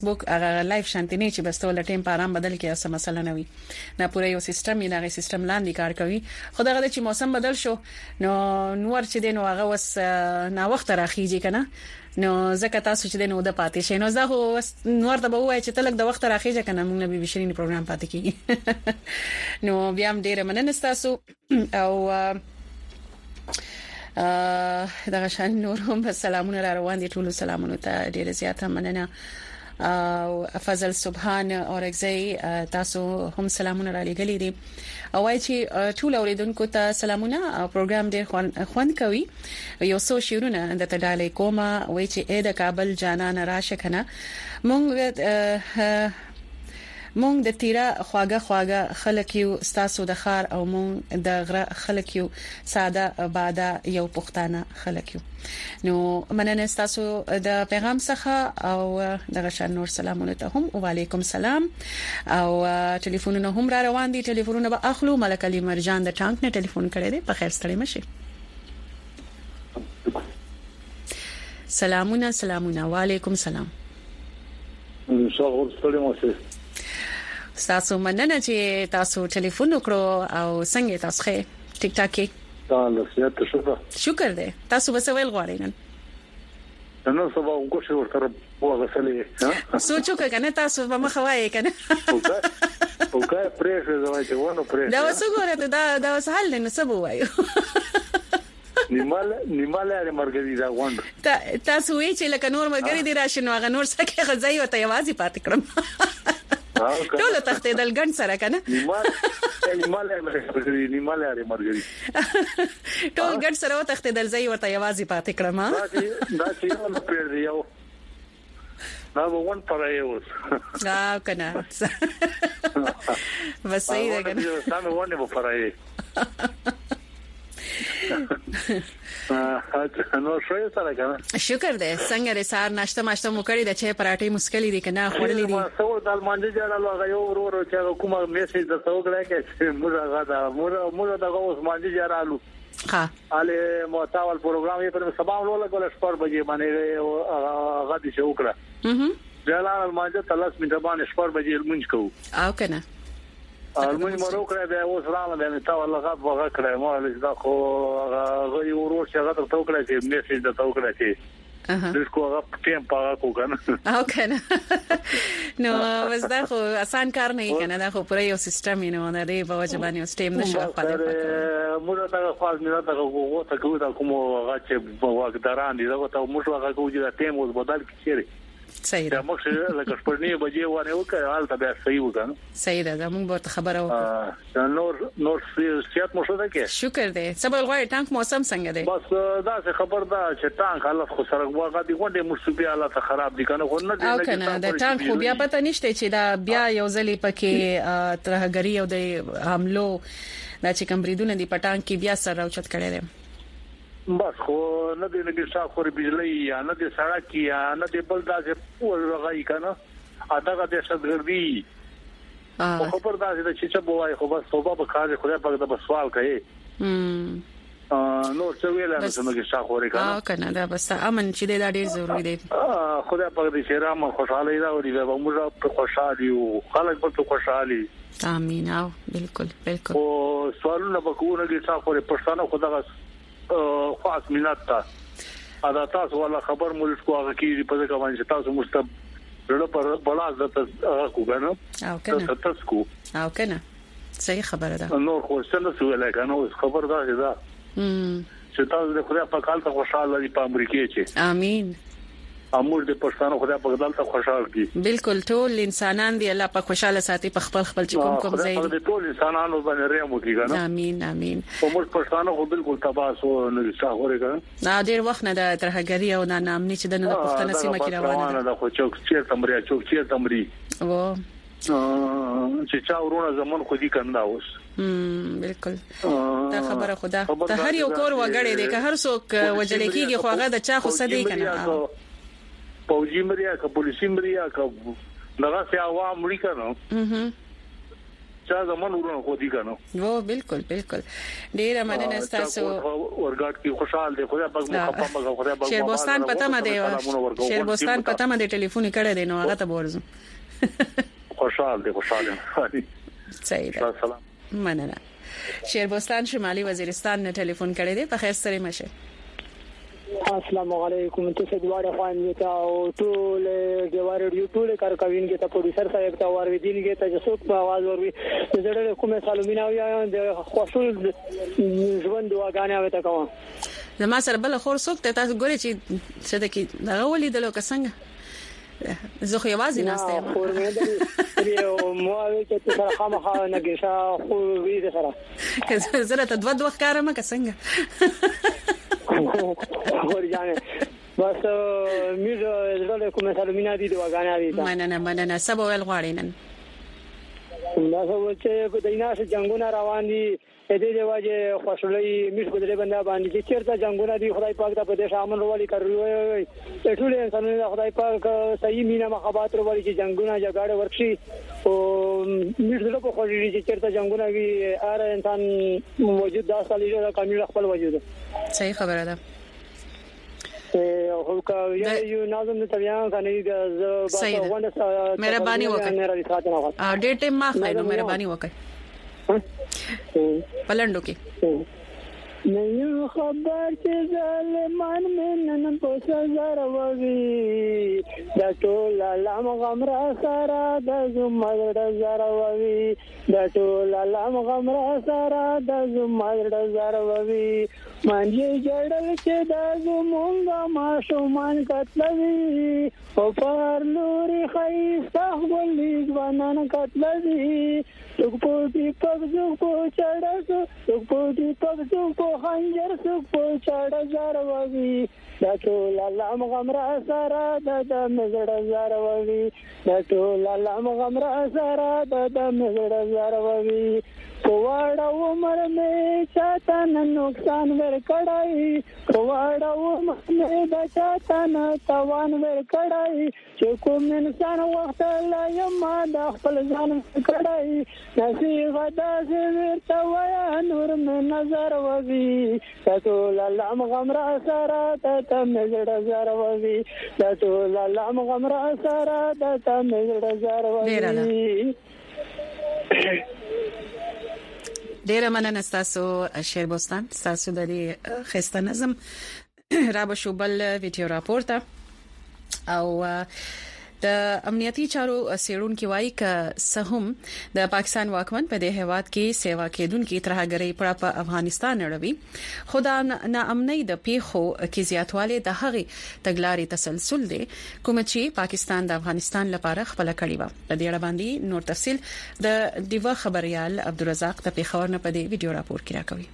بوک هغه لایف شانتي نه چې بس ټول ټیم په آرام بدل کې اوسه مسله نه وي نه پوره یو سیستم نه غي سیستم لاندې کار کوي خدای چې موسم بدل شو نو نور چې دین هغه وس نا وخت راخیږي کنه نو زکه تاسو چې دین د پاتې شي نو زه هو نور ته به وای چې تلک د وخت راخیږي کنه موږ نبی بشرینی پروګرام پاتې کیږي نو بیا هم ډیره مننه تاسو او دا شان نور هم سلامونه را روان دي ټول سلامونه ته ډیره زیاته مننه او فضل سبحان اورګزی تاسو هم سلامونه را لګلې دي او وايي چې ټول اوریدونکو ته سلامونه پروګرام ډېر خوند کوي یو څو شیرونه د تډالې کومه وايي چې اې د کابل جانان راشه کنه مونږ د تیرا خواګه خلک یو ستاسو د خار او مونږ د غره خلک یو ساده باده یو پښتانه خلک یو نو مننه تاسو د پیغام څخه او د غشن نور سلامونه ته هم وعليكم سلام او ټلیفونونه هم را روان دي ټلیفونونه به اخلو ملک علي مرجان د ټانک نه ټلیفون کړی دی په خیر ستړي مشي سلامونه وعليكم سلام شاغور ستړي مشه تاسو مننه چې تاسو ټلیفون وکړو او څنګه تاسو ښه ټیک ټاک کې تاسو شکر دې تاسو به سوال غواړئ نن سبا وګورئ ورته وغسلې سوچو کنه تاسو به مخوای کنه اوګه پرېښه زوایته ونه پرېښه دا وسګوره دا وسهل نه سبو وایو نیماله لري مرګري دا غوند تاسو وی چې لکه نور مرګري دي راشنو هغه نور سکه غځي او ته یوازې پاتې کړم ټول تختې دل ګڼ سره کنه نیماله لري مرګري ټول ګڼ سره تختې دل ځای ورته یوازې پاتې کړم دا چې نو پیر دی یو دا وون پرایوس کنه بس صحیح ده کنه سم ونه په پرای نو شوي سره کنه شکر دې څنګه رسار ناشته ماشته مو کړی د چه پراټې مسکلې دي کنه خورلې دي ما څو دال مانځي جوړه هغه یو ورو چې کومه میسج د څو غړای کې موږ هغه دا موږ دا اوس مانځي جوړالو ها علي متاول پروګرام یې پر سبا ولول کول شپږ بجې باندې هغه دي شو کړه جلال مانځه تلاش منټه باندې شپږ بجې مونږ کوو او کنه المونی مرو کړه بیا اوس رااله بیا تا والله غاب وغه کړه ما لږ دا خو هغه یو ورو چې هغه ته وکړه چې میسج ته وکړه چې دغه هغه ټیم پاګه کو کنه او کنه نو وزدا خو آسان کار نه کنه دا خو پوره یو سیستم نه ونه دی په وجبانی اوس ټیم نشو خپل موږ دا خو نه دا غوغه ته کوو دا کوم هغه چې واګداران دي دا ته موږ هغه کوو چې ټیم اوس بدل کړي صحیح ده موږ لکه شپږنی بجې ونه وکړه حالت بیا صحیح وکړه صحیح ده موږ به خبره وکړو نور سیاست مو شو ده کې شکر دې سبا غواړي ټانک موسم څنګه دی بس دا څه خبر ده چې ټانک حالت خو سره غواړي دی غونډه مصوبي حالت خراب دي کنه خو نه دی او کنه د ټانک خو بیا پته نشته چې دا بیا یو ځلی پکې ترهګری او د حملو دا چې کوم بریدونه دی پټان کې بیا سره اوچت کړي دي بس خو نه دی نه شاخور بجلی یا نه دی سړک یا نه دی بل داسې ورغی کنه اته د شدګردي خو خبر دا چې څه بوای خو بس توبه به کار خدای پاک د سوال کوي نو څه ویل نه څنګه شاخور کنه کنه دا بس امن چې دا ډیر ضروری دی خدای پاک دې شرام خوشاله دا وري به موږ په خوشالي او خلک په خوشالي امين او بالکل او سوالونه بکونه کې شاخور پښتانه خدای خاص مینات تا دا تاسو ولا خبر مول کو هغه کې په ځکه باندې تاسو مستقبل پر بلاز د هغه کو کنه او کنه صحیح خبره ده نور خو څنګه سوال کنه خبر ده چې تاسو د خدای په کال ته خوشاله دي په امریکا کې امين امور د پښتنو خدای په بدل ته خوشاله دي بالکل ټول انسانان دی الله په خوشاله ساتي په خپل چې کوم ځای دي ټول انسانانو باندې رحم وکړي کنه امين موږ پښتنو خو بالکل تباسو نه شاغوري کنه دا ډیر وخت نه د ترهګری او نه نامني چې د پښتنه سیمه کې روانه ده خو چوک چیر تمري و چې چا ورونه زمون خو دي کنده اوس بالکل دا خبره خدا ته هر یو کور وګړي دی که هر څوک وجل کېږي خو هغه د چا خو سدي کنه پوجي مریا کا پولیسي مریا کا دغه سي عوام لري کنه چا زمون ورونه خو دي کنه و بالکل ډیر مننه تاسو ورګاټ کی خوشاله دي خو پاک مخه پاک خو پاک شیربستان پته مده شیربستان پته مده ټلیفون کړه دی نو هغه ته ورزم خوشاله صحیح ده سلام مننه شیربستان شمالي وزیرستان نه ټلیفون کړی دی په خیر سره مشه السلام علیکم تاسو دواره خوان ته او ټول دیوار ډیوټول کار کوین کې ته پروډوسر صاحب ته ور ودین کې ته څوک په आवाज وروي زړه کومه سالومینا یا د خوشول ژوند واغانه وته کوم زما سره بل خور څوک ته تاسو ګوري چې څه د کې دغه ولیدلو څنګه زه خو یوازې ناشته یم خور مې د مو چې ته سره خامخا نګیشا خو وی ده سره زه ته دوه کارم که څنګه ورجانه بس میرو زړه کومه سالومینا دي واغانه دي مننه سبا ول غواړي نن دا څه چې په دیناس جنگونه روان دي دې دی واجه خوشالۍ میش بدله بنده باندې چې چیرته جنگونه دي خدای پاک ته په دې شامل وروړي کوي ټول انسانانو خدای پاک صحیح مینا مخابات وروړي چې جنگونه جګړه ورشي او میش دغه په خوشالۍ چې چیرته جنگونه وي هر انسان موجود دا سالي کامل خپل وجود صحیح خبره ده او کا یو نظم ته بیان کني د باسه مهرباني وکړئ او ډېر ټیم ما خلینو مهرباني وکړئ پلندو کې نو خبر چې ظالمان من نن په سزا راوي دا ټول لام غم را سره د زمر زراوي دا ټول لام غم را سره د زمر زراوي مانځي جړل چې د زمونږه ماشومان کتلوي او پر لوري خيسته ولې ځوانان کتلوي څوک په پک څوک په چړک څوک په پک څوک په خنجر څوک په چړ زراوي دا ټول لام غم را سره د مزړه زراوي دا ټول لام غم را سره د مزړه زراوي کوواړه عمر مې چاته نقصان ور کړای کوواړه عمر مې د چاته توان ور کړای چې کوم انسان وخت لا یما د خپل ځان کړای نصیب داسې ورته وای نور مې نظر ووي ټول لام غم را سره د مزړه زراوي ټول لام غم را سره د مزړه زراوي ډیر مننه تاسو شیربستان تاسو د دې خسته نظم را بشو بل ویډیو راپورته او د امنیتي چارو سیړونکو وایي ک سهم د پاکستان واکمن په دې هواد کې سیوا کېدونکو ترهګرۍ پر په افغانستان اړوي خدا ناامنۍ د پیخو کې زیاتواله د هغه تګلارې تسلسل دي کوم چې پاکستان د افغانستان لپاره خپل کړی و د دې اړه باندې نور تفصيل د دیوا خبريال عبدالرزاق ته پیښور نه په دې ویډیو راپور کې راکوي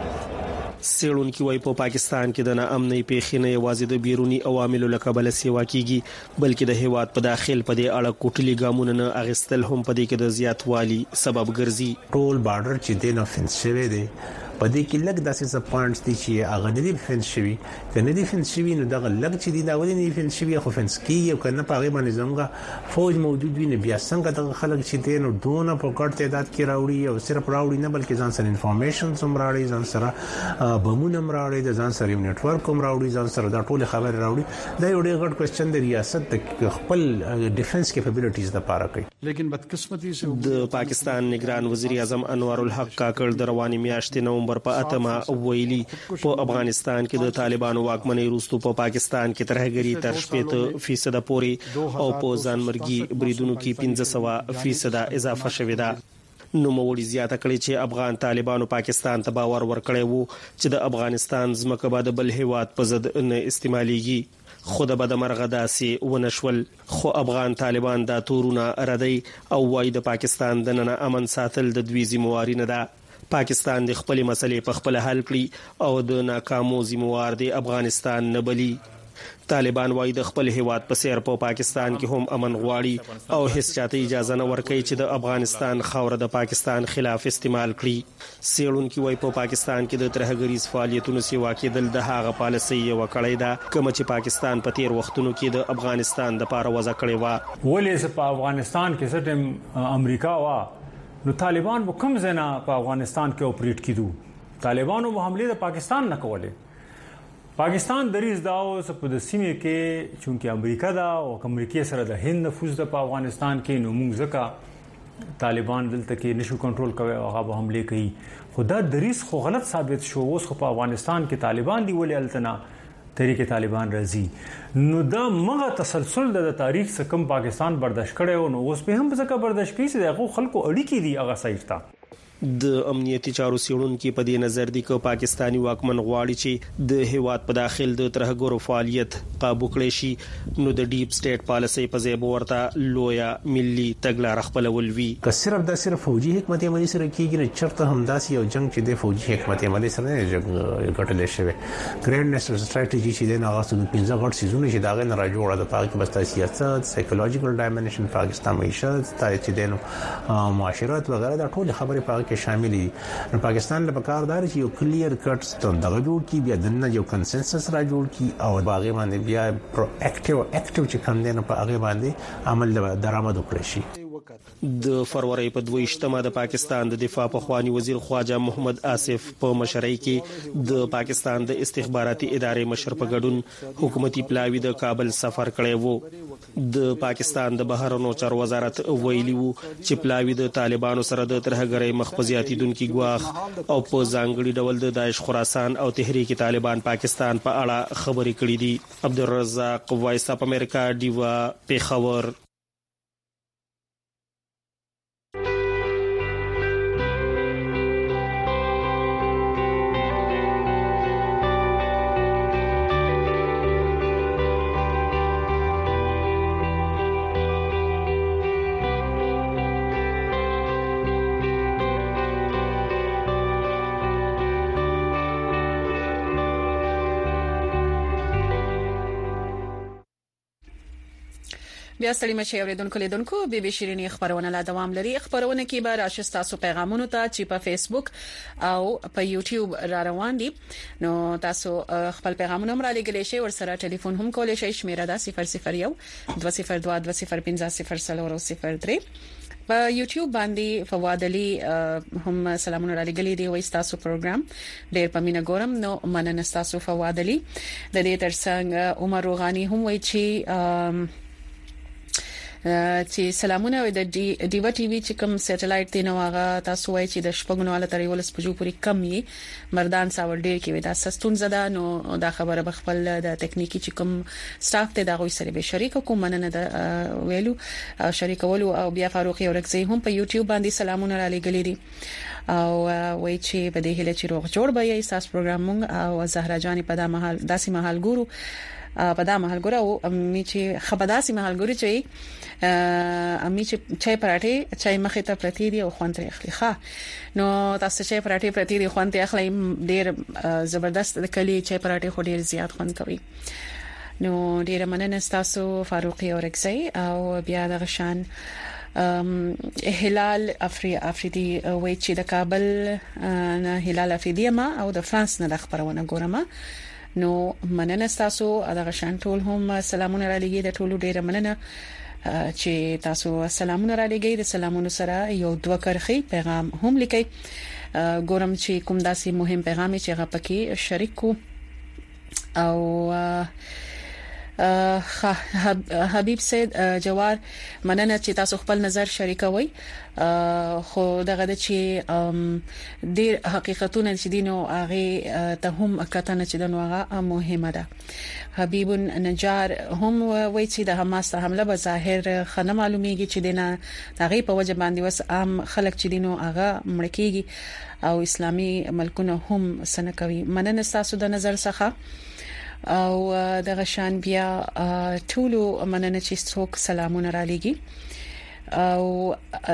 سیړونکو وای په پاکستان کې د ناامنۍ پیښې نه یوازې د بیرونی عواملو لکبل سیوا کیږي بلکې د هیواد په داخل په دې اړه کوټلي ګامونه نه اغستل هم په دې کې د زیاتوالي سبب ګرځي ټول بارډر چې د نفنس شوی دی په دې کې لګ داسې څه پوینټس دي چې هغه نه دي فنس شوی کنه دي فنس شوی نو دغه لګ چې دی دا ولې نه فنس شوی خو فنس کیږي او کنه په هغه باندې زموږه فوج موجود وي نه بیا څنګه دغه خلک چې دی نو دونه په ګډ تعداد کې راوړي او صرف راوړي نه بلکې ځان سره انفارمیشن هم راوړي ځان سره بمونه هم راوړي د ځان سره یو نتورک هم راوړي ځان سره دا ټول خبر راوړي دا یو ډېر غټ کوېسچن دی ریاست د خپل ډیفنس کیپابیلیټیز لپاره کوي لیکن بدقسمتی سه د پاکستان نگران وزیر اعظم انوار الحق کاکړ د رواني میاشتې نومبر په اتمه ویلي په افغانستان کې د طالبانو واکمنۍ وروسته په پاکستان کې ترهګری تر 80% پورې او په ځانمرګي بریدونو کې 15% اضافه شوې ده نو موري زیاته کړي چې افغان طالبانو پاکستان ته باور ورکړی وو چې د افغانستان ځمکه به د بل هیواد په ضد نه استعماليږي خود به د مرغه داسې ونشول خو افغان طالبان دا تورونه ردی او وايي د پاکستان د نن امن ساتل د دوی ذمہواری نه ده پاکستان د خپل مسلې په خپل حل کړي او د ناکامو ذمہوار د افغانستان نه بلی طالبان وايي د خپل هیواد په سیر په پاکستان کې هم امن غواړي او هیڅ چاته اجازه نه ورکوي چې د افغانستان خاور د پاکستان خلاف استعمال کړي سیړونکو وايي په پاکستان کې د ترهګریز فعالیتونو سیوا کېدل د هغه پالیسي یو کړی دا کوم چې پاکستان په تیر وختونو کې د افغانستان د لپاره وضع کړی و ولې په افغانستان کې ستم امریکا وا نو طالبان به کوم ځای نه په افغانستان کې اپریټ کیدو. طالبانو به حمله د پاکستان نه کوله. پاکستان دریز داو په د سیمې کې چونکه امریکا دا او امریکای سره د هند نفوذ د په افغانستان کې نو موږ ځکه طالبان دلته کې نشو کنټرول کوي او هغه به حمله کوي. خدا دریز خو غلط ثابت شو. اوس خو په افغانستان کې طالبان دی ولې التنا طریق طالبان راځي نو دا مغه تسلسل د تاریخ څخه کم پاکستان برداشت کړي او اوس به هم ځکه برداشت کوي چې دغه خلکو اړیکې دي هغه سایتا. د امنیتي چارو سیړونکو په دې نظر دي چې پاکستانی واکمن غواړي چې د هیواد په داخل د ترهګرو فعالیت قابو کړي شي نو د ډیپ سټیټ پالیسي په ځای ورته لویا ملي تګلارې خپلول وی. که صرف فوجي حکمت عملی سره کیږي نه چرته همداسي یو جنگ چې د فوجي حکمت عملی سره نه ګټل شوی. ګرینډ نېشنل ستراتیژي چې د هغه څه 15 غټ سيزونه چې داغه نه راجوړه د پاک بستا سیاست سایکولوژیکل ډایمنشن پاکستان معیشت چې د معاشرت وغیرہ دا ټول خبره پاک کې شامل دي. نو پاکستان له پکاردار چې یو کلیر کټ ستندغه جوړ کی بیا دنه یو کنسنسس را جوړ کی او باغې باندې بیا پرو اکټیو چې کوم دینه په هغه باندې عمل درآمد وکړي شي. د فروری په 22مه د پاکستان د دفاع په خوانی وزیر خواجه محمد آصف په مشرۍ کې د پاکستان د استخباراتي ادارې مشر په ګډون حکومتي پلاوی د کابل سفر کړی وو. د پاکستان د بهرنیو چارو وزارت ویلي وو چې پلاوی د طالبانو سره د ترهګرۍ مخفزياتي دونکو غواخ او په ځانګړي ډول د داعش خراسان او تحریک طالبان پاکستان په اړه خبرې کړې دي. عبدالرزاق وایس اپ امریکا دیوا پیښور. بیا ستړي مشه اوریدونکو لیدونکو بي بي شيريني خبرونه لا دوام لري. خبرونه کې به راشي تاسو پیغامونه ته چې په فیسبوک او په یوټیوب را روان دي. نو تاسو خپل پیغامونه هم را لګلې شئ ورسره ټلیفون هم کولای شئ. شمیره ده 001 202 205 003. په یوټیوب باندې فواد علي هم سلامونه را لګلې دي. وایي تاسو پروګرام ډېر پمینه ګورم. نو مننه تاسو فواد علي. د دې ترڅنګ عمر روغاني هم وایي چې سلامونه د دیوا ټي وي چې کوم سټلایټ دی نو هغه تاسو وایي چې د شپږونو والا ترې ولس پجو پوری کم یې مردان ساور ډیر کې وي دا سستون زده. نو دا خبره بخپل د ټکنیکی چې کوم سټاف ته دا غوي سره به شریک کوم مننه د ویلو شریکولو او بیا فاروق اورکزی هم په یوټیوب باندې سلامونه را لګلې دي او وایي چې په دې هله چې روغ جوړ به یې ساس پروګرام مونږ او زهرا جان په دا محل داسې محل ګورو په دا محل ګورو او می چې خبرداسي محل ګوري چې امي چې چای پراټي چای مخه ته پرتی دي او خوانته اخلي ښه. نو تاسو چای پراټي پرتی دي خوانته اخلي ډیر زبردست د کلی چای پراټي خو ډیر زیات خوند کوي. نو ډیر مننه تاسو فاروقي اورکزی او بیا د غشان هلال افریدي وای چې د کابل نه هلال افریدي ما او د فرانس نه د خبرونه ګورم. نو مننه تاسو دغه شان ټول هم سلامونه را لګي د ټولو ډیره مننه چې تاسو سلامونه را لګي. د سلامونو سره یو دوه کرخي پیغام هم لیکي. ګورم چې کوم داسې مهم پیغام چې هغه پکې شریک کو او حبیب سید جوار مننه چې تاسو خپل نظر شریکوي. خو دغه د چې ډیر حقیقتونه چې دینو هغه ته هم کتنه چې دنو هغه مهمه ده. حبیب نجار هم وایي چې د حماس حمله به ظاهر خنه معلومیږي چې دینه هغه په وجه باندې وس عام خلک چې دینو هغه مړکیږي او اسلامي ملکونه هم سن کوي. مننه تاسو د نظر څخه او دغه شان بیا ټولو مننه چې څوک سلامونه را لګي. او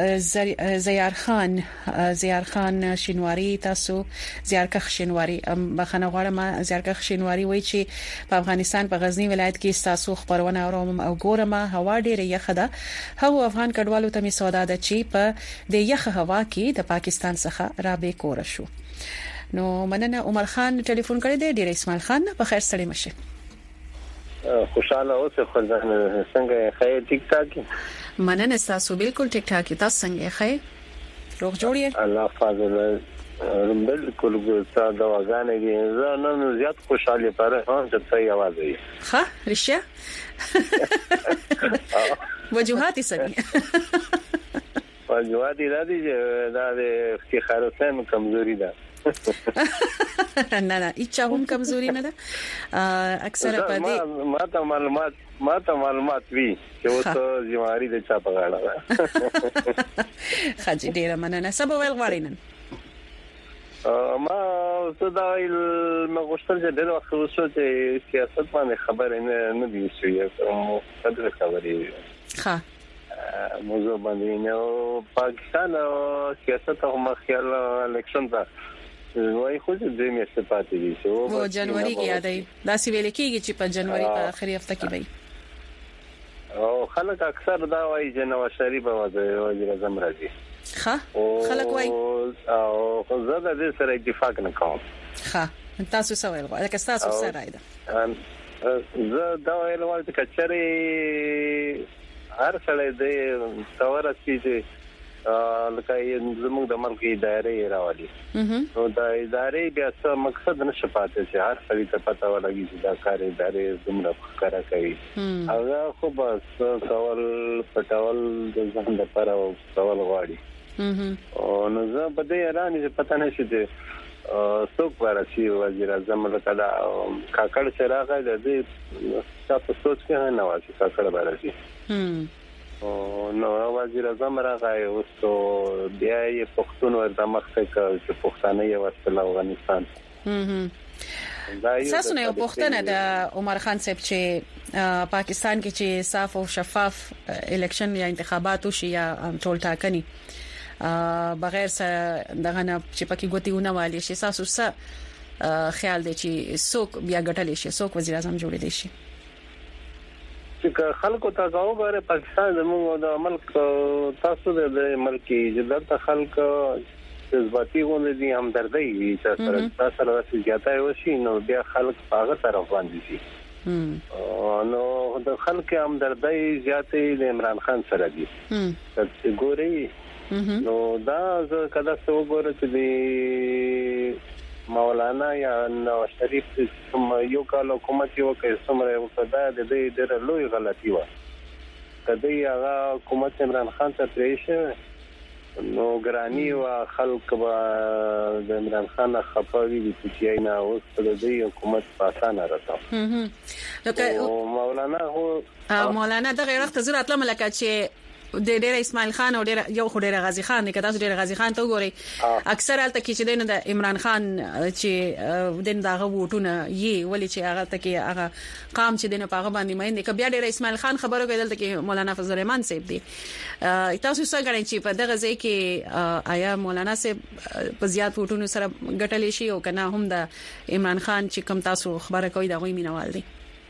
زیار خان شینواری تاسو زیارکخ شینواری بخنه غواړم زیارکخ شینواری وایي چې په افغانستان په غزنی ولایت کې تاسو خبرونه اورم او ګورم هوا ډیره یخه ده. هغه افغان کډوالو ته می سودا ده چې په د یخه هوا کې د پاکستان څخه را به کور شو. نو مننه عمر خان ټلیفون کړی دی. ډیر اسماعیل خان په خیر سړی مشه. خوشاله اوسه خو څنګه خیر ټیک ټاک. مننه تاسو بالکل ټیک ټاک تاسو څنګه خیر. روغ جوړی الله فضل بالکل ګوتا دا وګانې دي زه نن زیات خوشاله پاره هم چې څه आवाज وي ها رښتیا وجوهات سمي وجوهات دا د افتخار حسین کمزوري ده نه هیڅ هم کمزوري نه ده اکثره پدې ما ته معلومات وی چې اوس ځواري د چا په غاړه ده خاجي ډیره مننه سبا ویل غواړي نن ما صدايل مغشتل چې ډېر وخت وشو چې سیاست باندې خبرې نه دی شوې کوم څه خبرې ها موضوع باندې نو پاکستان سیاست هم خیال الیکشن دا وای خو دې میاشتې پاتې دي او جنوري کې یادای دا سی ویل کېږي چې په جنوري په اخري هفته کې وي او خلک اکثر دا وایي چې نواز شریف وزیر اعظم راځي ها خلک وایي او زه د دې سره اتفاق نه کوم ها تاسو څه ویل غواړئ که تاسو سره راځي زه دا ویل غواړم چې کچري هر څړې د تور چې لکه زموږ د ملک ادارې راوړي نو د ادارې بیا څه مقصد نشه پاتې چې هر څړې ته پتا ولګي چې دا کار ادارې زموږ ښکارا کوي هغه خو بس سوال پټول د ځان لپاره سوال غواړي او نو زه په دې اړه نه پتا نشي چې څوک ورسي وزیر اعظم لکه دا کاکړ چراغ د دې تاسو سوچ کې نه واسي کاکړ ورسي نو وزیر اعظم راغی اوس بیا یې پښتون ورته مخته کړ چې پښتانه یې وصل افغانستان تاسو نه یو پښتنه د عمر خان صاحب چې پاکستان کې چې صاف او شفاف الیکشن یا انتخابات وشي یا ټول ټاکني بغیر سره دغه نه چې پکې ګوتیونه والی شي تاسو څه خیال دی چې څوک بیا ګټل شي څوک وزیر اعظم جوړیدي شي چې خلکو ته وګوره پاکستان زموږ د ملک تاسو د ملک جدت خلک جذباتي غونډې دي همدردي وي چې تاسو سره زیاته وشي نو بیا خلک هغه طرف باندې شي نو د خلک همدردي زیاتې د عمران خان سره دي چې ګوري نو دا کله څو ګوره چې مولانا یا نواز شریف یو کال حکومت یو کې سمره وکړه د دې ډېر لوی غلطي و کله هغه حکومت عمران خان ته پریشه نو ګرانی او خلک د عمران خان خپوي دي چې نه اوس د دې حکومت پاسانه راځي مولانا د غیر وخت زړه اطلم لکه چې د ډېر اسماعیل خان او ډېر یو خډېر غازی خان کدا ډېر غازی خان ته وګوري اکثر الته کې چې د عمران خان چې دین داغه وټونه یي ولې چې هغه ته کې هغه قام چې دنه پاغه باندې مې نه کبي ډېر اسماعیل خان خبرو کېدل ته کې مولانا فضل الرحمن صاحب دی تاسو څه غواړئ چې په دغه ځای کې آیا مولانا صاحب په زیات وټونو سره ګټل شي او کنه هم د عمران خان چې کم تاسو خبره کوي دا غوي مینوال دي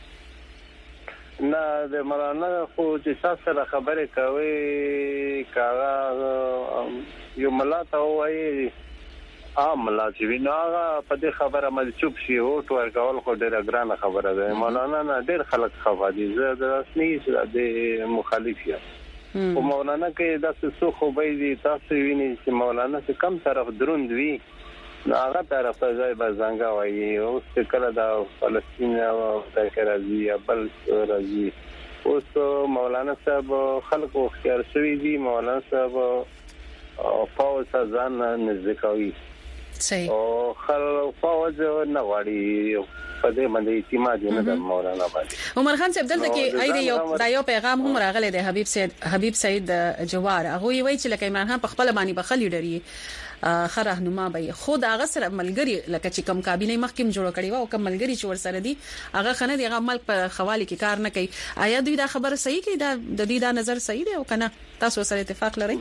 نه د مولانا خو چې تاسو سره خبرې کوي کاغه یو ملاته وایي ملا چې ویناغه په دې خبره مې چوپ شي او ټول کول خو ډېر ګرانه خبره ده مولانا نه ډېر خلک خفه دي زه د رسمي د مخالف یم او مولانا کې داسې څو خو به دي تاسو ویني چې مولانا څه کم طرف دروند وي هغه طرف ته ځای بزنګا وایي او څه کله د فلسطین او د کرازي بل راځي اوس مولانا صاحب خلکو اختیار شوی دي مولانا صاحب فوز ځان نزدکوي صحیح او خلک فوز نه غواړي په دې باندې اعتماد نه د مولانا باندې عمر خان صاحب دلته کې اېد یو پیغام هم راغلی دی حبیب سعید جوار هغه وی چې لکه عمران خان په خپل باندې بخلی ډری خره نوما به خود هغه سره ملګری لکه چې کم کابینه مخکیم جوړ کړي و او کم ملګری چې ور سره دي هغه خنه دی هغه ملک په حواله کې کار نه کوي آیا دوی دا خبره صحیح کوي دا د دې دا نظر صحیح دی او کنه تاسو سره اتفاق لرئ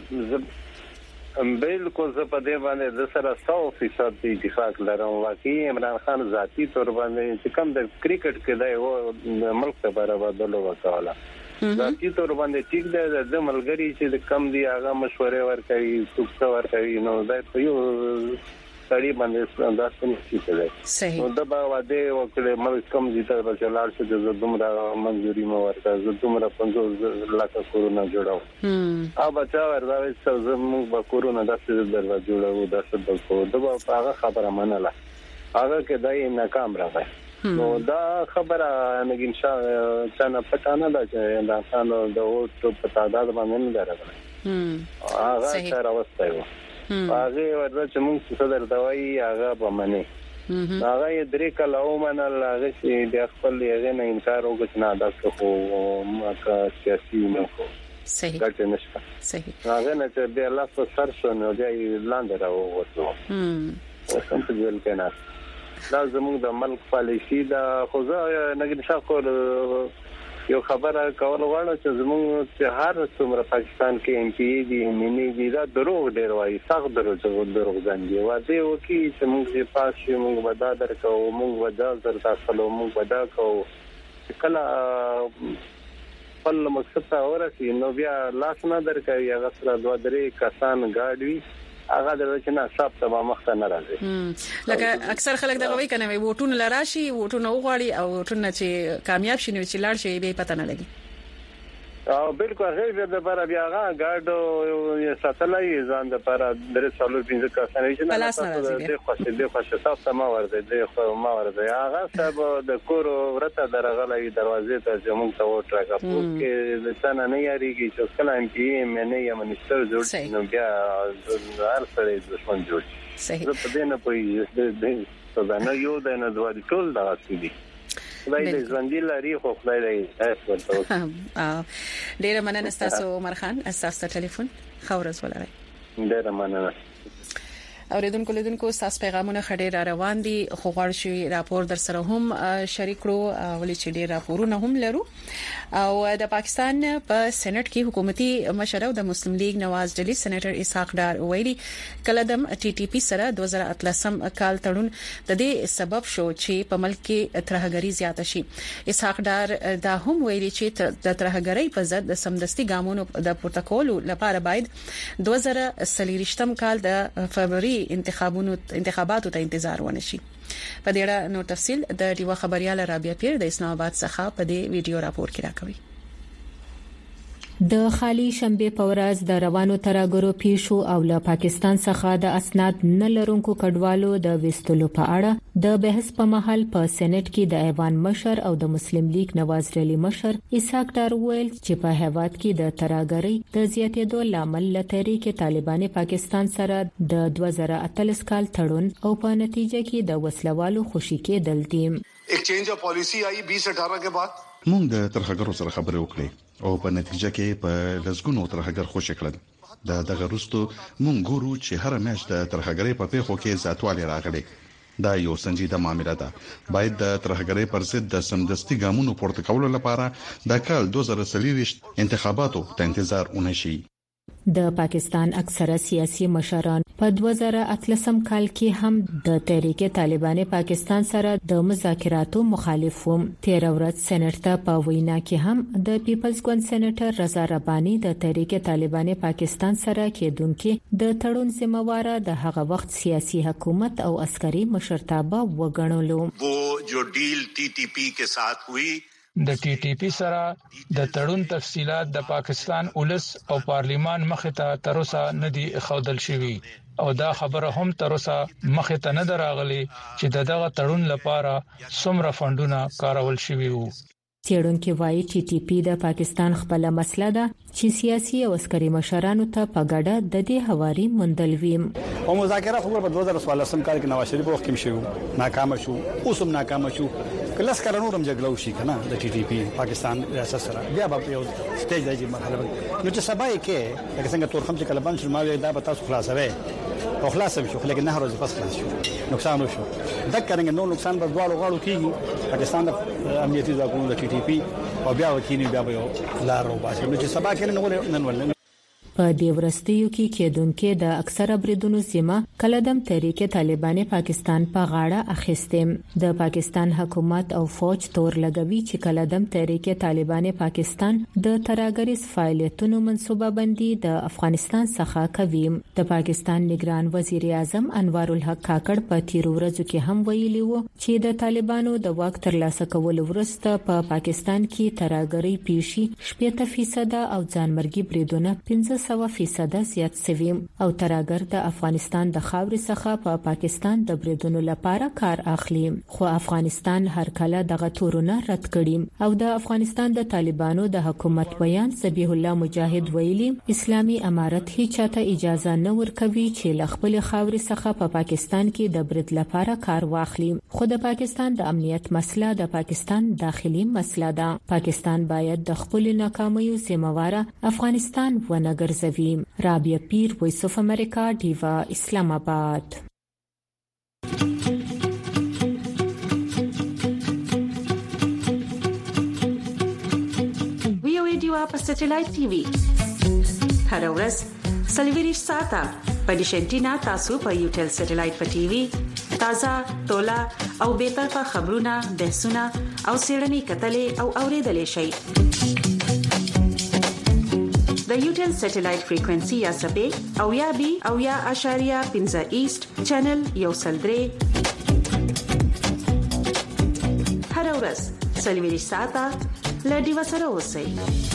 بالکل زه په دې باندې د سره 100% اتفاق لرم واقعي عمران خان ذاتی تور باندې چې کم د کرکټ کې دی او ملک ته برابر وکاله ذاتی تور باندې ټیک دی د ملګری چې د کم دی هغه مشورې ورکوي څوک ورکوي نو دا یو سړی باندې داسې نشي صحیح نو دا به واده وکړي مې کم دي تر به لار څه د دومره منځوري مو ورته زه دومره 50 لک کرونا جوړاو او بچا وردا چې زموږ به کرونا داسې دروازه جوړاو داسې د کو دا هغه خبره منله هغه کې دای ناکام راغی نو دا خبره نګین څنګه پټانه دا چې دا څنګه د اوټ په تعداد باندې نه درغله هغه سره راوستای و هغه ورته چې موږ څه درځوي هغه به منی هغه درې کله ومنل هغه چې د خپل یې نه انکار وکړ نه دا څه ماکا سیاسي نه کو صحیح ګټه نشته صحیح هغه نه چې د الله په سر شو نو دی لاندې راووتو څنګه په ځل کې نه دا زموږ د ملک پالیسی دا خو زه نګین شاکر یو خبره کول غواړم چې زموږ چې هر څومره پاکستان کې ایم پی دي مینی دي دا دروغ ډیر وایي سخت دروغ ځاندي واده وکي چې موږ پاس شو موږ ودا درکو موږ ودا درتاسلو موږ ودا کو کله خپل مقصد ته ورسي نو بیا لاس نه درکوي هغه سره دوه درې کسان گاډي هغه د وچنه صاحب ته مخته نه راځي لکه اکثر خلک دغه وی کنه ووټونه لراشي ووټونه وغواړي او ووټونه چې کامیاب شي نو چې لاړ شي به پته نه لګي او بالکل هغه د بار بیا هغه گاډو یو ساتلای ځان د پر درې سالو پینځه کسان چې نه د خوښه صاحب ما ورته د خو ما ورته هغه صاحب د کور ورته درغلې دروازې ته زموږ ته وټراګه پوکې د څنګه نه یاريږي چې کله ام پی ام نه یم منیسټر جوړ نو بیا هر څه دښمن جوړ صحیح په دې نه پوي د نه یو د نه دوه ټول دا سړي خدای دې ژوندۍ لري خو خدای دې ورته ډیر مننه تاسو عمر خان اساس ټلیفون خورز ولري ډیر مننه اوریدونکو لیدونکو تاسو پیغامونه خډیر روان دي خو غواړم چې راپور در سره هم شریک کړو ولې چې ډیر راپورونه هم لرو او د پاکستان په سېنات کې حکومتي مشر او د مسلم لیگ نواز ډلی سېنیټر اسحاق ډار ویلي کله د ټي ټي پی سره 2013 کال تړون د دې سبب شو چې په ملک کې ترهګری زیاته شي اسحاق ډار دا هم ویلي چې د ترهګری په ضد د سمدستي ګامونو د پروتوکول لپاره باید 2023 کال د فبراير انتخاباتو ته انتظار ونشي په دې اړه نو تفصيل د ډیوا خبريال رابعه پیر د اسلام آباد څخه په دې ویډیو راپور کې راکوي د خالي شنبه په ورځ د روانو ترهګرو پیښو او له پاکستان څخه د اسناد نه لرونکو کډوالو د وستلو په اړه د بحث په محل په سېنات کې د ایوان مشر او د مسلم لیگ نواز ډلی مشر اسحاق ډار ویل چې په هیواد کې د ترهګرۍ د زیاتېدو لامل له تحریک طالبان پاکستان سره د 2013 کال تړون او په نتیجه کې د وسلوالو خوشي کېدل دي एक चेंज ऑफ पॉलिसी आई 2018 के बाद موږ د ترهګرو سره خبرې وکړې او په نتیجه کې په لږګونو ترهګر خوشی کړل دغه وروسته موږ ګورو چې هر میاشت د ترهګرۍ په پیښو کې زیاتوالی راغلی دا یو سنجیده معاملې ده باید د ترهګرۍ پر ضد د سمدستي ګامونو پورته کولو لپاره د کال 2023 انتخاباتو ته انتظار ونشي د پاکستان اکثره سیاسي مشران په 2013 کال کې هم د تحریک طالبان پاکستان سره د مذاکراتو مخالف وو تیر ورځ سېنات ته په وینا کې هم د پیپلز ګوند سېنیټر رضا رباني د تحریک طالبان پاکستان سره کېدونکو د تړون ذمہوار د هغه وخت سیاسي حکومت او عسکري مشرتابه وګڼلو वो जो डील टीटीपी के साथ हुई د ټي ټي پی سره د تړون تفصيلات د پاکستان اولس او پارلیمان مخه ته تروسه ندي خودل شوی او دا خبره هم تروسه مخه ته نه دراغلي چې دغه تړون لپاره څومره فندونه کارول شوی وو څېړونکو وايي ټي ټي پی د پاکستان خپل مسله ده چې سیاسي او عسکري مشرانو ته په ګډه د دې حواري مندلوي او مذاکرات خبر په 2013 کال کې نواز شریف وخت کې شو ناکام شو اوس هم ناکام شو کله سکه نورم جګړه وشي کنه د ټي ټي پی پاکستان ریاست سره بیا به یو سټیج دی مرحله نو چې سبا یې کې لکه څنګه تور خم چې کله بند شو ما دا به تاسو خلاصوي او خلاصم شو لیکن نه ورځ پس خلاص شو نقصان وشو دا څنګه نو نقصان به دواړو غاړو کیږي پاکستان د امنیتي ځواکونو د ټي ټي پی او بیا وکینی بیا به لار او باسي نو چې سبا کې نه ولې په دې ورستیو کې کېدونکو د اکثره بریدونو سیمه کلدم تحریک طالبان پاکستان په غاړه اخیسته. د پاکستان حکومت او فوج تور لګوي چې کلدم تحریک طالبان پاکستان د ترهګریز فعالیتونو منصوبه بندي د افغانستان څخه کوي. د پاکستان نگران وزیر اعظم انوار الحق کاکړ په تیر ورځو کې هم ویلي و چې د طالبانو د واک ترلاسه کولو وروسته په پاکستان کې ترهګری پیښې 70% او ځانمرګي بریدونه 500% زیات شوي او ترهګر د افغانستان د خاورې څخه په پاکستان د بریدونو لپاره کار اخلي. خو افغانستان هر کله دغه تورونه رد کړي او د افغانستان د طالبانو د حکومت بیان ذبیح الله مجاهد ویلي اسلامي امارت هیڅ چاته اجازه نه ورکوي چې له خپل خاورې څخه په پاکستان کې د برید لپاره کار واخلي. خو د پاکستان د امنیت مسله د پاکستان داخلي مسله ده. پاکستان باید د خپل ناکامیو ذمہوار افغانستان ونه ګرځوي. رابعه پیر، وایس اف امریکا، ډیوا، اسلام آباد. ویو ډیوا په سټلایټ ټي وي هر ورځ سلویریش ساته په ډیشنټینا تاسو په یوټل سټلایټ په ټي وي تازه تولا او به طرفه خبرونه بحثونه او سیړنی کتلې او اوریدلې شي. د یوټل سټلایټ فریکوئنسي یا سبې او یا بي او یا اشاریه 15 ایست چینل یو سلدري هر ورځ سلویریش ساته لډي وسره اوسئ.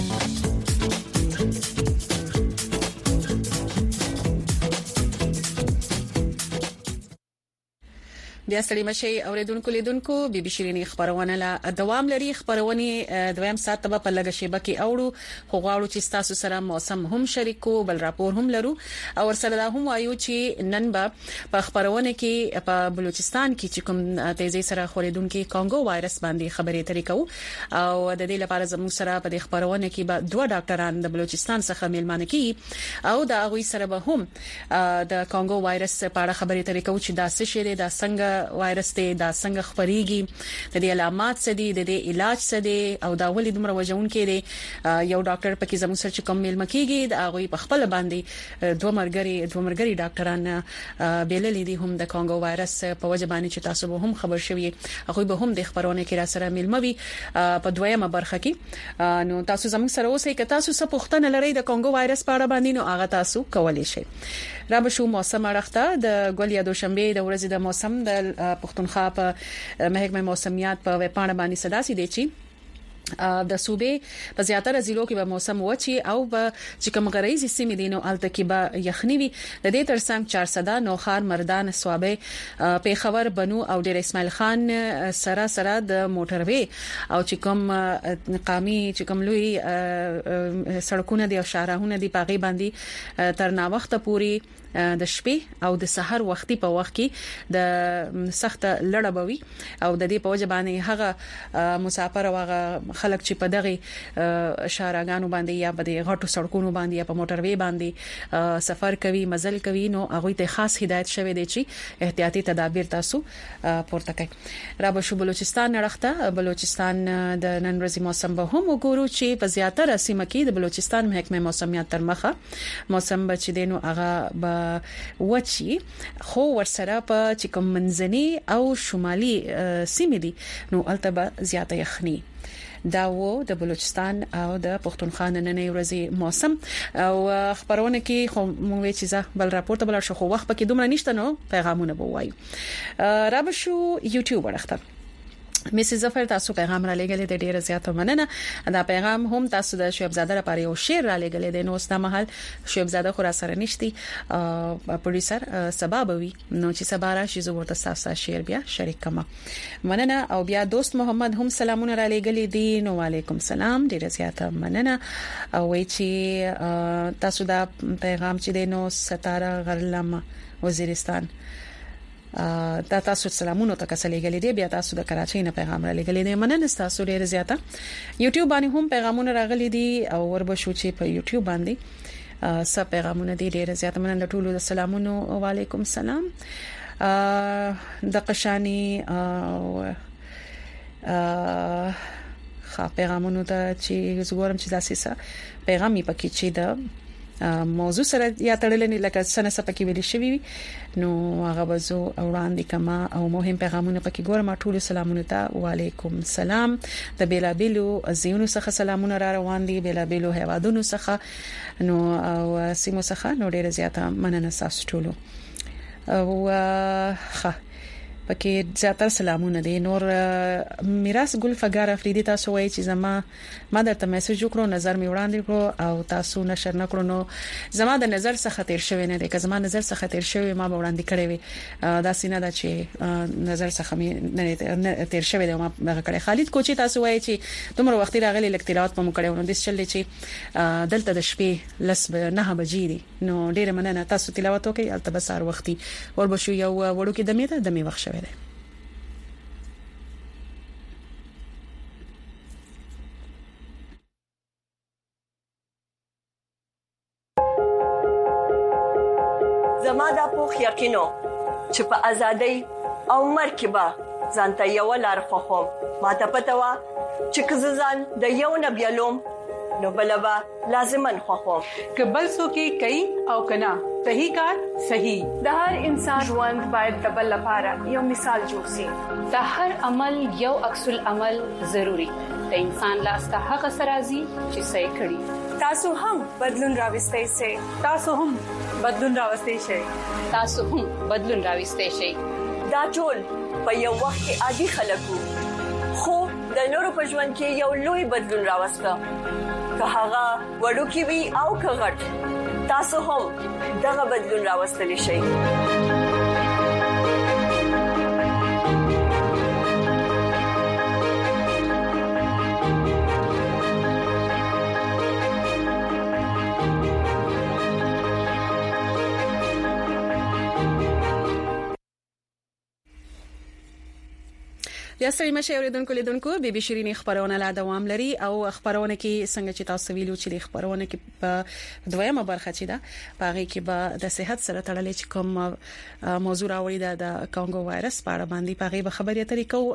بیا ستړي مشي اوریدونکو لیدونکو بي بي شيريني خبرونه لا دوام لري. خبرونه دویم سات په لګه شیبه کې اورو خو غواړو چې تاسو سره موسم هم شریکو بل راپور هم لرو او سره هم وایو چې نن په خبرونه کې په بلوچستان کې چې کوم تیزی سره خوریدونکو کانګو وایرس باندې خبرې ترې کوو او د دې لپاره زموږ سره په خبرونه کې به دوه ډاکټران د بلوچستان څخه میلمانه کی او د هغه سره به هم د کانګو وایرس په اړه خبرې ترې کوو چې دا څه شی دی، دا څنګه وایرس ته دا څنګه خبريږي، د دې علامات څه دي، د دې علاج څه دي او دا ولې دومره وجون کې دي. یو ډاکټر پکې زموږ سره کوم ملما کېږي دا غوي په خپل باندې دوه مرګري ډاکټران بیللې دي هم د کانګو وایرس په وجه باندې چې تاسو به هم خبر شوي هغه به هم د خبرونه کې را سره ملموي په دویمه برخه کې. نو تاسو زموږ سره اوسئ که تاسو څه پوښتنه لرئ د کانګو وایرس په اړه باندې نو هغه تاسو کولی شئ. را به شو موسم اړخته د ګولیا دوشنبه د ورځې د موسم د پښتونخوا په محکمه موسمیات په وپاڼه باندې صداسي دي چې د صوبې په زیاتره ضلعو کې به موسم وچی او به چې کوم غریزي سیمې دي نو الته کې به یخني وي. د دې ترڅنګ 400 نوخار مردان سوابه پیښور بنو او ډیر اسماعیل خان سره د موټروي او چې کوم قامي چې کوم لوی سړکونه دي او شاهراهونه دي پاغي باندې تر نا وخت پوري د شپې او د سحر وختي په وخت کې د سخت لړبوي او د دې په وجه باندې هغه مسافر او هغه خلک چې په دغه شارګانو باندې یا په دغه غټو سړکونو باندې یا په موټروي باندې سفر کوي مزل کوي نو هغه ته خاص هدایت شوی دی چې احتیاطي تدابیر تاسو پورته کړئ. را به شو بلوچستان نړخته بلوچستان د نن ورځې موسم به هم وګورو چې په زیاتره سیمه کې د بلوچستان محکمه موسمیات تر مخه موسم بچ دینو هغه وچی خو ورسره په چې کوم منځني او شمالي سیمې دي نو البته زیاته یخني. دا وو د بلوچستان او د پښتونخوا نننې ورځې موسم او خبرونه کې خو موږ چې بل راپورته بل شو خو وخت پکې دومره نشته نو پیغامونه به وایو. را به شو یوټیوب ورخته میسز ظفر تاسو پیغام را لګلې د ډیره زیاته مننه. دا پیغام هم تاسو د شعیب زاده لپاره یو شعر را لګلې د نو ستاسو محل شعیب زاده خو را سره نشتی پروډوسر سبابوي نو چې سبا راشي زه ورته تاسو شعر بیا شریک کما مننه. او بیا دوست محمد هم سلامونه را لګلې دي نو وعلیکم سلام ډیره زیاته مننه. او وی چې تاسو دا پیغام چې د نو ستاره غرلم وزیرستان دا تاسو سلامونه تاسو لګلې دي بیا تاسو د کراچۍ نه پیغام را لګلې دي مننه تاسو ډیر زیاته. یوټیوب باندې هم پیغامونه راغلي دي او وربه شو چې په یوټیوب باندې سب پیغامونه دي ډیر زیاته مننه ټولو د سلامونه وعلیکم سلام. د قشانی او پیغامونه ته چې زګورم چې داسې پیغامي پکې چې د موضوع سره یا تړلې لکه سنه سپکی ویل شوی نو هغه وزو وړاندې کما او مهم پیغامونه پکې ګورم. ټول سلامونه ته وعليكم السلام. د بیلابیلو زیونو څخه سلامونه را روان دي، بیلابیلو هوادونو څخه نو او سیمو څخه نو ډیره زیاته مننه تاسو ټول. او پکې زیاتره سلامونه دي. نور میراث ګل فګار افریدي تاسو وایي چې ما درته میسج وکړو، نظر می وړاندې کړو او تاسو نشر نکړو. نو زما د نظر څخه تیر شوی نه دی، که زما نظر څخه تیر شوی ما به وړاندې کړی وي. دا سینه دا چې نظر څخه می نه تیر شوی دی ما هغه کړی. خالد کوچی تاسو وایي چې دومره وخت راغلی لکتلات په مو کړو. نو د چلې چې دلته د شپې لس 9 بجې دي. نو ډیره مننه تاسو تلاوت وکړئ. البته بسار وختي وربشو یو وړو کې دمه وخت شوی دی. زما دا پوخ یقینو چې په ازادۍ او مرکبه ځانته یو لار خوخم. ما ته پته و چې کززان د یو نبیلوم نو بلبا لازمن خوخم. کبل سو کې کوي او کنا صحیح کار صحیح. د هر انسان ژوند باید د بل لپاره یو مثال جوړ شي. د هر عمل یو عکس العمل ضروری. د انسان لاس ته هغه سرازي چې صحیح کړي. تاسو هم بدلون راوستئ شئ. تاسو هم بدلون راوستئ شئ. تاسو هم بدلون راوستئ شئ. دا ټول په یو وخت کې عادي خلکو خو د نورو په ژوند کې یو لوی بدلون راوسته. که هغه وړوکی وي او که غټ، تاسو هم دغه بدلون راوستلی شئ. یا ستړي مشه اوریدونکو لیدونکو بي بي شيرين خبرونه لا دوام لري او خبرونه کې څنګه چې تاسو ویلو چې خبرونه کې په دویمه برخه چې دا پاره کې به د صحت سره تړلې چې کوم موضوع راوړي د کانګو وایرس په اړه باندې پاره به خبرې اترې کو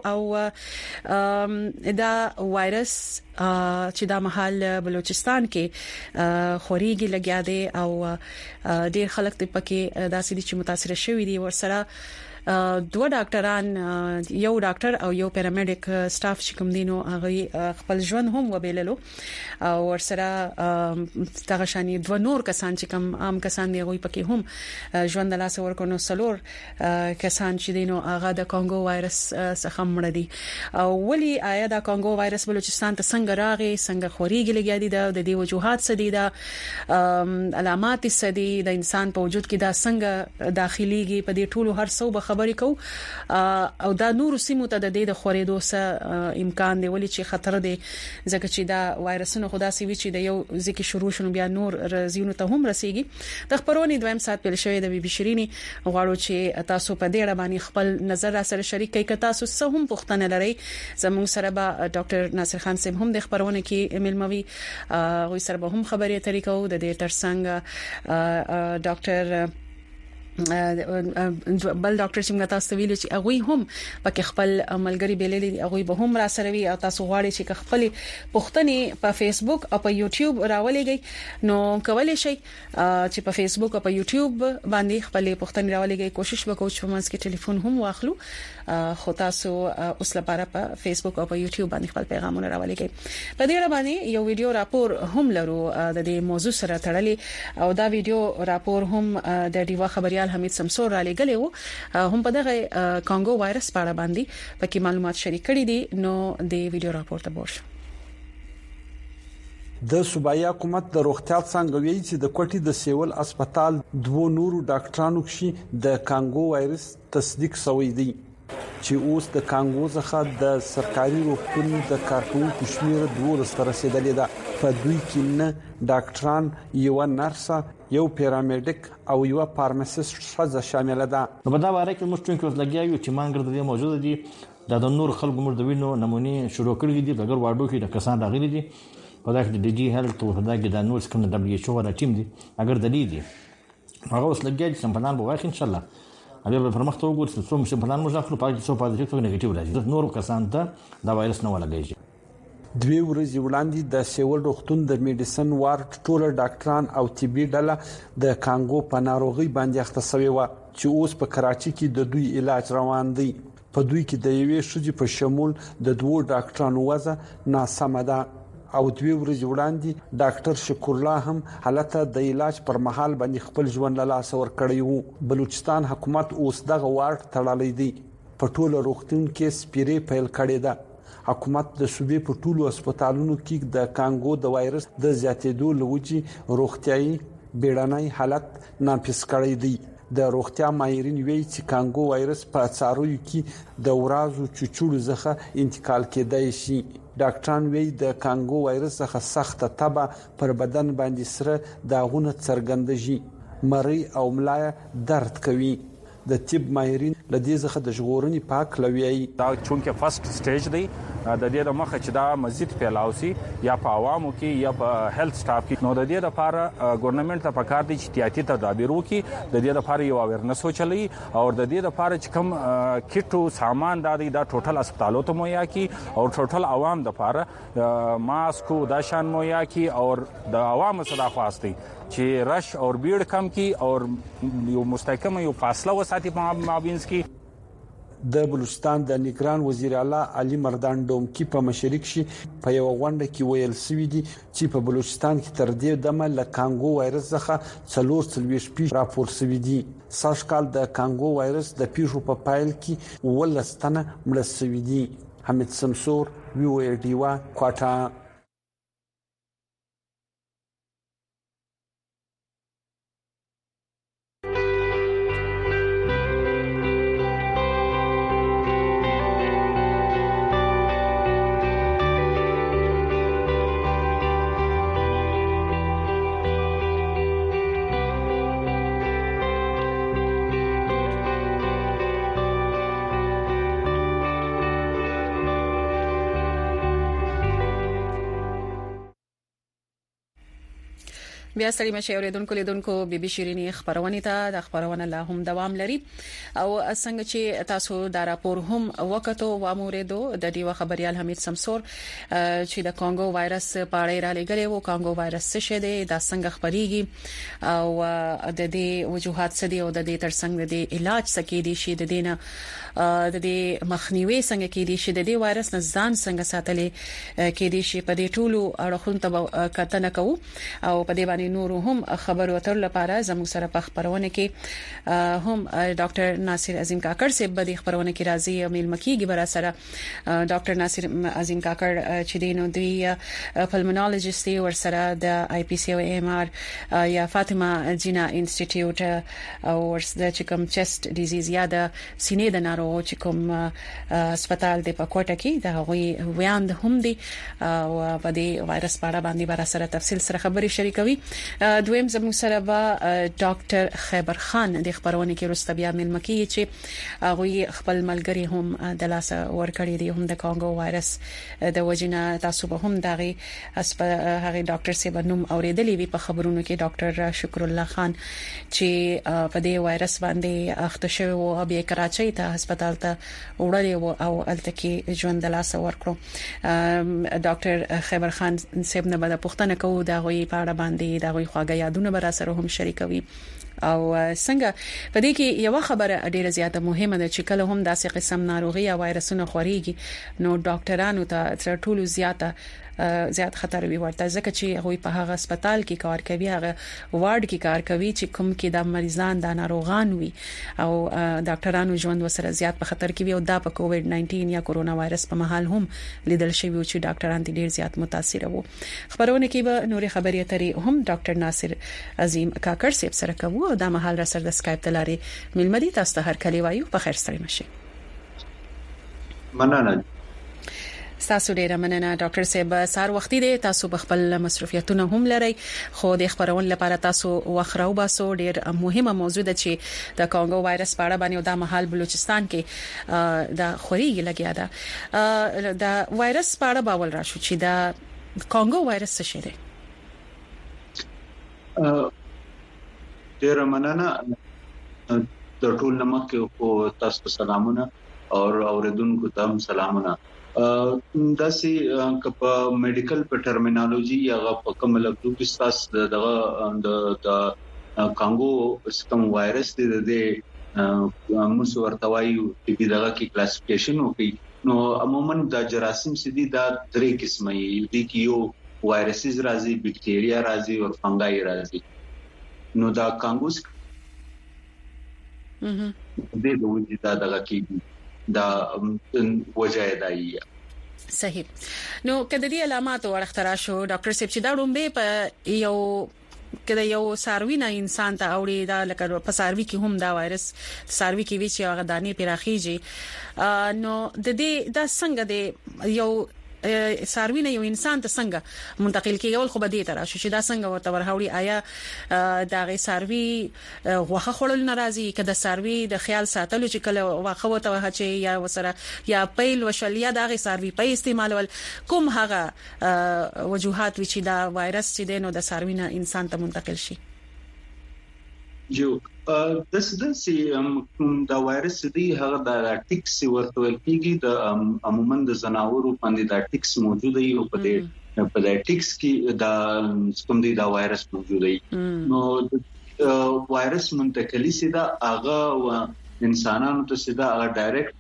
او دا وایرس چې دا محل بلوچستان کې خوريږي لګیا دي او ډېر خلک ته پکې داسې دي چې متاثر شوي دي. ورسره دوه ډاکټران، یو ډاکټر او یو پیرامیډیک سټاف چې کوم دینو هغه خپل ژوند هم وبېللو او ورسره دغه شانی دوه نور کسان چې کوم عام کسان دی هغه پکې هم ژوند لاس ورکونو. سلور کسان چې دینو هغه د کانګو وایرس څخه مړ دي. او ولی آیا دا کانګو وایرس بلوچستان ته څنګه راغی، څنګه خوريږي لګیا دي، د دې وجوهات څه دي، د علامات څه دي، د انسان په وجود کې دا څنګه داخليږي، په دې ټولو هر څه خبرې کو او دا نور سیمو ته د خورېدو سره امکان دی ولی چې خطر دی ځکه چې دا وایرسونه خدا سي وی چې د یو ځکه شروع شونه بیا نور رزيونو ته هم رسیږي. د خبرونې دویم سات پیل شوی د بي بي شيرين غواړو چې تاسو په دې اړه باندې خپل نظر را سره شریک کړئ. که تاسو څه هم پوښتنه لرئ زموږ سره به ډاکټر ناصر خان صاحب هم د خبرونه کې ملموي غوي سره به هم خبرې اترې کوو. د دې ترڅنګ ډاکټر بل ډاکټر چې تاسو ویلو چې هغه هم پکې خپل عملګری بیللې هغه به هم را سره وي او تاسو غواړئ چې خپل پوښتنې په فیسبوک او په یوټیوب راولېږئ نو کولای شئ چې په فیسبوک او په یوټیوب باندې خپل پوښتنې راولېږئ. کوشش وکړو چې موږ کې ټلیفون هم واخلو خو تاسو اوس لپاره په فیسبوک او په یوټیوب باندې خپل پیغامونه راولېږئ. په دې اړه باندې یو ویډیو راپور هم لرو د دې موضوع سره تړلې او دا ویډیو راپور هم د دیوا خبري حمید سمسور را لګلې وو هم په دغه کانګو وایرس په اړه باندې پکې معلومات شریک کړي دي. نو د ویډیو راپور ته ورشو. د صوبایي حکومت د روغتیا څنګه ویلي چې د کوټي د سیول هسپتال دوه نورو ډاکټرانو کې د کانګو وایرس تصدیق شوی دی چې اوس د کانګو څخه د سرکاري روغتون د کارکونکو شمیر 12 ته رسیدلې ده. په دوی کې نه ډاکټران، یو نرس، یو پیرامیډیک او یو فارماسیست څخه شامل ده. نو په دا واره کې موږ څنګه اوس لګیاو چې مانګر د موجوده دي د نور خلکو موږ د وینو نمونه شروع کړی دي. بغیر واډو کې د کسان راغلي دي په دغه د ډي جی هیلث او د نور څخه د دبليو ایچ او را ټیم دي اگر د دې دي هغه اوس لګیاو چې سمپلان به واخین ان شاء الله هغه به پرمختګ وګوري. څو سمپلان موږ اخلو پاتې څو پاتې څو نیگیټیو راځي نور کسان ته دا وایرس نه ولګیږي. دوی ورځې وړاندې د سیول روغتون د میډیسن وارډ ټول ډاکټران او طبي ډله د کانګو په ناروغي باندې اخته شوی و چې اوس په کراچي کې د دوی علاج روان دی. په دوی کې د یوې ښځې په شمول د دوه ډاکټرانو وضع ناسمه ده او دوی ورځې وړاندې ډاکټر شکر الله هم حالت د علاج پر مهال باندې خپل ژوند له لاس ور کړی وو. بلوچستان حکومت اوس دغه وارډ تړلی دی. په ټول روغتون کې سپیرې پیل کړي ده. حکومت د صوبې په ټولو هسپتالونو کې د کانګو د وایرس د زیاتېدو لوجي روغتيایي بیړنۍ حالت نافذ کړی دی. د روغتیا ماهرین وایي چې کانګو وایرس په څارویو کې د ورازو چوچوړو څخه انتقال کېدای شي. ډاکټران وایي د کانګو وایرس څخه سخت تبه پر بدن باندې سره داغونه څرګندېږي، مری او ملا درد کوي. د طب ماهرین لدې څخه د ژغورنې پاک لوي دا چونکه فرست سټیج دی د دې د مخه چې دا مزید پیلاوسی یا په عوامو کې یا په هیلث سټاف کې. نو د دې لپاره ګورنمنت ته پکار دي چې احتیاطي تدابیر وکړي، د دې لپاره یو اویرنس وچلي او د دې لپاره چې کوم کیټو سامان دا ټوټل هسپتالو ته مهیا کی او ټوټل عوام د لپاره ماسک او د شان مهیا کی او د عوامو صدا خواسته چې رش او بیړ کم کی او یو مستحکم یو فاصله وساتي په مابینس کې. د بلوچستان د نگران وزیر اعلی علي مردان ډومکی په مشرک شي په یو غونډه کې ویل سوي دي چې په بلوچستان کې تر دې دمه له کانګو وایرس څخه 440 پیښې راپور شوي دي. سږ کال د کانګو وایرس د پیښو په پایل کې ولستنه مړ شوي دي. حمید سمسور وی او ډیوا کوټا. بیا ستړي مشه اوریدونکو لیدونکو بي بي شيريني خبرونه ته د خبرونه لا هم دوام لري او څنګه چې تاسو دا راپور هم وکړو و موریدو د دې خبريال حمید سمسور چې د کانګو وایرس په اړه را لګلې وو. کانګو وایرس څه شي دی، دا څنګه خبريږي او د دې وجوهات څه دي او د دې ترڅنګ د علاج څه کې دي شي د دینه د دې مخنیوي څنګه کې دي شي د دې وایرس نه ځان څنګه ساتلې کې دي شي په دې ټولو اړخونو ته کتنه کوو او په دې باندې نور هم خبرو اترو لپاره زموږ سره په خبرونه کې هم ډاکټر ناصر عظیم کاکړ صاحب د خبرونه کې راځي میل مکیږي بر سره ډاکټر ناصر عظیم کاکړ چې دینو دی پلمونولوژیست ور سره د آی پی سی او ام آر یا فاطمه جینا انسټیټیوټ او ورسره چې کوم چست ډیزیز یا د سینې د ناروغ چې کوم هسپتال د پکوټه کې د غوي ویاند هم دي او په دې وایرس په اړه باندې بر سره تفصیل سره خبري شریکوي. دویم زموږ سره به ډاکټر خیبر خان د خبرونه کې رسته بیا مل مکی چې هغه خپل ملګری هم د لاس ورکړی دی هم د کانګو وایرس د وجنه تاسو به هم دغه هغه ډاکټر سیب نوم اوریدلی وی په خبرونو کې ډاکټر شکر الله خان چې په دې وایرس باندې اخته شوی او بیا کراچۍ ته هسپتال ته وړل او التکی ژوند د لاس ورکړو. ډاکټر خیبر خان سیب نه بده پښتنه کوو دا غوي په اړه باندې دا غوي خواږه یادونه بر سره هم شریکوي او څنګه په دې کې یو خبره ډیره زیاته مهمه ده چې کله هم داسې قسم ناروغي او وایرسونه خوريږي نو ډاکټرانو ته تر ټولو زیات خطر وي ورته ځکه چې هغه په هغه هسپتال کې کار کوي، هغه وارډ کې کار کوي چې کوم کې د مریضان د ناروغان وي او ډاکټرانو ژوند وسره زیات په خطر کې وي او دا په کووډ 19 یا کورونا وایرس په محل هم لیدل شوی چې ډاکټران ډیر زیات متاثر وو. خبرونه کې به نورې خبرې اترې هم ډاکټر ناصر عظیم کاکړ صاحب سره کوو او دا مهال را سره د اسکایپ تلاري ملمدي تاسو ته هر کلی وایو په خیر ستړي مشي. مننه تاسو ډیره مننه ډاکټر صاحب. سار وختي دی تاسو خپل مصروفیتونه هم لري خو د خبرون لپاره تاسو وخراو باسو ډیر مهمه موضوع ده چې د کانګو وایرس په اړه باندې د محل بلوچستان کې د خوريږي لګیا ده. د وایرس په اړه باور راشو چې د کانګو وایرس څه شي دی. ډیره مننه د ټول نمک او تاسو سلامونه او اوریدونکو ته سلامونه. داسې په میډیکل په ټرمینالوژي یا په کوم لفظو کې تاسو د کانګو سکم وایرس د موږ ورته وایو چې دغه کې کلاسیفیکیشن وکړي نو عموما د جراثیم سدي دا درې قسمه دي کې یو وایرسز راځي بکټیریا راځي او فنګای راځي نو دا کانګوس د وجود دغه کې دا وجه دی صحیح نو کله دې علامات ورخترا شو ډاکټر سیب چې دا رومبه په یو کله یو ساروی نه انسان ته اوري دا لکه په ساروی کې هم دا وایرس ساروی کې وی چې هغه دانې پیراخیږي نو د دې دا څنګه دی یو ساروی نه یو انسان ته څنګه منتقل کیږي خو به دې تر شو چې دا څنګه ورته ورهوري آیا دا غي ساروی غوخه خړل ناراضي کده ساروی د خیال ساتلو چې کله واخه وته چې یا وسره یا پیل وشل یا دا غي ساروی په استعمالول کوم هغه وجوهات چې دا وایرس چې دینو د ساروی نه انسان ته منتقل شي جو دسي دا وایرس دی هغه د ټیکس ورته کیږي د عموما د زناورو باندې د ټیکس موجود دی او په دې ټیکس کې دا کوم دی دا وایرس موجود دی نو وایرس منتقلی سیدا هغه انسانانو ته سیدا هغه ډایرکټ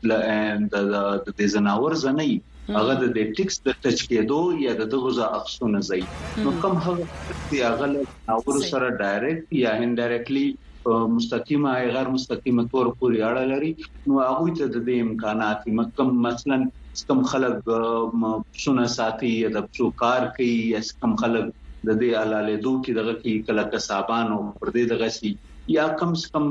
د زناور زنی هغه د ټیکس د ټچ کېدو یا د غذا اخصونه زی نو کوم هغه اور سره ډایرکټ یا انډایرکټلی مستقیمه غیر مستقیمه تور پورې اړه لري نو هغه ته د امکانات مکم مثلا کم خلک سونه ساتي یا د څوکار کوي یا کم خلک د دې الاله دوه کې دغه کې کله کسابان او پر دې دغه سي یا کم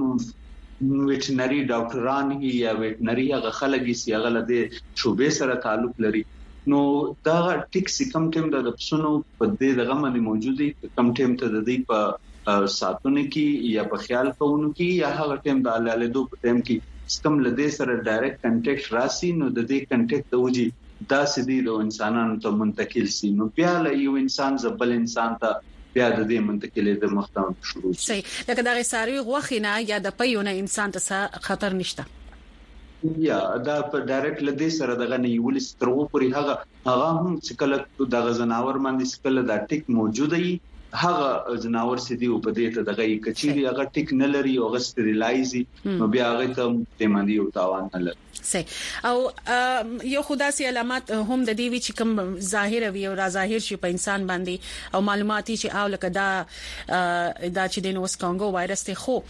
ویټنری ډاکټران یا ویټنری هغه خلک چې هغه له شوبې سره تعلق لري نو دا ټیکس کم ټیم د پسونو په دې دغه باندې موجودي کم ټیم ته د دې په ساتونه کې یا په خیال کوونو کې یا هغه ټیم د الاله دوه په ټیم کې سکم لدې سره ډایرکټ کنټیکټ راسي نو د دې کنټیکټ د وجي دا سدي د انسانانو ته منتقل سي نو بیا له یو انسان زبل انسان ته بیا د دې منتقلې د مختام شروع شي صحیح لکه دا ساروی غوخینه یا د پيونه انسان ته خطر نشته یا دا په ډایرکټ لدې سره دغه نیول سترو پورې هغه هم څکل د غزناور باندې څکل دا ټیک موجود دی هغه جناور سدي په دې ته دغه کچيري هغه ټیک نه لري او غستریلایزي نو بیا هغه ته تمندي او تاوان نه لري صحیح او یو خداسي علامات هم د دې وی چې کوم ظاهر وي او را ظاهر شي په انسان باندې او معلوماتي چې او لکه دا چې د نوس کانګو وایرس ته خو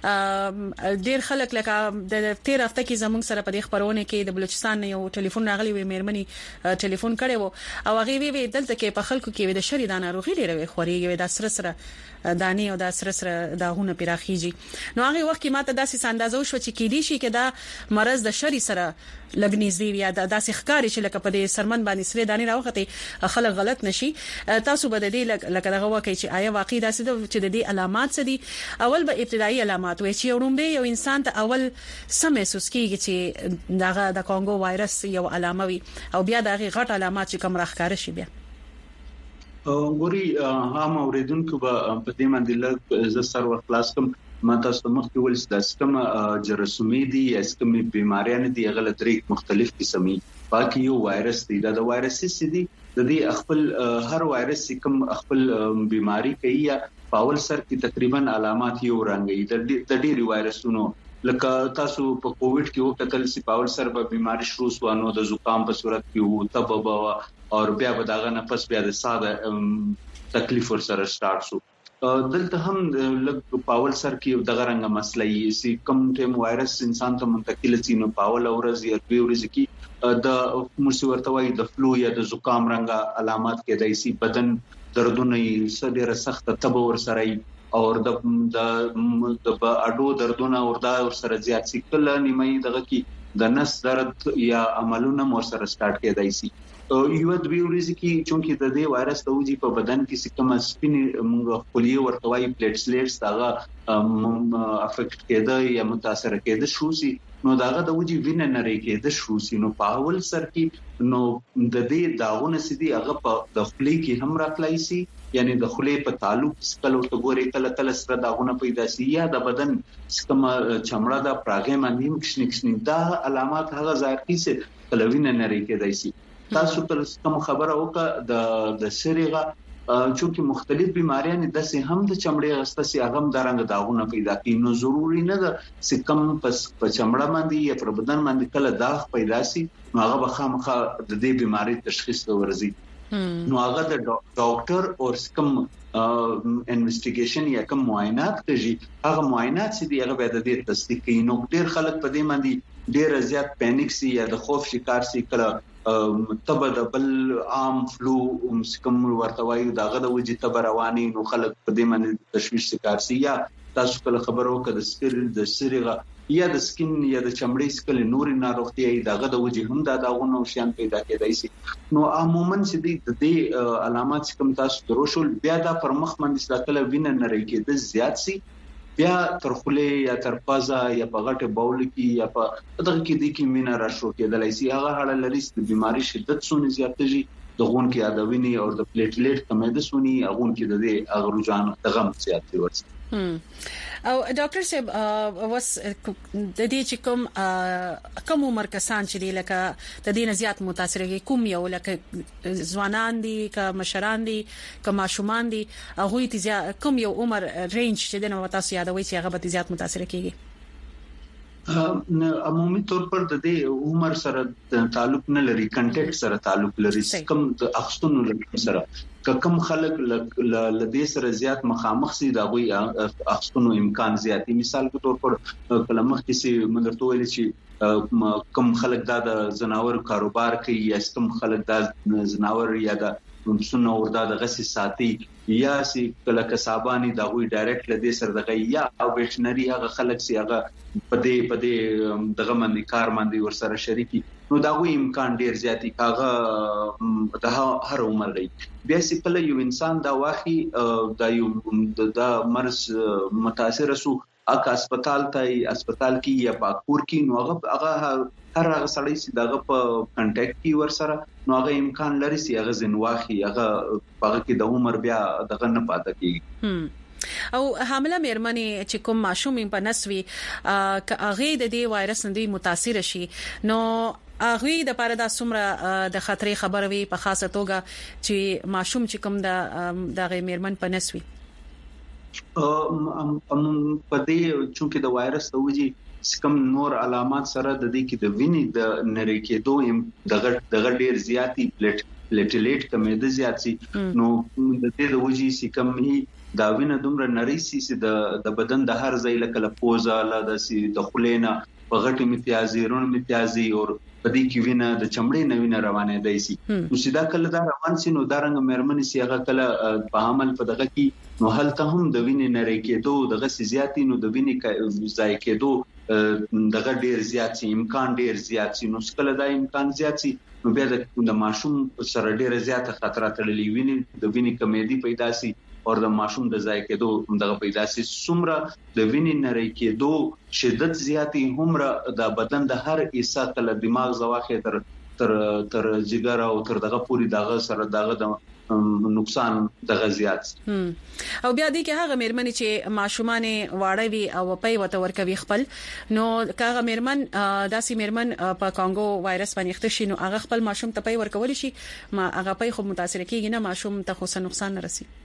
ډیر خلک لکه د 13 هفته کې زموږ سره په دې خبرونه کې د بلوچستان یو ټلیفون راغلی وي مېرمني ټلیفون کړي وو او هغه وی دلته کې په خلکو کې د شری دانه روغي لري خوري دا سره دانی او دا سره داونه پیراخیږي نو هغه وخت کې ماته داسې اندازو شو چې کې دي شي کې دا مرز د شری سره لګنيزي یا داسې ښکاری چې لکه په دې سرمن باندې سره دانی راوخته خلک غلط نشي تاسو به د دې لکه دغه وکي چې آیا واقعي داسې چې د دې علامات څه دي اول به ابتدایي علامات وي چې ورومبه یو انسان ته اول سم محسوس کیږي چې دغه د کانګو وایرس یو علامه وي او بیا دغه غټ علامات چې کوم راخکار شي بیا ګوري هم اوریدونکو په دې باندې لږ ز سر ور خلاص کوم ماته ستمخ ول ستاسکم جرثومي دي یا سکم بیماریان دي غل درې مختلف قسمي باقي یو وایرس دي دا وایرس دي د دې خپل هر وایرس کوم خپل بیماری کوي یا پاول سر کې تقریبا علامات یو رنګي د ډېری وایرسونو لکه تاسو په کووډ کې وکتل چې پاول سر په بیماری شروع وانه د زکام په صورت کې وو تبب او بیا به داغه نفس بیا د ساده تکلیف ور سره سٹارټ شو دلته هم لګ پاول سر کې دغه رنګه مسله یې سي کم ټیم وایرس انسان ته منتقل شي نو پاول اورز یا بیورز کې د مسورتوي د فلو یا د زکام رنګه علامات کې دایسي بدن دردونه یې سره سخت تب ور سره او د اډو دردونه وردا ور سره زیات سي کله نیمه دغه کې د نس درد یا عملونه مور سره سٹارټ کې دایسي یو د بیوريز کې چونکی د دې وایرس د وجې په بدن کې سکم سپینې موږ خلیه ورتوي پلیټسلیټس داغه افیکټ کېده یا متاثر کېده شو سي نو داغه د وجې وینه نری کېده شو سي نو پاول سر کې نو د دې داغونه سدي هغه په د خلی کې هم راتلای سي یعنی د خلی په تعلق سکلو ته ګوري کله سره داغونه پیدا سي یا د بدن سکم چمړه د پراګې باندې کښنی دا علامات هغه ظاهر کیسه کلوینه نری کېدای سي تاسو کوم خبره وکړه د سریغه چونکی مختلف بیماریاں د سه هم د چمړې غسته سي هغه درنګ داغونه پیدا کوي نو ضروری نه ده چې کم په چمړه باندې یا پر بدن باندې کله داغ پیدا سي نو هغه به خامخا د دې بیماری تشخیص ورزي نو هغه د ډاکټر او کم انویسټیګیشن یا کوم معاینات کوي هغه معاینات چې دی هغه به د دې تصدیق کوي نو ډیر خلک په دې باندې ډیر زیات پینیک سي یا د خوف شکار سي کله تبه د بل عام فلو کوم ورته وایي داغه د وجې تبه رواني نو خلک په دې باندې تشویش شکار سي یا تاسو کله خبرو کړه د سریغه یا د سکین یا د چمړې سکل نوري ناروغتي داغه د وجې هم دا داغونه شیان پیدا کېدای شي نو عموما چې د دې علامات کوم تاسو دروشل بیا دا پر مخ باندې ساتل وینه نه رېکې د زیات سي بیا تر خله یا تر پازا یا په غټه باول کې یا په دغه کې د کې مینا را شو کېدلای شي هغه هړه لري د بیماری شدت سونی زیاتېږي د غون کې ادوینی او د پلیټلیټ کمېده سونی غون کې د دې اغروجان دغه زیاتې ورسي او ډاکټر صاحب وس د دې چې کوم عمر کسان چې لکه د دې نه زیات متاثر کیږي کوم یو لکه ځوانان دي که مشران دي که ماشومان دي هغه ته کوم یو عمر رینج چې د نو تاسو یادوي چې هغه به زیات متاثر کیږي عمومي طور پر د دې عمر سره تعلق نه لري کنټیکټ سره تعلق لري کم د اخستونو سره کم خلک لدې سره زیات مخامخ سي دا وي اخستونو امکان زیاتی مثال په تور پر کلمخ کې سي مندرته ویل چې کم خلک د زناور کاروبار کوي یا کم خلک د زناور یا د سنو وردا د غسي ساتي یا سي کله کسابانی دا وی ډایرکټ لدې سره دغه یا او ویټنری هغه خلک سي هغه پدې دغه باندې کار باندې ور سره شریکي نو دا وی امکان ډیر زیاتی هغه د هر عمر لري بیا سي کله یو انسان دا واخی دا یو د مرز متاثر سو اګه هسپتال کې یا پاکور کې نو هغه هر هغه سړی چې دغه په کنټیکټ کې ور سره نو هغه امکان لري چې هغه زنواخي هغه هغه کې د عمر بیا دغه نه پاتې کیږي او حامله مېرمنې چې کوم ماشوم په نسوي هغه د دې وایرس نه متاثر شي نو هغه د پاره د سمره د خطرې خبره وي په خاصه توګه چې ماشوم چې کوم د مېرمن په نسوي په دې چونکه د وایرس د وجې کم نور علامات سره د دې کې د وینې د نری کېدو دغه ډیر زیاتی پلیټلیټ کمېده زیات سي نو د دې د وجې سي کم هي دا وینه دومره نری سي چې د بدن د هر ځای لکه پوزه لا د سي د خلینا په غټي امتیازي رون امتیازي او په دې کې وینه د چمړې نوینه روانه دی سي نو سیدا کله دا روان سي نو دا رنګ مېرمنې سي هغه کله په عمل په دغه کې نو هلته هم د وینې نری کېدو دغه زیاتی نو د وینې ځای کېدو دغه ډیر زیات سي امکان ډیر زیات سي نو کله دا امکان زیات سي نو بیا د ماشوم سره ډیر زیات خطر تړلې وینې د وینې کمیدي پیدا سي او د ماشوم د ځای کېدو دغه پیدا سي څومره د وینې نری کېدو شدت زیاتی همره د بدن د هر حصہ کله دماغ زواخه تر جګر او تر دغه پوری دغه سره دغه د نقصان دغه زیات او بیا دې کې هغه مېرمنې چې ماشومان واړه وي او په وته ورکوي خپل نو هغه مېرمن داسې مېرمن په کانګو وایرس باندې اخته نو هغه خپل ماشوم ته پي ورکول شي ما هغه پي خو متاثر کیږي نه ماشوم ته خو نقصان نه رسي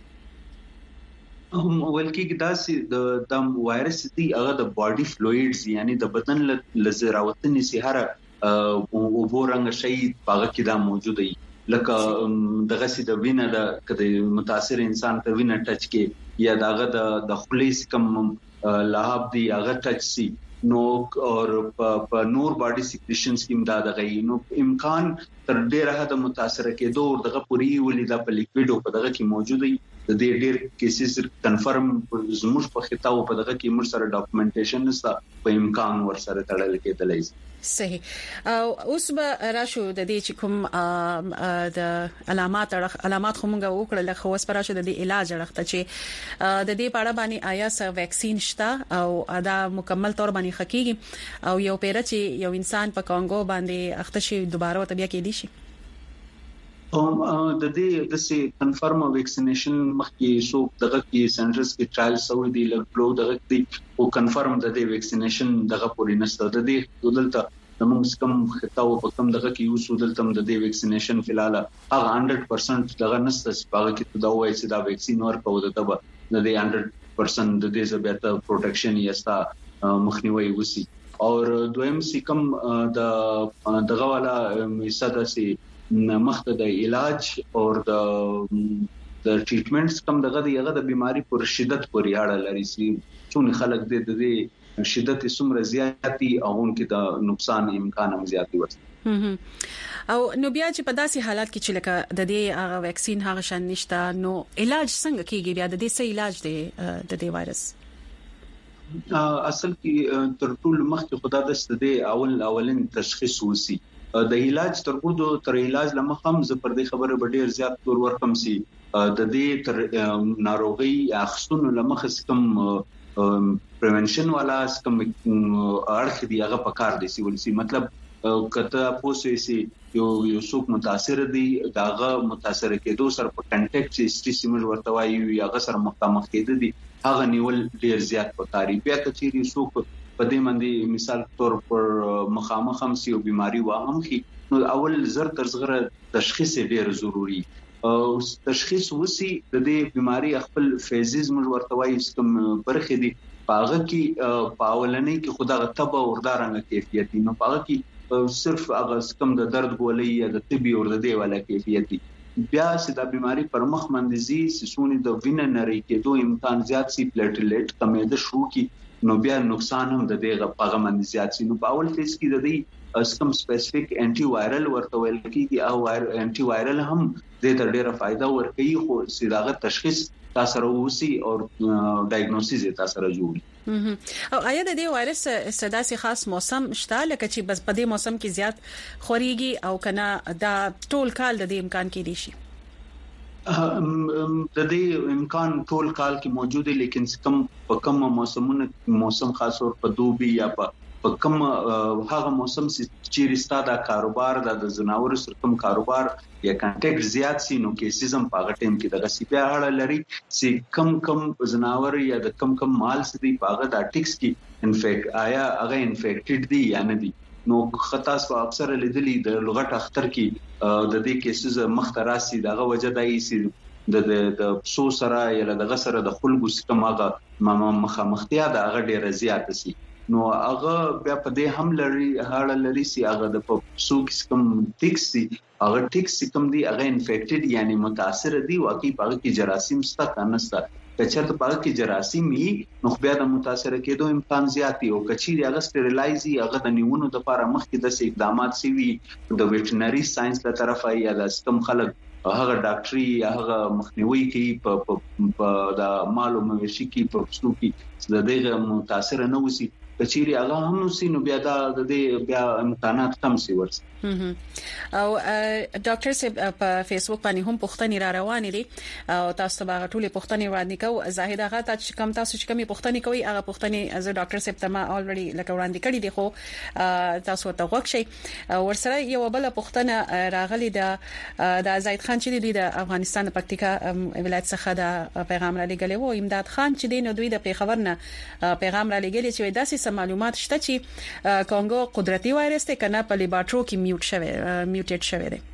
ولکه داسې د وایرس دي هغه د باډي فلویډز یعنی د بدن لزراوتنې سي هر او بورنګ شي هغه کې دا موجود دی لکه دغه سي د وینه د کده متاثر انسان ته وینه ټچ کې یا دغه د خلیص کم لهاب دی هغه ټچ سي نو اور په نور باډي سیکریشنز کې امداد غي نو امکان تر ډیره حد متاثر کېدو دغه پوری ولیدا په لیکویډ په دغه کې موجود دی د دې ډیر کیسز کنفرم زموږ په خطاو په دغه کې موږ سره ډاکومېنټیشن نشته په امکان ور سره تړل کېدلای شي صحیح او اوس به راشو د دې چې کوم د علامات خو موږ وکړل خو اوس پر راشو د دې علاج راخته چې د دې پاړه باندې آیا څه ویکسین شته او دا مکمل تور باندې حقيقي او یو پیر چې یو انسان په کانګو باندې اخته شي دوباره ته بیا کې دي شي د دې د سي کنفرم ویکسینیشن مخکې سو دغه کې سنټرز کې ټرایل سوي دي لګلو دغه کې او کنفرم د دې ویکسینیشن دغه پوری نشته د دې دلته موږ کوم خطاو په کوم دغه کې یو سودل تم د دې ویکسینیشن فلاله هغه 100% دغه نسته هغه کې دا وایي چې دا ویکسین ورکو د تبه د 100% د دې زبېته پروټیکشن یستا مخنیوي وسی او دویم سکم د دغه والا میساده سي مخته د علاج او د ټریټمنټس کم دغه د بیماری پر شدت پورې اړه لري چې څونه خلک د شدت سمره زیاتی او انکه د نقصان امکان هم زیاتی وي او نو بیا چې په داسې حالات کې چې لکه د دې هغه ویکسین هغه شان نشته نو علاج څنګه کیږي بیا د دې څه علاج دی د دې وایرس اصل کې تر ټولو مخکې خدا د اولین تشخیص وسی د علاج تر علاج لمخه هم زه پر دې خبره ډېر زیات تور ورکم سي د دې تر ناروغي اخستون لمخه کم پریونشن والا کم اړخ دی هغه پکار دي سی مطلب کته پوسې سي یو څوک متاثر دي داغه متاثر کېدو سره په کنټیکټ هیستوري سیمر ورته وایي هغه سره مخامخ کېد دي هغه نیول ډیر زیات پکاري بیا کچېری څوک په دې باندې مثال تور پر مخامخ هم سي او بيماري واهم خي نو اول زر تر صغره تشخیص ډیر ضروری او تشخیص وسی د دې بيماري خپل فیزز موږ ورته وایي کوم برخه دي پاغه کې پاولنې کې خدای تبه وردارنګ کیفیت نو پاغه کې صرف هغه کم د درد ګولې یا د طبي اور د دی والا کیفیت بیا چې دا بيماري پر مخ مندزي سونی د وینه نری کېدو امکان زیات سي پلیټلیټ کمېده شو کی نو بیا نقصان هم د دې غوغه مندزيات سي نو په اول فیز کې د دې اسکم سپیسیفیک انټي وایرل ورته ویل کیږي او انټي وایرل هم د ډېره فائدہ ورکوي خو سیداغه تشخیص تاسو وسی او ډایګنوسیس تاسو جوړي او آیا د دې وایرس سداسي خاص موسم شته لکه چې بس په دې موسم کې زیات خوريږي او کنه دا ټول کال د دې امکان کې دي شي د دې امکان ټول کال کې موجود دي لیکن کم موسم خاص او په دوبي یا په کم هغه موسم چې ریستا کاروبار د زناور سره کوم کاروبار یا کانټیکټ زیات سي نو کیسز هم په غټیم کې د غسیبه اړه لري چې کم زناور یا د کم مال سدي پاغه د ټیکس کې آیا هغه انفیکټډ دي یا نه دي نو خطاس په اکثر لیدلې د لغت اختر کې د دې کیسز مختراسي دغه وجه دای سي د سو سره یا د غسر د خلګو سکماغه مخامختیا د هغه ډیره زیات سي نو هغه بیا په دې هم لري سي هغه د پسو کم ټیکس سي هغه ټیکس کم دي هغه انفیکټډ یعنی متاثر دي واقعي په کې جراثیم ستا کنستا کچرته په کې جراثیم نو بیا د متاثر کېدو امکان زیات او کچيري هغه سټریلایزي هغه د نیونو د لپاره مخکې د اقدامات سی وي د ویټرنری ساينس له طرفه یا د کم خلک هغه ډاکټري هغه مخنیوي کوي په د مالو موشي کې په پسو کې د دې متاثر نه وسی کچيري هغه هم سي نو بیا د دې بیا امکانات کم سي ورس او ډاکټر صاحب په فیسبوک باندې هم پوښتنې را روانې دي او تاسو به ټولې پوښتنې وړاندې کوو زاهد هغه تاسو چې کومې پوښتنې کوي هغه پوښتنې از ډاکټر صاحب ته ما الریډي لکه وړاندې کړې دي خو تاسو ته وښی ورسره یو بل پوښتنه راغلي د زاهد خان چې د افغانستان د پکتیکا ولایت څخه د پیغام را لګلې وو امداد خان چې د نو دوی د پیښور نه پیغام را لګلې چې داسې معلومات شته چې کانګو قدرتي وایرس ته کنه په لیبارټرو کې میوټیټ شوی دی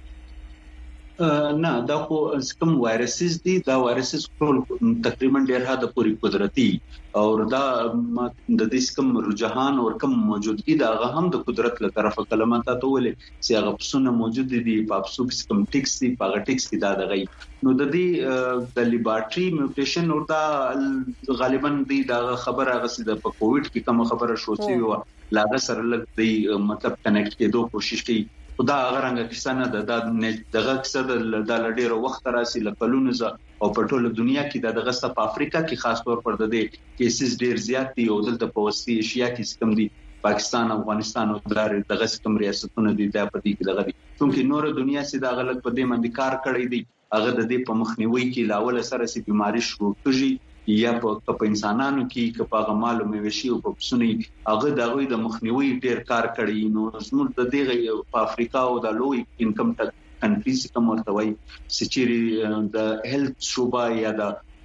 نه دا خو کوم وایرسز دي دا وایرسز ټول تقریبا ډېر حد پورې قدرتي او دا د دې کوم رجحان او کوم موجودګي دا هم د قدرت له طرفه کلمات ته ولې چې هغه پسونه موجود دي په اپسوکس کوم ټیکس دي په ټیکس کې دا دغی نو د دې د لیبارټري میوټیشن او دا غالبا دی دا خبره غسه د کووډ کې کوم خبره شو چې لاغه سره لګ دی مطلب کنیکټ کېدو کوشش کوي خدا هغه رنګ کیسه نه دغه کیسه د ډیرو وخت راسي لکلونه او په ټوله دنیا کې دغه ست په افریقا کې خاص طور پر د دې کیسز ډیر زیات دي او دلته په وسطي ایشیا کې کم دي پاکستان افغانستان او دغه کم ریاستونه دي د په دې کې دغه دي چې نور دنیا سي دا غلط په دې باندې کار کړی دی هغه د دې په مخنیوي کې لاول سره سي بيماري شروع کیږي یا په انسانانو کې کپاغه معلومه وشي او په سني هغه دغه د مخنیوي ډیر کار کړی نو زموږ د دې په افریقا او د لوی انکم کنټریز کوم ورته وایي چې د هیلث شوبه یا د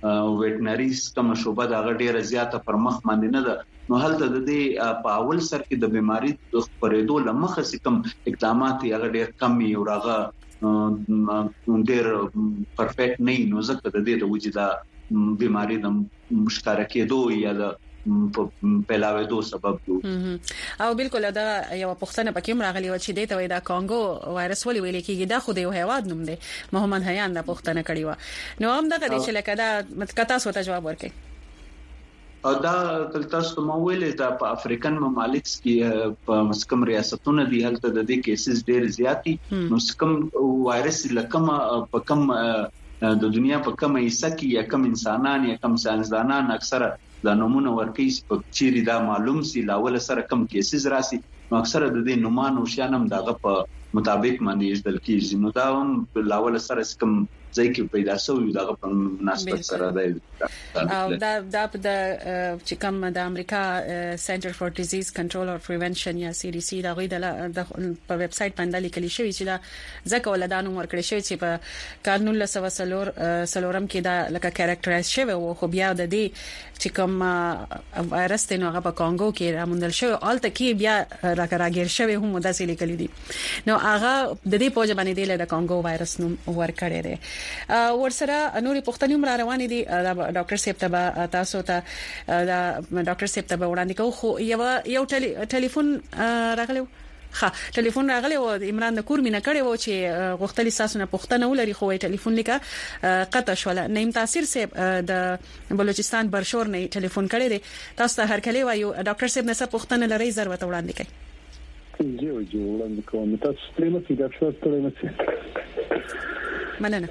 ویټنریز کوم شوبه دا ډیره زیاته پر مخ باندې نه ده. نو هلته د دې په اول سر کې د بیماری د خپرېدو لمخه سکم اقدامات هغه ډیر کم یو راغه ډیر پرفیکټ نه نو ځکه د دې د وجوده بیماری د مشترکېدو یا د پهلاوېدو سبب دی. او بالکل دا یو پښتنه پکې راغلی و چې د ته دا کانګو وایرس ولې ویل کېږي دا خو د یو هیواد نوم دی. محمد حیان دا پښتنه کړی و نو هم دا غوډي چې لکه دا کتا سوته جواب ورکړي او دا تاسو مو ویلې دا په افریقن ممالک کې په مسکم ریاستونو دی هلته د دې کیسز ډېر زیاتی نو سکم وایرس لکه په کم د دنیا په کومه حصہ کې یا کم انسانان یا کم ساينسدانان اکثره د نمونه ورکیس په چیرې دا معلوم سي لاول سره کم کیسز راسي نو اکثره د دې نومان او شانم دغه په مطابق باندې ځدل کیږي نو دا هم لاول سره کم ځای کې پیدا شوی دغه په مناسبت سره دی. او دا د چې کوم د امریکا سنټر فور ډیزیز کنټرول او پریونشن یا CDC دا غوډه په ویب سټ باندې لیکل شوی چې دا ځکه ولدانو ورکړی شوی چې په قانون له سلورم کې دا لکه کریکټرایز شوی او خو بیا د دې چې کوم وایرس ته نو هغه په کانګو کې رامندل شوی الته کې بیا راګر شوی هم داسې لیکل دي نو هغه د دې پوجا باندې د کانګو وایرس نوم ورکړی دی. ورسره نوري پښتني مر روان دي ډاکټر سیب ته تاسو ته دا ډاکټر سیب ته وړاندې کوم خو یو ټلیفون راغلی ټلیفون راغلی او عمران د کور مینه کړي و چې غوښتلی ساسونه پښتنه ولري خو ټلیفون لیکه قطع شول. نیم تاثیر سیب د بلوچستان برشور نه ټلیفون کړي دي تاسو ته هر کله وایو ډاکټر سیب نه پښتنه لري ضرورت وړاندې کوي. جو وړاندې کوم تاسو پرېمه چې ډاکټر ستړي مننه.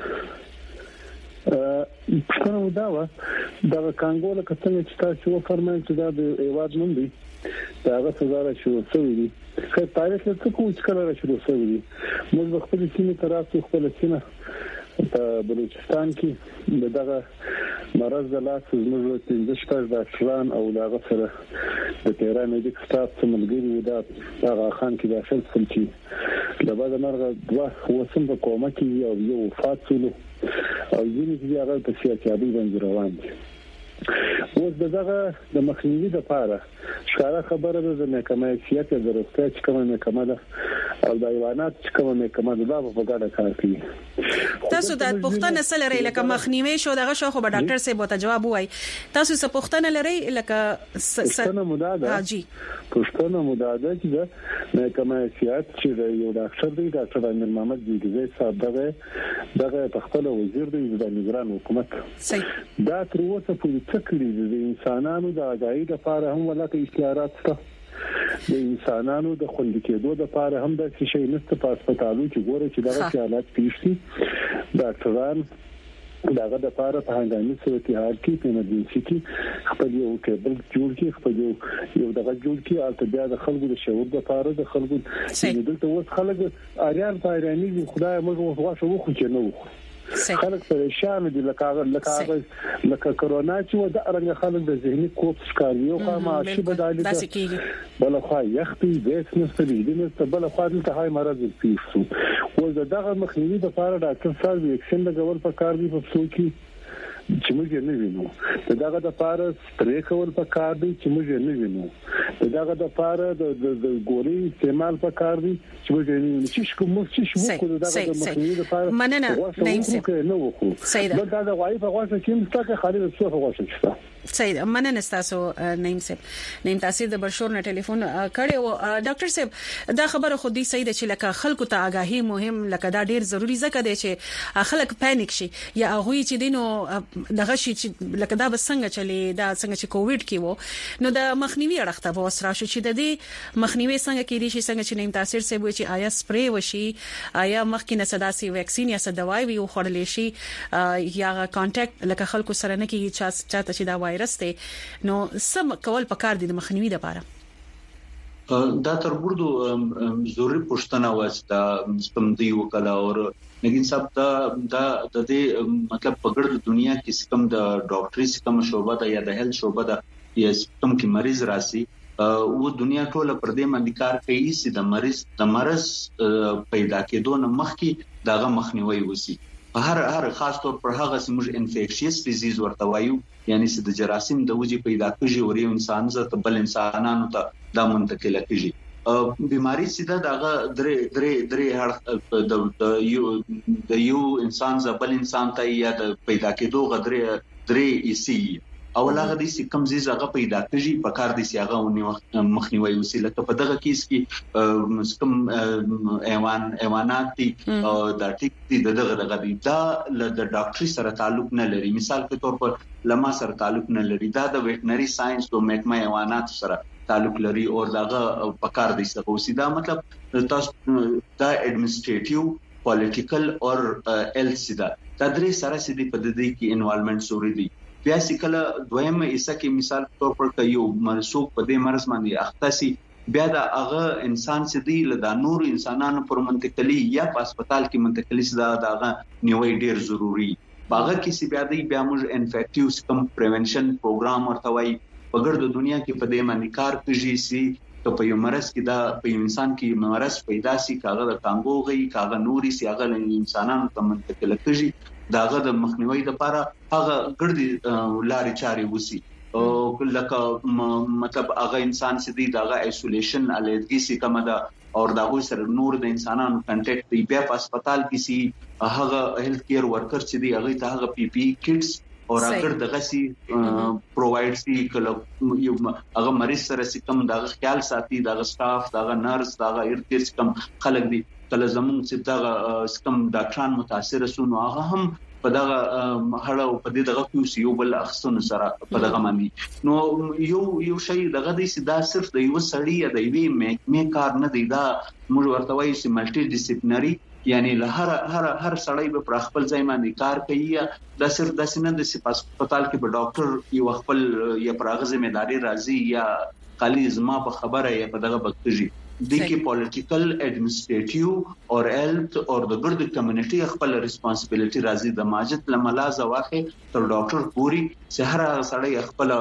څنګه وداوه دا کانګو له کتنې چې تاسو فرمایي چې دا د ایواد نوم دی دا هغه څنګه شروع شوی دی خو تاریخ څه کوم چې کله شروع شوی دی موږ خپل سیمه تراسو خپل سیمه په بلوچستان کې دغه مرز د لاس زموږ د شپږ ډاکټران او دغه سره د تهران میډیک سټاف څخه دا هغه خان کې داخل شول چې د بعد مرغه دوه وسم په کومه کې یو وفات شول او ځینې چې هغه په سیاستي باندې روان دي. اوس دغه د مخنیوي لپاره ښکارا خبره ده د محکمه سیاست د روغتیا چې کومه محکمه ده او د ایوانات چې کومه محکمه ده په ګډه کار کوي. تاسو د پښتنه سره لري لکه مخنیوي شو دغه شو خو ډاکټر سیب ته جواب وای تاسو سره پښتنه لري لکه پښتنه مداده حاجی پښتنه مداده چې د محکمه سیاست چې یو ډاکټر دی ډاکټر امیر محمد دیګزی صاحب دغه تخپل وزیر دی د نگران حکومت دا تر اوسه په تکلیف د انسانانو د آگاهی لپاره هم ولکه اشارات شته د انسانانو د خوندي کېدو لپاره هم د شي نست په هسپتالو کې ګوره چې دغه حالات پیښ شي ډاکټران داغه د لپاره په هنګامي صورتحال کې په ایمرجنسي کې خپل یو ټیبل جوړ کې خپل یو دغه جوړ کې البته بیا د خلکو د شعور لپاره د خلکو د دلته اوس خلک اریان پایرانی خدای موږ واښو خو چې نو خلک پریشان دي لکه کرونا چې و د ارنګ خلک د ذهني کوپ ښکاري او خامہ شي بدایله بل خو یختي بیس نستري دې بل خو دلته هاي مرض پیښ و دغه مخنیوي د لپاره ډاکټر صاحب یکشن د غول په کار دی په څوکي چې موږ نه وینو دغه د لپاره سپری کول په کار دی چې موږ نه وینو دغه د لپاره د ګوري استعمال په کار دی چې موږ نه وینو چې کوم څه وکړو دغه د مخنیوي لپاره مننه نیم سیب دا د غوای په غوښه کې مستقه خالي د څه غوښه شته سید مننه تاسو نیم تاسو د برشور نه ټلیفون کړي او ډاکټر صاحب دا خبره خو دې صحیح ده چې لکه خلکو ته آگاهی مهم لکه دا ډیر ضروری ځکه دی چې خلک پانیک شي یا هغه چې دینو دغه شي چې لکه دا بسنګ چلی دا څنګه چې کووډ کې وو نو د مخنیوي اړخته به وسره شو چې د دې مخنیوي څنګه کې دي څنګه چې نیم تاثیر سه وي چې آیا سپری وشي آیا مخکینه صداسي ویکسین یا صدوای وي خورل شي یا کانټیکټ لکه خلکو سره نه کیږي چاته چې دا وایرس دی نو سم کول پکار دي د مخنیوي لپاره دا تر ګردو ضروري پښتنه واسطه سم دی وکړه او لیکن صاحب دا د دې مطلب په ګرد دنیا کې کوم د ډاکټري کوم شعبه ده یا د هیلث شعبه ده یا کوم کې مریض راسي او دنیا ټوله پر دې باندې کار کوي چې د مرض پیدا کېدو نه مخکې دغه مخنیوي وسی هر خاص طور پر هغه سمج انفیکشیس ډیزیز ورته وایو یعنی چې د جراثیم د وجې پیدا کیږي او یو انسان ته بل انسانانو ته دا منتقل کیږي بیماری سیده دغه درې د یو انسان ز بل انسان ته یا د پیدا کېدو درې ایسی او هغه د سکم زیزغه پیدا کیږي په کار دي سیاغه مخنیوي وسیله ته په دغه کیس کې مسکم ایوانات دي د ټیک دي دغه دي دا د ډاکټري سره تعلق نه لري مثال په تور پر لما سره تعلق نه لري دا د ویټنري ساينس او میکما ایوانات سره تعلق لري او دغه په کار دي څه وسیدا مطلب تاسو دا اډمنسټریټیو پولیټیکل او هیلث دا درې سره سدي په دې کې انوالومنت سوري دي بیا سکله دویمه ایسه کې مثال تور پر کيو مرسوک په دې مرز باندې اختصي بیا دا هغه انسان چې دی له نور انسانانو پر منتقلی یا په هسپتال کې منتقلی دا هغه نیوي ډیر ضروری باغه کې سی بیا موږ انفیکټیو سکم پریونشن پروګرام ورته وای په ګرد دنیا کې په دې باندې کار کوي سي ته په یو مرز کې دا په انسان کې مرز پیدا سي کاغه د کانګو غي کاغه نوري سي هغه انسانانو ته منتقل کیږي داغه د مخنیوي لپاره هغه ګردي لارې چاري وسی او لکه مطلب هغه انسان چې دی داغه ایسولیشن علیحدګي سي کومه دا او داغه سره نور د انسانانو کنټیکټ دی بیا په هسپتال کې سي هغه هیلث کیر ورکر چې دی هغه ته هغه پی پی کټس او اگر دغه سي پرووایډ سي کله یو هغه مریض سره سي کوم داغه خیال ساتي داغه سټاف داغه نرس داغه ارتس کوم خلک دي کله زمون چې دغه سکم ډاکټران متاثر شونه هغه هم په دغه هړه او په دغه کیو یو بل اخصن سره په دغه باندې نو یو شی دغه دي چې دا صرف د یو سړی یا د یوې مې کار نه دی دا موږ ورته وایو چې ملټي ډیسپلینری یعنی له هر سړی به پر خپل ځای باندې کار کوي دا صرف د سینې د هسپتال کې به ډاکټر یو خپل یا پراغه ځمېداري راځي یا خالي زما په خبره یا په دغه بکتږي د کې پولیټیکل اډمنسټریټیو او هیلث او د ګرد کمیونټي خپل ریسپانسیبিলিټي راځي د ماجد لملاز واخه تر ډاکټر پوری سحر سړی خپل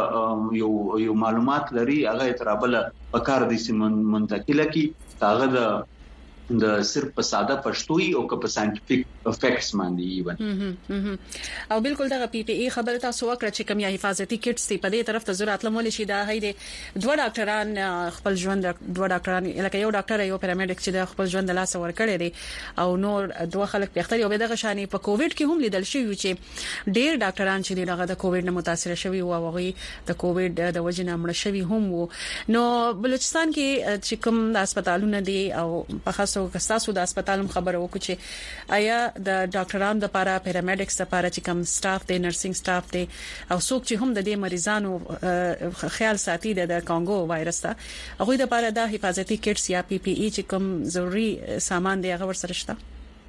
یو معلومات لري هغه ترابل پکار دي سیمن منتقله کی هغه د صرف په ساده پښتوي او په ساينټیفیک افیکټس باندې ایون او بالکل دا پی پی ای خبره تاسو وکړه چې کوم یا حفاظتي کټس په دې طرف ته ضرورت لمول شي دا هيدي دوه ډاکټران خپل ژوند دوه ډاکټران لکه یو ډاکټر یو پیرامیډیک چې د خپل ژوند لاس ور کړی دی او نور دوه خلک په اختیار یو دغه شانی په کووډ کې هم لیدل شوی چې ډیر ډاکټران چې دغه د کووډ نه متاثر شوی او هغه د کووډ د وجنه مړ شوی هم وو نو بلوچستان کې چې کوم د هسپتالونو دي او په خاص کستاسو د هسپتال خبره وکړي چې آیا د ډاکټرانو لپاره پیرامیډکس لپاره چې کوم سټاف دی نرسنګ سټاف دی او څوک چې هم د دې مریضانو خیال ساتي د کانګو وایرس ته هغه لپاره د حفاظتي کټس یا پی پی ای چې کوم ضروری سامان دی هغه ورسره شته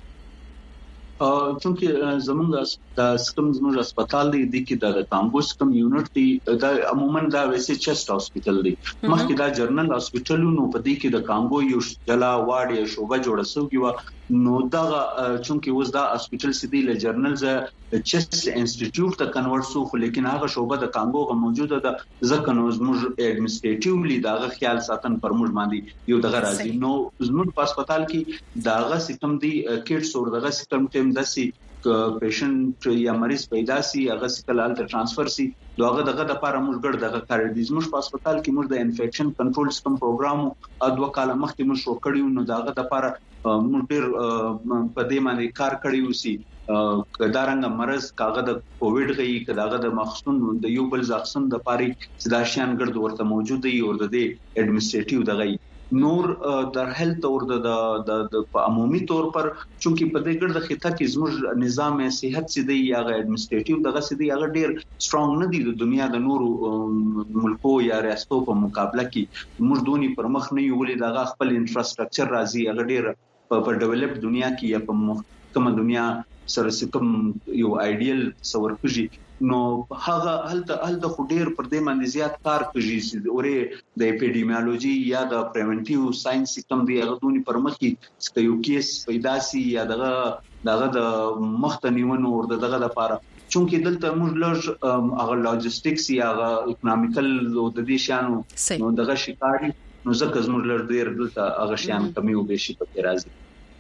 چونکه زمونږ د سکم زموږ هسپتال دی د کې د کانګو سکم یونټ دی دا عموما دا ویسه چست هسپتال دی مخکې دا جرنل هسپتالونو په دې کې د کانګو یو جلا واډ یا شوبه جوړه شوې و نو دا چونکه اوس دا هسپتال سدي له جرنل ز چست انسټیټیوټ ته کنورټ شو خو لیکن هغه شوبه د کانګو غو موجوده ده ځکه نو زموږ اډمنسټریټیولی داغه خیال ساتن پر موږ باندې یو دغه راځي نو زموږ په هسپتال کې داغه سیستم دی کټس او دغه سیستم ټیم داسي پیشنټ یا مریض پیدا سي هغه سکلال ته ترانسفر سي دغه د لپاره موږ ګړ دغه کار دي زموږ په هسپتال کې موږ د انفیکشن کنټرول سیستم پروګرام او دوه کال مخکې موږ شو کړیو نو دغه لپاره موږ ډیر په دې باندې کار کړیو سي کدارنګ مرز کاغه د کووډ غي کداغه د مخصوص د یو بل ځخصن د پاري سداشيان ګرد ورته موجود دی او د اډمنسټریټیو دغه نور در هیلث اور د عمومي طور پر چونکی په دې ګرد خطه کې زموږ نظام صحت سي دی یا اډمنسټریټیو دغه سي دی هغه ډیر سترونګ نه دی د دنیا د نورو ملکو یا ریاستو په مقابله کې موږ دونی پر مخ نه یو ولې دغه خپل انفراستراکچر راځي هغه ډیر په ډیولپ دنیا کې یا په کومه دنیا سره کوم یو ایډیل تصور کوي نو هغه هلته خډیر پر دې باندې زیات کار کوي چې اورې د اپیډیمیولوژي یا د پریونټیو ساينس سیستم دی هغه دونی پر مخ کې یو کیس پیدا سي یا دغه د مختنیونو او دغه لپاره چونکه دلته موږ لږ هغه لاجستیکس یا هغه اکونومیکل او د دې شانو نو دغه شکاري نو ځکه موږ لږ ډیر دلته هغه شان کمی او بشي پکې راځي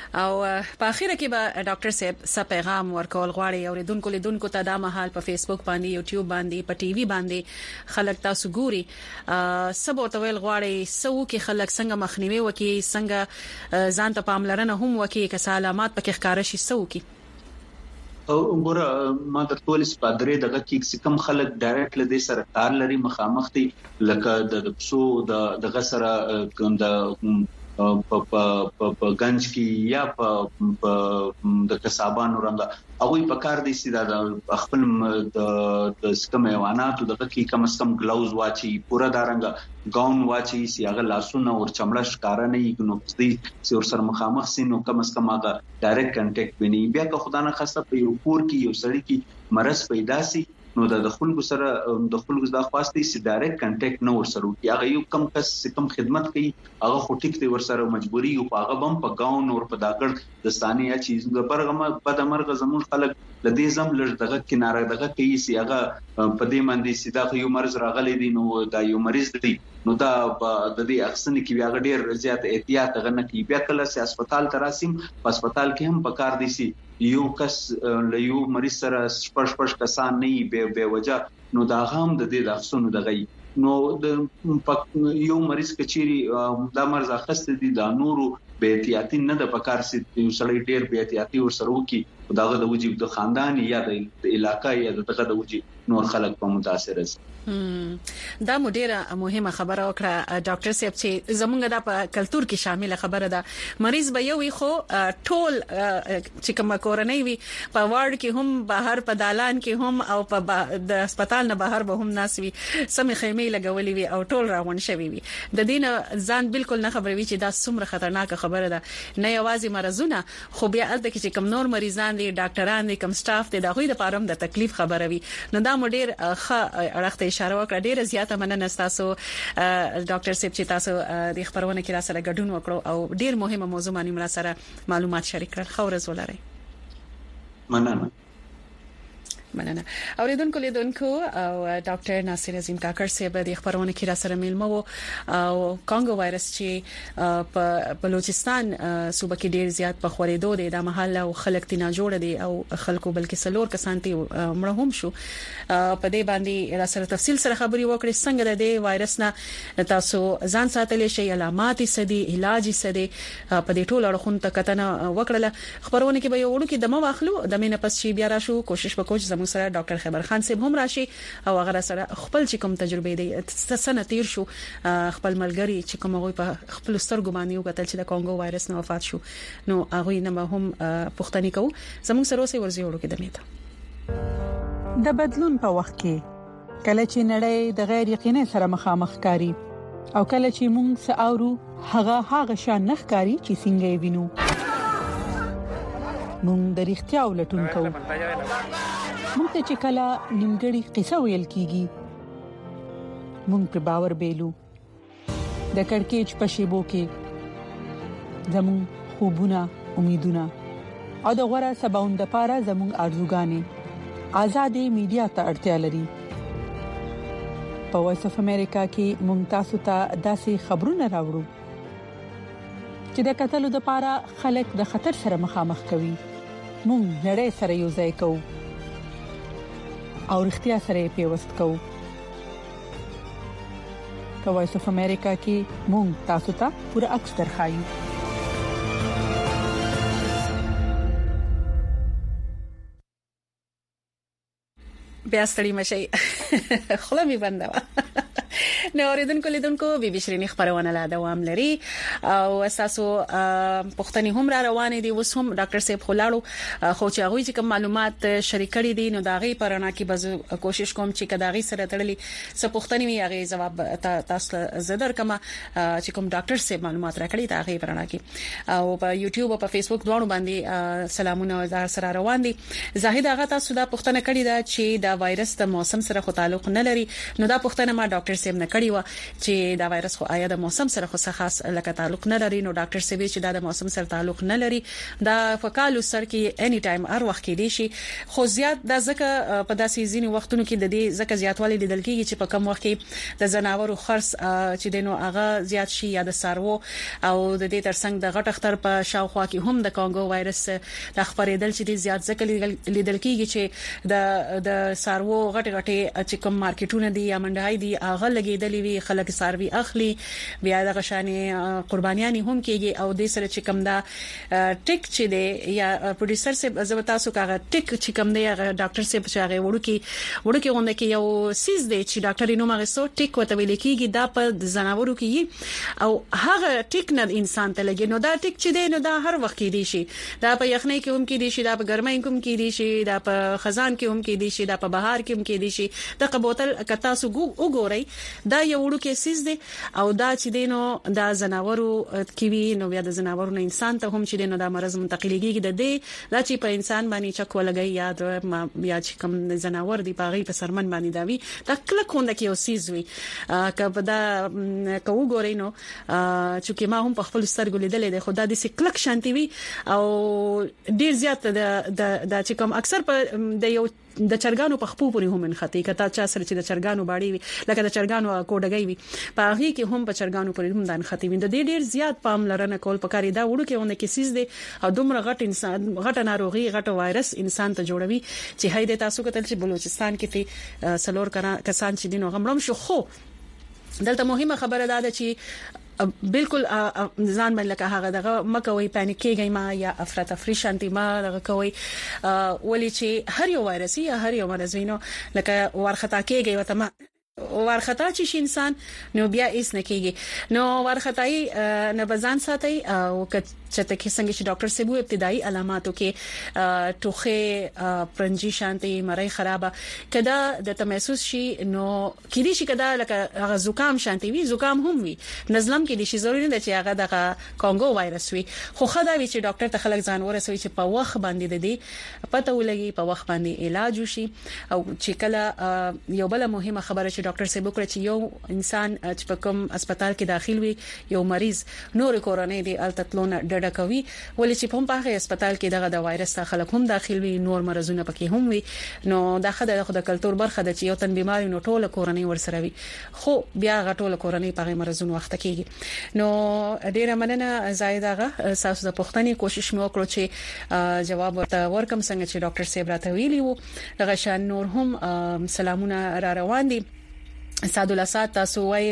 او په اخیره کې به ډاکټر صاحب څه پیغام ورکول غواړي اوریدونکو لیدونکو ته د مهال په فیسبوک باندې یوټیوب باندې په ټي وي باندې خلک تاسو ګوري سبو ته ویل غواړي سو کې خلک څنګه مخنیوي وکي څنګه ځان ته پاملرنه هم وکي که علامات پکې ښکار شي سو کې وګوره ما د ټولس پادری دغه کې کم خلک ډایرکټ لدې سره کار لري مخامخ دي لکه د پسو د غسر د په گنج کې یا په د کسابانو رنګ او په کار دي چې د خپل د سکم حیوانات دغه کې کم از کم گلاوز واچي پورا دارنګ گاون واچي چې هغه لاسونه او چمړه ښکارا نه یې نو چې ور سره مخامخ سي نو کم از کم هغه ډایرکټ کنټیکټ ونی بیا که خدای نه خاصه په یو کور کې یو سړی کې مرز پیدا سي نو د خلکو سره د خلکو د خواستي سي ډایرکټ کنټیکټ نه ور سره کی هغه یو کم کس کم خدمت کوي هغه خو ټیک دی ور سره مجبوري یو هغه بم په گاون اور په داګړ د ثانیه چیز د برغمه په د مرغ زمون خلک لدې زم لږ دغه کناره دغه کوي سي هغه په دې باندې سي دا یو مرز راغلي دي نو دا یو مریض دی نو دا د دې اخسن کې بیا ډېر زیات احتیاط غنه کوي بیا کله سي هسپتال تراسیم په هسپتال کې هم په کار دي سي یو کس له یو مریض سره پښ کسان نه به وجه نو دا هم د دې د اخسن دغه نو د یو مریض کچيري دا مرز اخست دي دا نورو به احتیاطي نه د پکار سي یو سړی ډېر به احتیاطي ور سره وکي داغه د وجود د خاندان یا د علاقې یا دغه د وجود نور خلک په متاثر دي دا مډیره مهمه خبره وکړه ډاکټر صاحب چې زمونږ د په کلچر کې شامل خبره ده مریض به یو خو ټول چې کوم کورنۍ وي په وارډ کې هم بهر په دالان کې هم او په د هسپتال نه بهر به هم ناس وي سمې خیمه لګولې وي او ټول راغون شوي وي د دین ځان بالکل نه خبروي چې دا څومره خطرناک خبره ده نه یوازې مرزونه خو بیا الته کې چې کوم نور مریضان دي ډاکټران دي کوم سټاف دي دا غوي د پاره د تکلیف خبره وي نو دا مډیر اړخته اشاره وکړه ډیره زیاته مننه تاسو ډاکټر صاحب چې تاسو د خبرونه کې را سره ګډون وکړو او ډیر مهمه موضوع باندې مر سره معلومات شریک کړل خو ورځ ولرئ مننه اوریدونکو لیدونکو او ډاکټر ناصر عظیم کاکړ صاحب د خبرونه کې را سره ملمو او کانګو وایرس چې په بلوچستان صوبه کې ډیر زیات په خورېدو دي د محله او خلک تینا جوړ دي او خلکو بلکې سلور کسان ته مرهم شو په دې باندې را سره تفصیل سره خبري وکړي څنګه د دې وایرس نه تاسو ځان ساتلی شي علامات سدي علاج سدي په دې ټولو اړخونو ته کتنه وکړه خبرونه کې به یو وړو کې دمو واخلو د مینه پس چې بیا راشو کوشش وکړو زموږ سره ډاکټر خبر خان صاحب هم راشي او هغه سره خپل چې کوم تجربه دي سنه تیر شو خپل ملګری چې کوم غوي په خپل سترګو باندې وکتل چې د کانګو وایرس نه وفات شو نو هغه نه هم پښتني کو زموږ سره اوسې ورزي وړو کې دمیته د بدلون په وخت کې کله چې نړۍ د غیر یقیني سره مخامخ کاری او کله چې موږ ساورو هغه شان نخ کاری چې څنګه وینو موږ د اړتیا ولټون کوو موږ ته چې کله نیمګړی قصه ویل کیږي موږ په باور بیلو د کڑکېچ په شیبو کې زموږ خوبونه امیدونه او د غوړه سباوند لپاره زموږ ارزوګانې آزادې میډیا ته اړتیا لري په وایس اف امریکا کې موږ تاسو ته داسې خبرونه راوړو چې د قتلو لپاره خلک د خطر سره مخامخ کوي موږ نړۍ سره یو ځای کوو او اړتیا سره پیوست کوو په وایس اف امریکا کې مونږ تاسو ته پوره عکس درخایو بیا ستړي مشي خلمي بنده نو اوریدونکو لیدونکو بي بي شيرين خبرونه لا دوام لري او اساسو پښتني هم را روان دي وسهم ډاکټر صاحب خلاړو خو چې هغه چې کوم معلومات شریک کړي دي نو داغي پرانا کې بز کوشش کوم چې کداغي سره تړلي س پښتني وي هغه جواب تاسو زدر کما چې کوم ډاکټر صاحب معلومات راکړي داغي پرانا کې او په یوټیوب او په فیسبوک دوه باندې سلامونه سره روان دي زاهد هغه تاسو دا پښتنه کړي دا چې دا وایرس د موسم سره خو تعلق نه لري نو دا پښتنه ما ډاکټر صاحب نه کړی و چې دا وایرس خو آیا د موسم سره خو خاص لکه تعلق نه لري. نو ډاکټر سیوی چې دا د موسم سره تعلق نه لري دا فکالو سر کې اني ټایم هر وخت کې دی شي خو زیات د ځکه په داسې ځینی وختونو کې د دې ځکه زیاتوالی لیدل کېږي چې په کم وخت کې د زناورو خرڅ چې دینو هغه زیات شي یا د سارو او د دې ترڅنګ د غټ اختر په شاوخوا کې هم د کانګو وایرس د خبرېدل چې زیات ځکه لیدل کېږي چې د سارو غټ چې کوم مارکیټونه دي یا منډای دي هغه لګیدلې وی خلک ساروي اخلي بیا د غشانې قربانيان هم کېږي او د سره چې کوم دا ټیک چې دی یا پروډوسر سه زبتا سو کاغه ټیک چې کوم دی ډاکټر سه په هغه وړو کې غونډه کې یو سیز دی چې ډاکټر نو مغه سو ټیک وته ویل کېږي دا په زناورو کې او هغه ټیک نه انسان ته لګي. نو دا ټیک چې دی نو دا هر وخت کې دی شي دا په یخنۍ کې هم کې دی شي دا په ګرمۍ کې هم کې دی شي دا په خزان کې هم کې دی شي دا په بهار کې هم کې دی شي د قبوتل کتا سو وګورئ دا یو وړو کې سیز دی او دا چې دی نو دا زناورو کې وی نو بیا د زناورو نه انسان ته هم چې دی نو دا مرز منتقلیږي د دې دا چې په انسان باندې چک ولګي یاد یا چې کوم زناور دی په غي په سرمن باندې دا وی دا کله کوند کې او سیز وی کبه دا کو ګورئ نو چې ما هم په خپل سترګو لیدلې ده خدای دې سکلک شانتي وي او ډیر زیات د چې کوم اکثر په د یو د چرګانو په خپو پورې هم انختی کته چا سره چې د چرګانو باړي وي لکه د چرګانو کوډګي وي په هغه کې هم په چرګانو پورې هم د انختی وي د ډیر زیات پام لرنه کول پکاري دا وړو کې ونه کې سیز دي او دومره غټ انسان غټ ناروغي غټ وایرس انسان ته جوړوي چې هاي د تاسو کتل چې بلوچستان کې سلور کسان چې دینو غمړم شو خو دلته مهمه خبره ده چې بالکل ځان باندې لکه هغه دغه مکوې پانیک کېږي ما یا افراط افریشانتي ما دغه کوي ولې چې هر یو وایرس یا هر یو مرض وینو لکه ورختا کېږي وته ما ورختا چې انسان نو بیا ایس نه کېږي نو ورختای نه بزان ساتي او چته کې څنګه چې ډاکټر سیبو ابتدایي علاماتو کې ټوخه پرنجي شانتي مړی خرابه کدا د تمحسوس شي نو کې دي شي کدا لکه هغه زکام شانتي وي زکام هم وي نزلم کې دي شي ضروري نه چې هغه د کانګو وایرس وي خو خدای وي چې ډاکټر ته خلک ځان ورسوي چې په وخت باندې د دې پته ولګي په وخت باندې علاج وشي او چې کله یو بل مهمه خبره چې ډاکټر سیبو کړ چې یو انسان چې په کوم هسپتال کې داخل وي یو مریض نور کورونې دي التتلون ډډکوي ولې چې په هغه هسپتال کې دغه د وایرس څخه خلک هم داخل وي نور مرزونه پکې هم وي نو دا خدای د کلچر برخه د چې یو تن بیماری نو ټوله کورنۍ ورسره وي خو بیا غټوله کورنۍ په مرزونه وخت کېږي نو ډیره مننه زایداغه تاسو د پښتني کوشش مو وکړو چې جواب ورکم څنګه چې ډاکټر سیب راته ویلی وو دغه شان نور هم سلامونه را روان دي ساده لاسات تاسو وایي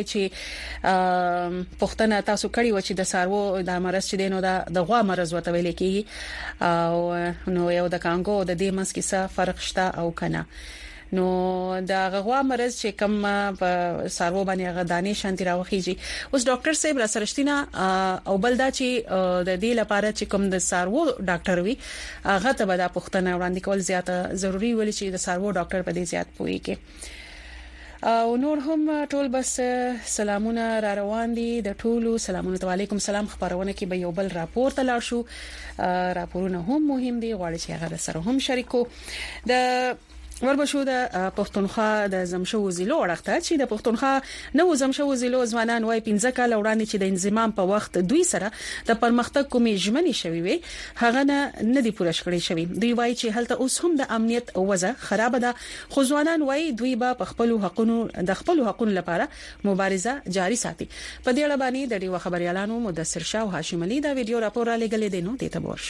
چې پښتنه تاسو کړی و چې د سارو د مرز چې دینو د غوا مرز وته ویل کیږي او نو یو د کانګو د دې منځ کې څه فرق شته او کنه نو د غوا مرز چې کوم په سارو باندې غدانې شانتي راوخیږي اوس ډاکټر صاحب را سرشتینا او بلدا چې د دې لپاره چې کوم د سارو ډاکټر وي هغه ته به د پښتنه وړاندې کول زیاته ضروری ولې چې د سارو ډاکټر په دې زیات پوي کې او نور هم ټول بس سلامونه را روان دي د ټولو سلامونه علیکم سلام خبرونه کې به یو بل راپور ته لاړ شو راپورونه هم مهم دي غواړي چې هغه سره هم شریکو د وربشو د پښتونخوا د زمشو وزیلو ورخته چې د پښتونخوا نو زمشو وزیلو ځوانان وای 15 کال وړاندې چې د انضمام په وخت دوی سره د پرمختګ کومې ژمنې شوي وي هغه نه دي پوره کړې شوی دوی وای چې هلته اوس هم د امنیت وضع خراب ده خو ځوانان وای دوی به په خپل حقونو لپاره مبارزه جاري ساتي په دې اړه باندې د ډیو خبريالانو مدثر شاه او هاشم علي دا ویډیو راپور را لګلې دي نو ته تبور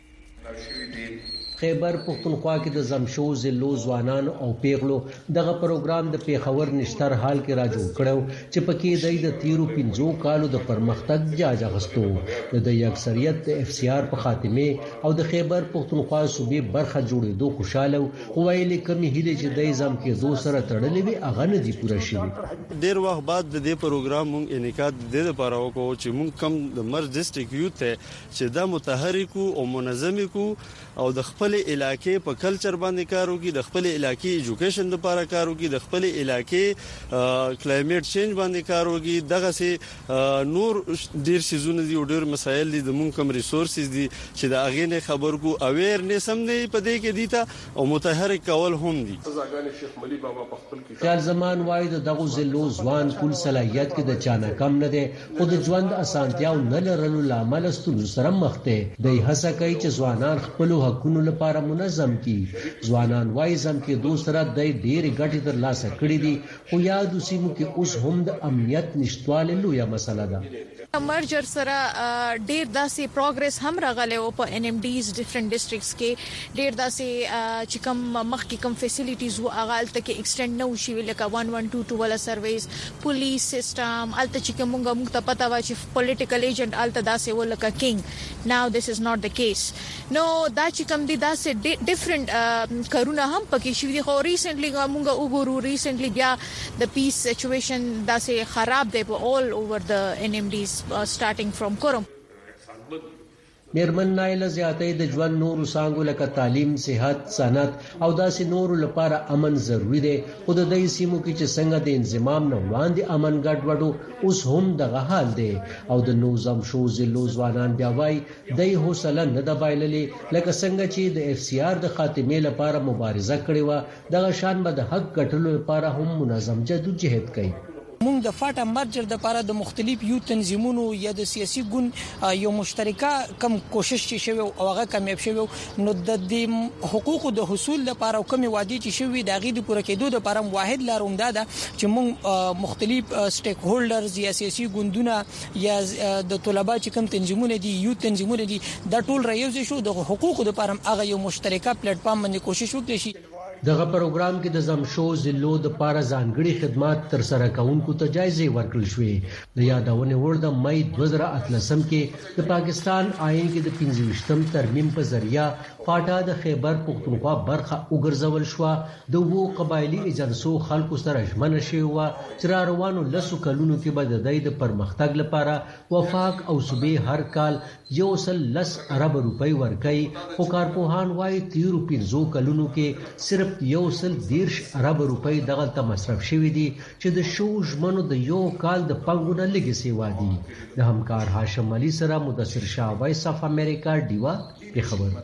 شو خیبر پختونخوا کې د زمشو ضلعو ځوانان او پیغلو دغه پروګرام د پیښور نشتر حال کې را جوړ کړو چې پکې د تیرو 15 کالو د پرمختګ جاج غستو د اکثریت د اف سی آر په خاتمه او د خیبر پختونخوا صوبې برخه جوړېدو خوشاله او ویلې کمی هلي چې د ځم کې دو سره تړلې وي اغه نه دي پوره شوی ډیر وخت بعد د دې پروګرام مونږ انعقاد د دې لپاره وکړو چې مونږ کم د مرز ډیسټریکټ یوت چې دا متحرک او منظم کو او د خپل خپل علاقې په کلچر باندې کار وکړي د خپل علاقې ایجوکیشن لپاره کار وکړي د خپل علاقې کلایمیټ چینج باندې کار وکړي دغه سي نور ډیر سيزونه دي او ډیر مسایل دي د مونږ کوم ریسورسز دي چې دا غي نه خبر کو اویرنس هم دی په دې کې دیتا او متحرک کول هم دي شیخ ملي بابا په خپل کې خیال زمان وای د دغه زلو ځوان کول صلاحیت کې د چانه کم نه دي خود ژوند اسانتیاو نه لرلو لامل ستونزو سره مخ ته د هڅه کوي چې ځوانان خپل حقوقو لپاره منظم کړي ځوانان وای زم کې دوسرا د ډېر غټي تر لاسه کړی دي خو یاد وسیمو کې اوس هم د امنیت نشټواله لویه مسله ده مرجر سره ډېر داسې پروګرس هم راغلی او په ان ام ډیز ډیفرنٹ ډسټرکټس کې ډېر داسې چې کوم مخکې کوم فیسیلیټیز او اغالته کې ایکسټند نو شي لکه 1122 ولا سرویس پولیس سیستم الته چې موږ ته پتا و چې پولیټیکل ایجنټ الته داسې ولکه کینګ ناو دیس از ناٹ د کیس نو دا چې کوم دي داسې ډیفرنٹ کارونه هم پکې شوي دي خو ریسنټلی موږ وګورو ریسنټلی بیا د پیس سچويشن داسې خراب دی په all over the NMDs starting from Kurum. میرمن نایله زیاتې د ژوند نور څنګه لکه تعلیم صحت صنعت او داسې نور لپاره امن ضروری دی خو د دې سیمو کې چې څنګه د انضمام نه وړاندې امن ګډوډو اوس هم دغه حال دی او د نوزم شو زلو ځوانان بیا وای د حوصله نه د بایللې لکه څنګه چې د اف سی آر د خاتمې لپاره مبارزه کړې و دغه شان به د حق ګټلو لپاره هم منظم جدوجہد کوي مونږ د فاټا مرجر د لپاره د مختلف یو تنظیمونو یا د سیاسي ګوند یو مشترکه کم کوشش چې شوی او هغه کامیاب شوی نو د حقوقو د حصول لپاره او کمی وادي چې شوی د غي د پوره کېدو لپاره واحد لار اومده ده چې مونږ مختلف سټیک هولډرز یا سیاسي ګوندونه یا د طلبه چې کم تنظیمونه دي یو تنظیمونه دي د ټول رايوځي شو د حقوقو لپاره هغه یو مشترکه پلیټ فارم باندې کوشش وکړي شي دغه پروګرام کې د زمشو زلو د پاره ځانګړي خدمات تر سره کوونکو ته جایزې ورکړل شوې د یادونه وړ د مې 2013 کې د پاکستان آئین کې د 25م ترمیم په ذریعہ پاټا د خیبر پختونخوا برخه وګرځول شو د وو قبایلی ایجنسو خلکو سره ژمنه شوی و چې روانو لسو کلونو کې به د پرمختګ لپاره وفاق او صوبې هر کال 110 ارب روپۍ ورکړي خو کارپوهان وايي 13 کلونو کې صرف 110 ارب روپۍ دغه ته مصرف شوی دي چې د شو ژمنو د یو کال د پنګونه لګي سیوا دي د همکار هاشم علي سره مدثر شاه وایس اف امریکا دیوا په خبر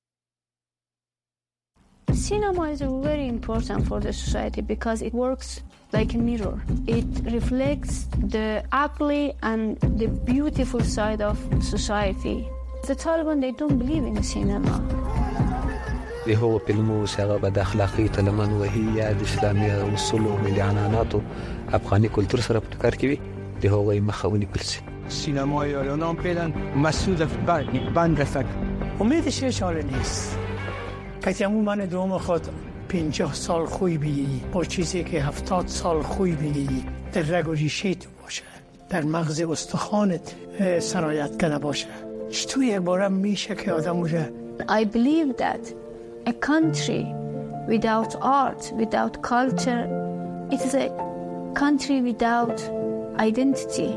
Cinema is very important for the society because it works like a mirror. It reflects the ugly and the beautiful side of society. The Taliban, they don't believe in cinema. هو فيلمو سبب اخلاقي تلمن وهي الاسلاميه وصول ملي عناناته افغاني كلتور سره پکار کوي د هغه مخاوني کلسي سینما ایران فعلا مسئول بند رفت امیدش اشاره نیست کسی من دوم خود 50 سال خوی بگیری با چیزی که 70 سال خوی بگیری در رگ و ریشه تو باشه در مغز استخوانت سرایت کنه باشه چطور یک باره میشه که آدم موشه I believe that a country without art, without culture, it is a country without identity.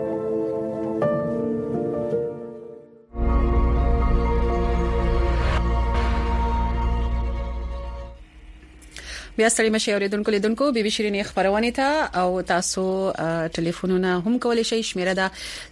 بیا ستړي مشه اوریدونکو لیدونکو بي بي شيرين خبرونه ته او تاسو ټلیفونونه هم کولای شئ شمیره ده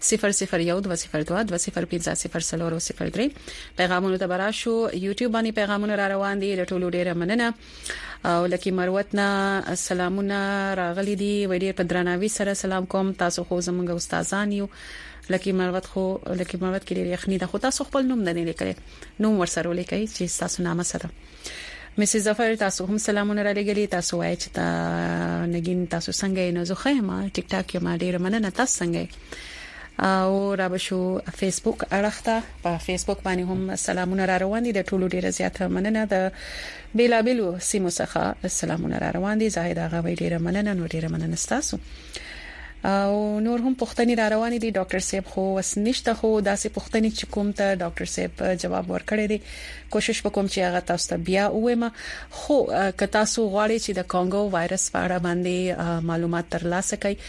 001202205003 پیغامونه ته براشو یوټیوب باندې پیغامونه را روان دي له ټولو ډیره مننه او لکه مروتنا سلامونه راغلي دي وړي په درناوي سره سلام کوم تاسو خو زموږ استادان یو لکه مروت کې ډیر یخني ده خو تاسو خپل نوم نه لیکئ نوم ورسره لیکئ چې تاسو نامه سره مسز ظفر تاسو هم سلامونه را لګلی تاسو وایي چې تا نګین تاسو څنګه نه زه خیمه ټیک ټاک ما ډیر مننه تاسو څنګه او را بشو فیسبوک اړخته په فیسبوک باندې هم سلامونه را روان دي د ټولو ډیره زیاته مننه د بیلابلو سیمو څخه سلامونه را روان دي زاهد هغه ډیره مننه نو ډیره مننه تاسو او نور هم پښتني را روان دي ډاکټر صاحب خو وسنشته خو داسې پښتني چې کوم ته ډاکټر صاحب جواب ورکړی دی کوشش وکوم چې هغه تاسو ته بیا وایم خو که تاسو غواړئ چې د کانګو وایرس په اړه باندې معلومات ترلاسه کړئ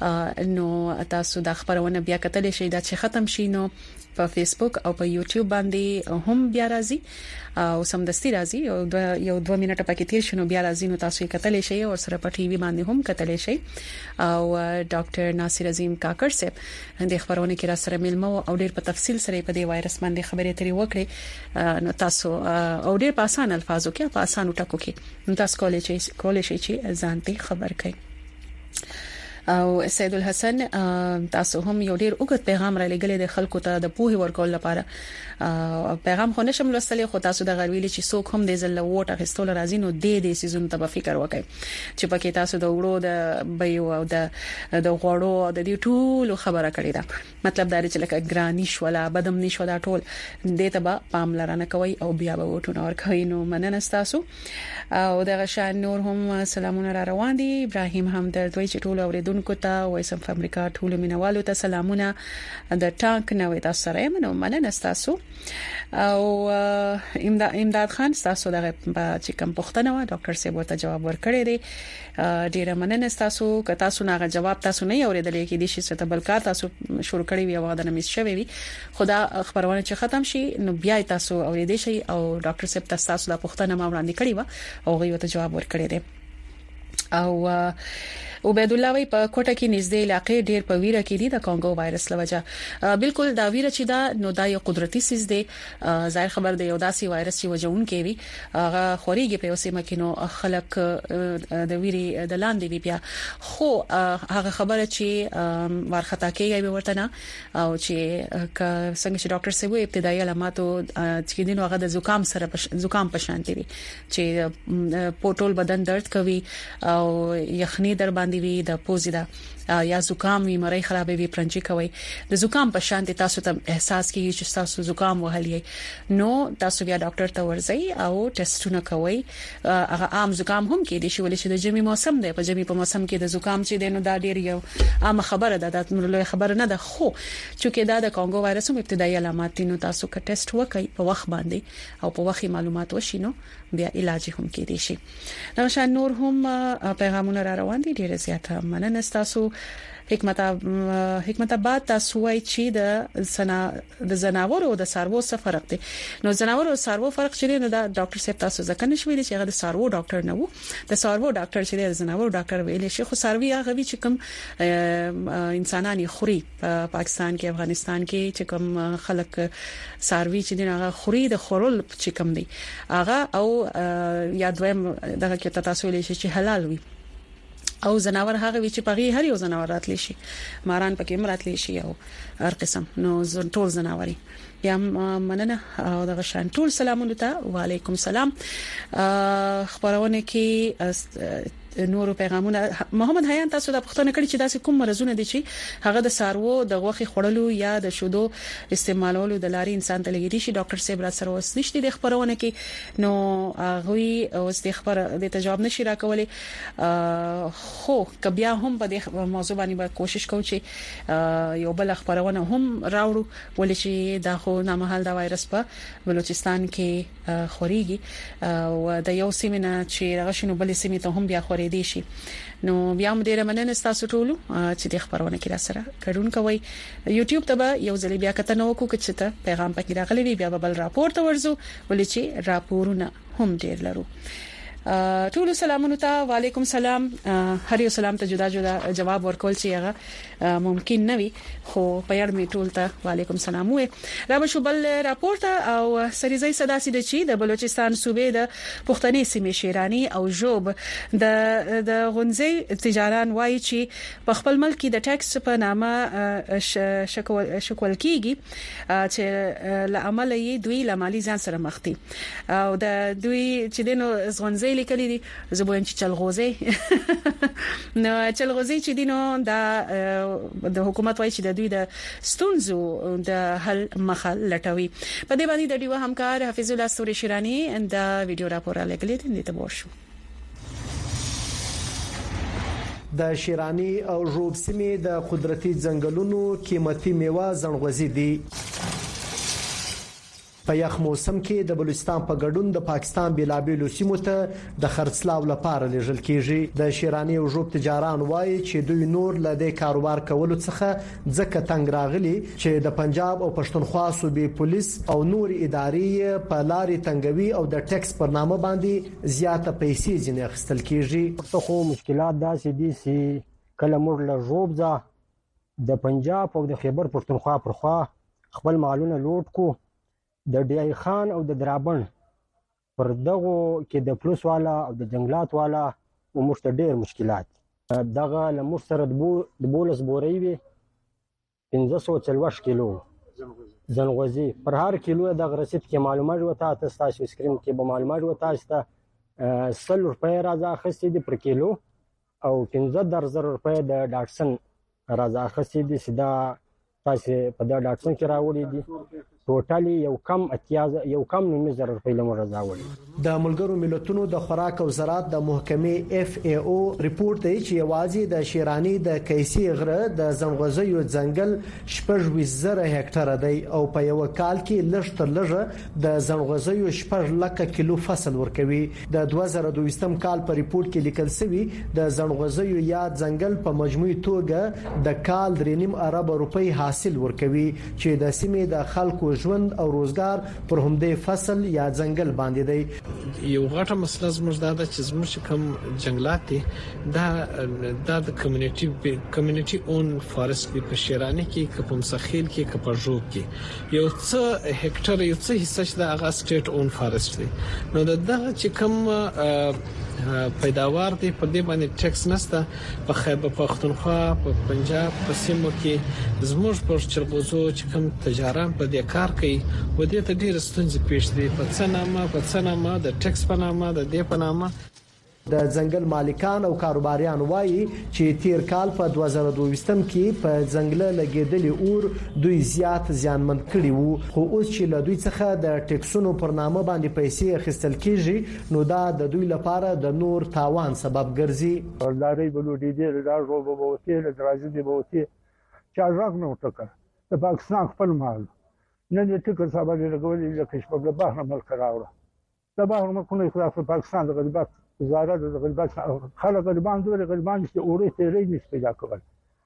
نو تاسو د خبرونه بیا کتلی شئ دا چې ختم شي نو په فیسبوک او په یوټیوب باندې هم بیا راځي او سمدستي راځي یو 2 منټه پکې تیر شنو بیا راځي نو تاسو یې کتلی شئ او سره په ټي وي باندې هم کتلی شئ او ډاکټر ناصر عظیم کاکړ صاحب د خبرونه کې را سره ملمو او ډیر په تفصیل سره په دې وایرس باندې خبرې اترې وکړي نو تاسو او ډیر په آسان الفاظو کې په آسان ټکو کې نو تاسو کولای شئ چې ځانته خبر کړئ او سید الحسن تاسو هم یو ډیر وګت پیغام را لګلې د خلکو ته د پوهه ورکول لپاره پیغام خو نشم لوستلې خو تاسو د غوړویل چې څوک هم د زل ووټ اخیستل راځي نو د سيزون ته فکر وکړي چې پکې تاسو د وړو د بيو او د غوړو د دې ټول خبره کړې ده مطلب دا چې لکه ګرانی شولا بدم نشولا ټول دې ته به پاملرنه کوي او بیا به وټونه ورکوي نو مننه تاسو او دغه شان نور هم سلامونه را روان دي ابراهيم هم د دوی چې ټول اوریدونکو ته وایس اف امریکا ټول مینوالو ته سلامونه د ټانک نوې تاسو سره منو مننه تاسو او امداد خان تاسو دغه چې کوم پوښتنه و ډاکټر صاحب ته جواب ورکړی دی ډیره مننه تاسو که تاسو نه جواب تاسو نه اوریدلې کې د شي څه بلکې تاسو شروع کړی وي او د نمیس شوی وي خدا خبرونه چې ختم شي نو بیا تاسو اوریدې شي او ډاکټر صاحب تاسو د پوښتنه ما وړاندې کړی و او غوښته جواب ورکړی دی او عبید الله وی په کوټه کې نږدې علاقې ډیر په ویره کې دي د کانګو وایرس لوجه بالکل دا ویره چې دا نو دا یو قدرتي سیس دی ظاهر خبر دی یو داسي وایرس چې وجون کې وي هغه خوريږي په اوسه مکینو خلک د ویري د لاندې وی بیا خو هغه خبره چې ورختا کېږي ورته نه او چې څنګه چې ډاکټر سیبو ابتدایي علاماتو چې دینو هغه د زکام په شان دي چې پورټول بدن درد کوي او یخني در باندې وی د پوزیدا یا زکام وی مړی خرابې وی پرنچي کوي د زکام په شان تاسو ته احساس کیږي چې تاسو زکام وهلې نو تاسو بیا ډاکټر ته ورځئ او ټیسټونه کوي هغه عام زکام هم کې دي چې د جمی موسم دی په جمی په موسم کې د زکام چې دینو دا ډیر یو عام خبره ده د نورلوي خبره نه ده خو چې دا د کانګو وایرس هم ابتدایي علامات نو تاسو کا ټیسټ وکړئ په وخت باندې او په وخت معلومات وشینو بیا علاج هم کې دي شي دا شان نور هم پیغامونه را روان دي ډیر زیاته مننه تاسو حکمت آباد تاسو وایي چې د زناور او د سارو څه فرق دی نو زناور او سارو فرق چې نه دا ډاکټر صاحب تاسو ځکه نشوي چې هغه د سارو ډاکټر نه وو د سارو ډاکټر چې د زناور ډاکټر ویل شي خو ساروي هغه وی چې کوم انسانان خوري په پاکستان کې افغانستان کې چې کوم خلک ساروي چې دغه خوري د خورل چې کوم دی هغه او یادوم دغه کې تاسو ویل شي چې حلال وي او زناور هغه وی چې پغی هر یو زناور راتلی شي ماران پکې مراتلی شي او هر قسم نو ټول زناوري یا مننه او دغه شان ټول سلامونه ته وعلیکم السلام خبرونه کې نور پیغامونه محمد حیان تاسو د پښتنه کړي چې داسې کوم مرزونه دي چې هغه د سارو د غوخي خړلو یا د شودو استعمالولو د لاري انسان ته لګیدي شي ډاکټر صاحب را سره وسنشتي د خبرونه کې نو هغه اوس د خبر د جواب نشي راکولي خو کبیا هم په دې موضوع باندې کوشش کوو چې یو بل خبرونه هم راوړو ولې چې دا خو نامحل دا وایرس په بلوچستان کې خوريږي او د یو سیمه چې راغشنو بل سیمه ته هم بیا دي شي نو بیا هم ډیره مننه تاسو ټول چې د خبرونه کې را سره کډون کوي یوټیوب ته به یو ځلې بیا کته نو کو چې ته پیغام پکې راغلی وي بیا به بل راپور ته ورزو ولې چې راپورونه هم ډیر لرو ټول سلامونه ته وعلیکم السلام هر یو سلام ته جدا جدا جواب ورکول چې هغه ممکن نه وي خو په یاد می ټول ته وعلیکم السلام وې را به شو بل راپورټ او سریزي صداسي د چی د بلوچستان صوبې د پښتني سیمې شیرانی او جوب د غونځي تجاران وایي چې په خپل ملک د ټیکس په نامه شکول کیږي چې لعمل یې دوی لمالي ځان سره مخ دي او د دوی چې دینو غونځي لیکلي دي زبوین چې چلغوزي نو چلغوزي چې دینو د حکومت وایي چې د دوی د ستونزو د حل مخه لټوي په دې باندې د ډیو همکار حفیظ الله سوري شیرانی دا ویډیو راپور لګلې دي ته ورشو د شیرانی او روب سیمې د قدرتي ځنګلونو قیمتي میوه زنغوزي دي په یخ موسم کې د بلوچستان په ګډون د پاکستان بلابلو سیمو ته د خرڅلاو لپاره لېږل کیږي. د شیرانی او ژوب تجاران وایي چې دوی نور له دې کاروبار کولو څخه ځکه تنګ راغلي چې د پنجاب او پښتونخوا صوبې پولیس او نور ادارې په لارې تنګوي او د ټیکس پر نامه باندې زیاته پیسې ځنې اخیستل کیږي. خو مشکلات داسې دي چې کله موږ له ژوب ځه د پنجاب او د خیبر پښتونخوا پر خوا خپل مالونه لوټ کو د ډیای خان او د درابن پر دغه کې د پلوس والا او د جنگلات والا ومشت ډیر مشکلات دغه لمر سره د بولس بوري وي 540 کیلو زنغوزي پر هر کیلو د رسید کې معلومات وتا تاسو سکرین کې به معلومات وتا تاسو 100 روپے راځه خسته دي پر کیلو او 15000 روپے د ډاټسن راځه خسته دي سدا تاسو په دا ډاټسن کې راوړي دي ټوټالي یو کم 9000 روپے لمر راځي. د ملګرو ملتونو د خوراک او زراعت د محکمې FAO ریپورت دی چې یوازې د شیرانی د کیسي غره د زنغوزیو ځنګل 16000 هکټار دی او په یو کال کې لږ تر لږه د زنغوزیو 4 لک کیلو فصل ورکوي. د 2022م کال په ریپورت کې لیکل شوی د زنغوزیو یاد ځنګل په مجموعي توګه د کال 3.5 ارب روپۍ حاصل ورکوي چې د سیمې د خلکو ژوند او روزګار پر همدې فصل یا ځنګل باندې دی. یو غټه مسله زموږ د چې زموږ کوم جنگلات دي د کمیونټي اون فارست په شیرانی کې کپم سخیل کې کپرجوب کې یو څه هکټار یو څه حصہ د هغه سټیټ اون فارست دی. نو دغه چې کوم پیداوار دی په دې باندې ټیکس نشته. په خیبر پښتونخوا په پنجاب په سیمو کې زموږ پر چرغوزو چې کوم تجاران په دې کار کوي و دې ته ډېر ستونزې پیښ دي په څه نامه د ټیکس په نامه د دې په نامه. د ځنګل مالکان او کاروباریان وایي چې تیر کال په 2022م کې په ځنګل لګیدلي اور دوی زیات زیانمن کړي وو خو اوس چې له دوی څخه د ټیکسونو پر نامه باندې پیسې اخیستل کیږي نو دا د دوی لپاره د نور تاوان سبب ګرځي. ولداري بلوډي دې دا روبو بوتي له درازي دی بوتي چې راغ نو ټکر د پاکستان خپل مال نه دې ټکر صاحب لګولې د کشف په بحر ملک راوړه د بحر ملک نه خلاص پاکستان د غریبات وزارت د غریبات خلک غریبان دوی غریبان چې اورې تیرې نشي پیدا کول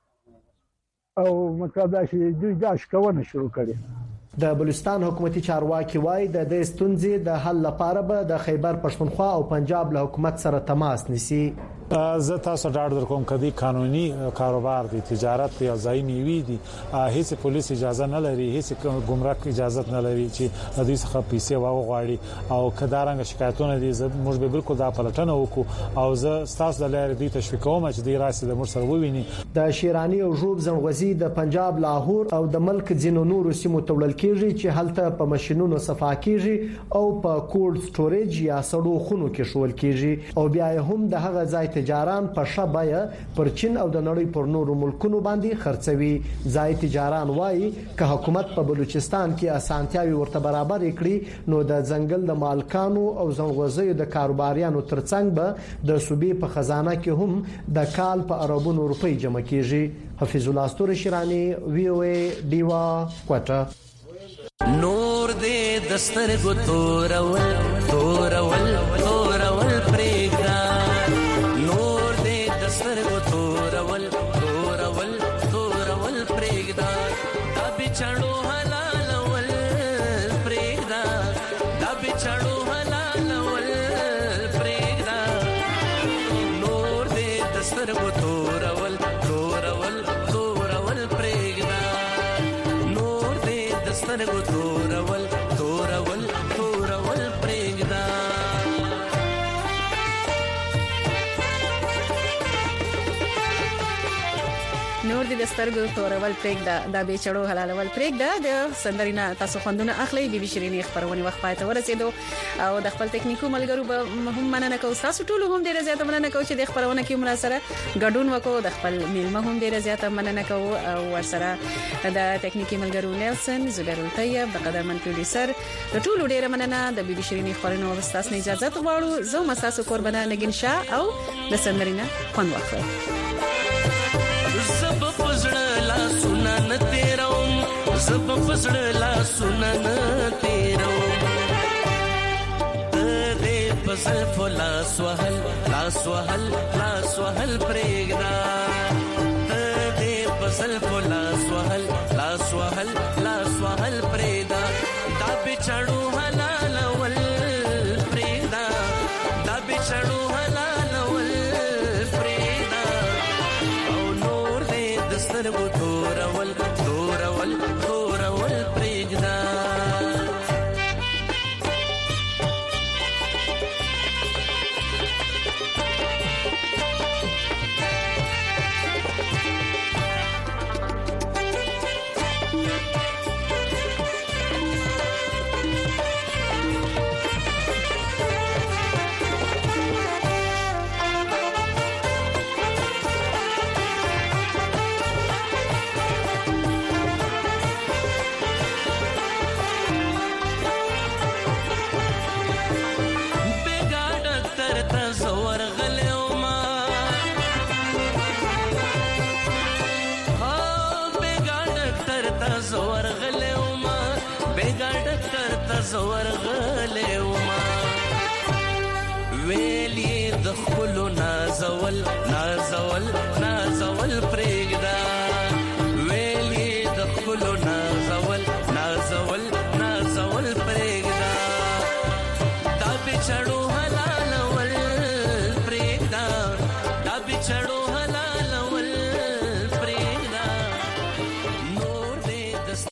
او مطلب دا چې دوی داش کوونه شروع کړي. د بلوچستان حکومتي چارواکي وایي د دې ستونزې د حل لپاره به د خیبر پښتونخوا او پنجاب له حکومت سره تماس نیسي. زه تاسو ډاډ درکوم کدي قانوني کاروبار دي تجارت یا ځای نیوي دي هیڅ پولیس اجازه نه لري هیڅ ګمرک اجازه نه لري چې د دې څخه پیسې واغواړي او کدارنګ شکایتونه دي موږ به بالکل دا پلټنه وکړو او زه تاسو د لارې دي تشویق کوم چې د راسي د مرسل وویني. د شیرانی او ژوب زنغوزي د پنجاب لاهور او د ملک ځینو نورو سیمو تولل کیږي چې هلته په ماشينونو صفا کیږي او په کولډ سټوریج یا سړو خونو کې شول کیږي او بیا هم د هغه ځای تجاران په شبایا پر چین او د نړۍ پر نورو ملکونو باندې خرڅوي. ځای تجاران وایي که حکومت په بلوچستان کې اسانتیاوي ورته برابر کړي نو د ځنګل د مالکانو او زنغوزیو د کاروباریانو ترڅنګ به د صوبې په خزانه کې هم د کال په اربونو روپۍ جمع کیږي. حفیظ الله استور شیرانی VOA دیوا کوټه. نور دې دستر ګو تورول پرېګا سترګو تورول پرېږدا دا بچړو حلالول پرېږدا دا بچړو حلالول پرېږدا نور دې د سترګو تورول پرېږدا نور دې د سترګو تورول پرېږدا. نور دې د سترګو تورول پرېږدا دا بچړو حلالول پرېږدا. د سندرینا تاسو خوندونه اخلي. بي شيريني خبرونه وخت پاتې ورسېدو او د خپل ټیکنیکو ملګرو به هم مننه کوم. تاسو ټول هم ډیره زیاته مننه کوم چې د خبرونه کې موږ سره ګډون وکړو. د خپل میلمه هم ډیره زیاته مننه کوم او ورسره د ټیکنیکي ملګرو نیلسن زبیر الطیب د قدرمن پروډوسر د ټول ډیره مننه. د بي شيريني خبرونه واستاس نه اجازه غواړو. زه مساسو قربانه نگین شاه او د سندرینا خوند واخلم. زب پزړه لا سنن تیروم لاس وهل لاس وهل لاس وهل پرېږدا دې پسل کو لاس وهل لاس وهل لاس وهل پرېږدا دا بچړو حلال ول پرېږدا دا بچړو حلال ول پرېږدا او نور دې دسترګو تورول تورول تورول پرېږدا زور غلېوما ویلې د خپل نازول نازول نازول پرېږدا ویلې د خپل نازول نازول نازول پرېږدا دا بچړو حلال ول پرېږدا دا بچړو حلال ول پرېږدا نور دې دست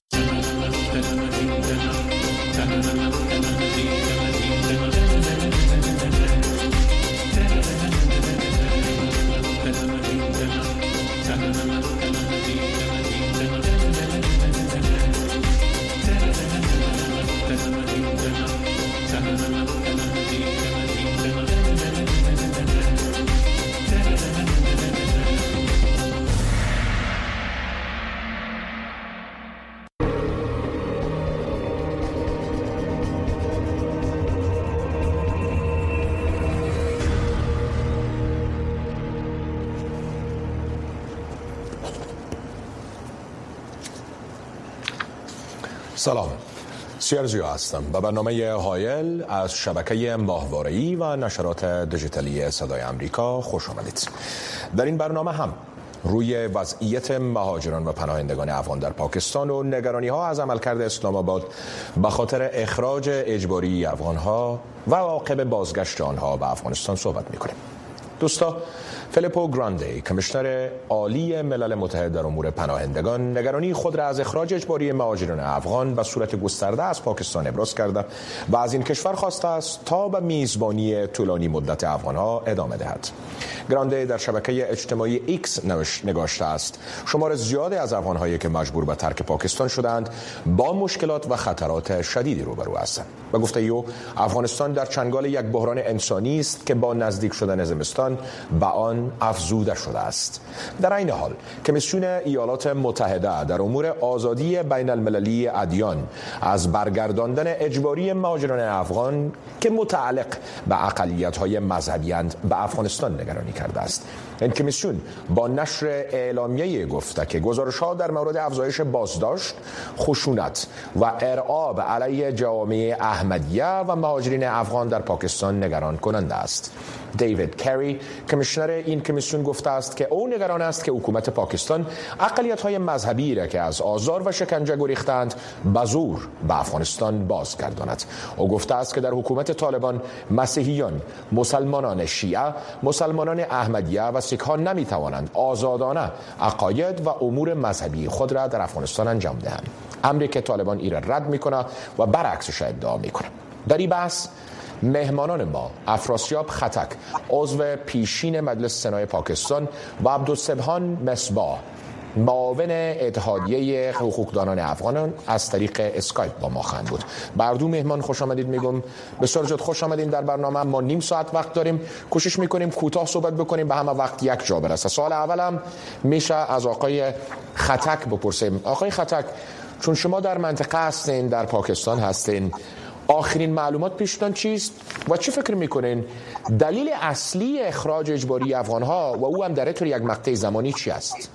سلام، سیرزیو هستم و برنامه حایل از شبکه ماهواره‌ای و نشرات دیجیتالی صدای آمریکا خوش آمدید. در این برنامه هم روی وضعیت مهاجران و پناهندگان افغان در پاکستان و نگرانی‌ها از عملکرد اسلام آباد به خاطر اخراج اجباری افغان‌ها و عواقب بازگشت آنها به افغانستان صحبت می‌کنیم. دوستا، فیلیپو گراندی، کمیشنر عالی ملل متحد در امور پناهندگان، نگرانی خود را از اخراج اجباری مهاجران افغان به صورت گسترده از پاکستان ابراز کرده و از این کشور خواسته است تا به میزبانی طولانی مدت افغانها ادامه دهد. گراندی در شبکه اجتماعی ایکس نگاشته است شمار زیادی از افغانهایی که مجبور به ترک پاکستان شدند با مشکلات و خطرات شدیدی روبرو هستند و گفته او افغانستان در چنگال یک بحران انسانی است که با نزدیک شدن زمستان به آن افزوده شده است. در این حال کمیسیون ایالات متحده در امور آزادی بین المللی ادیان از برگرداندن اجباری مهاجران افغان که متعلق به اقلیت‌های مذهبی اند به افغانستان نگرانی کرده است. این کمیسیون با نشر اعلامیه گفته که گزارش‌ها در مورد افزایش بازداشت، خشونت و ارعاب علیه جوامع احمدیه و مهاجرین افغان در پاکستان نگران کننده است. دیوید کری، کمیشنر این کمیسیون، گفته است که او نگران است که حکومت پاکستان اقلیت‌های مذهبی را که از آزار و شکنجه گریختند به زور به افغانستان بازگرداند. او گفته است که در حکومت طالبان مسیحیان، مسلمانان شیعه، مسلمانان احمدیه و سیک‌ها نمی‌توانند آزادانه عقاید و امور مذهبی خود را در افغانستان انجام دهند. امری که طالبان ایران رد می‌کند و برعکسش ادعا می‌کند. در این بحث مهمانان ما افراسیاب خطک، عضو پیشین مجلس سنای پاکستان، و عبدالسبحان مصباح، معاون اتحادیه حقوقدانان افغانان، از طریق اسکایپ با ما خواهند بود. بر دو مهمان خوش آمدید میگم. بسیار زیاد خوش آمدین در برنامه. ما نیم ساعت وقت داریم، کوشش میکنیم کوتاه صحبت بکنیم، به همه وقت یک جا برسه. سوال اولم میشه از آقای خطک بپرسیم. آقای خطک، چون شما در منطقه هستین، در پاکستان هستین، آخرین معلومات پیشتان چیست و چه فکر میکنین دلیل اصلی اخراج اجباری افغانها و او هم در طور یک مقطع زمانی چی است؟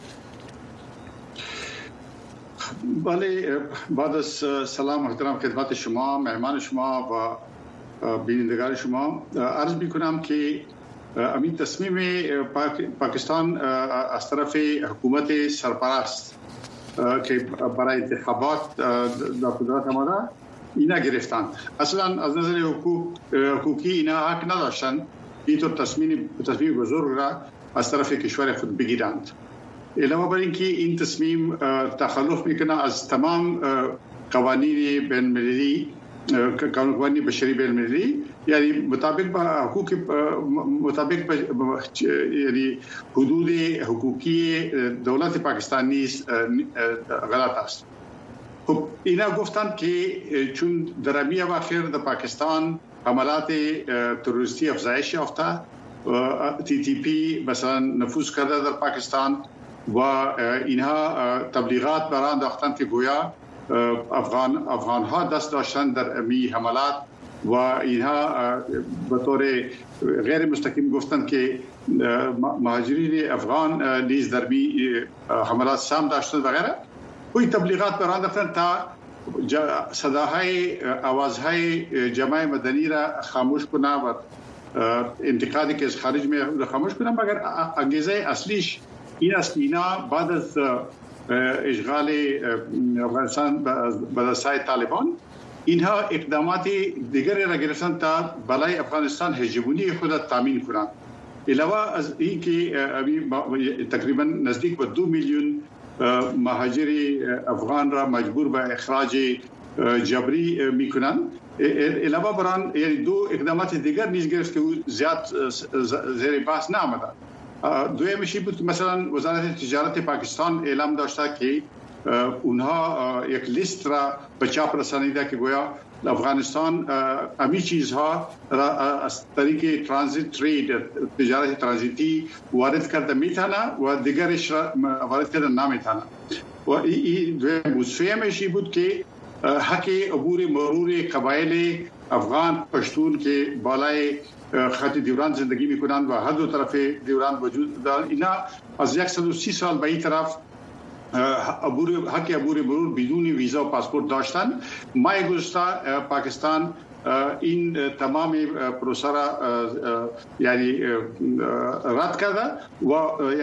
بله، بعد از سلام محترم خدمت شما، مهمان شما و بینندگان شما عرض می‌کنم که امین تصمیم پاکستان از طرف حکومت سرپرست که برای انتخابات در قدرت آمده اینا گرفتند. اصلا از نظر حقوقی اینا حق نداشتند اینطور تصمیم بزرگ را از طرف کشور خود بگیرند. علاوه بر اینکه این تصمیم تخلف میکنه از تمام قوانین بین‌المللی، قوانین بشری بین‌المللی، یعنی مطابق با حقوق یعنی حدود حقوقی دولت پاکستان نیست غلط است. خب اینا گفتند که چون در ربیع اواخر در پاکستان حملات تروریستی افزایش یافته، TTP مثلا نفوذ کرده در پاکستان و اینها تبلیغات برآورده انداختند که گویا افغان ها دست داشتن در امی حملات و اینها به طور غیر مستقیم گفتند که مهاجرین افغان نیز در می حملات سهم داشتند و غیره. کوئی تبلیغات برآورده انداختند تا صداهای آوازهای جماعت مدنی را خاموش کنه و انتقادی که از خارج می خاموش کنه، مگر انگیزه اصلیش این است که اینا بعد از اشغال افغانستان به دستای طالبان اینها اقدامات دیگری را گرفتند تا بالای افغانستان هژمونی خود را تامین کنند. علاوه از این که تقریبا نزدیک به 2 میلیون مهاجر افغان را مجبور به اخراج جبری میکنند. علاوه بر آن یعنی دو اقدامات دیگر نیز گرفت که زیاد زیر بحث نآمده. دویمش بود که مثلا وزارت تجارت پاکستان اعلام داشته که اونها یک لیست را به چاپ رسانیده که گویا افغانستان امی چیزها را از طریق ترانزیت ترید، تجارت ترانزیتی وارد کرده میتونه و دیگرش را وارد کرده نمیتونه. و این دویمش بود که حق عبور مرور قبایل افغان پشتون که بالای خط دیوران زندگی میکنند و هر دو طرف دیوران وجود دارند، اینا از 130 سال به این طرف حق عبور مرور بدون ویزا و پاسپورت داشتن. ماه گذشته پاکستان این تمام پروسه را یعنی رد کرده و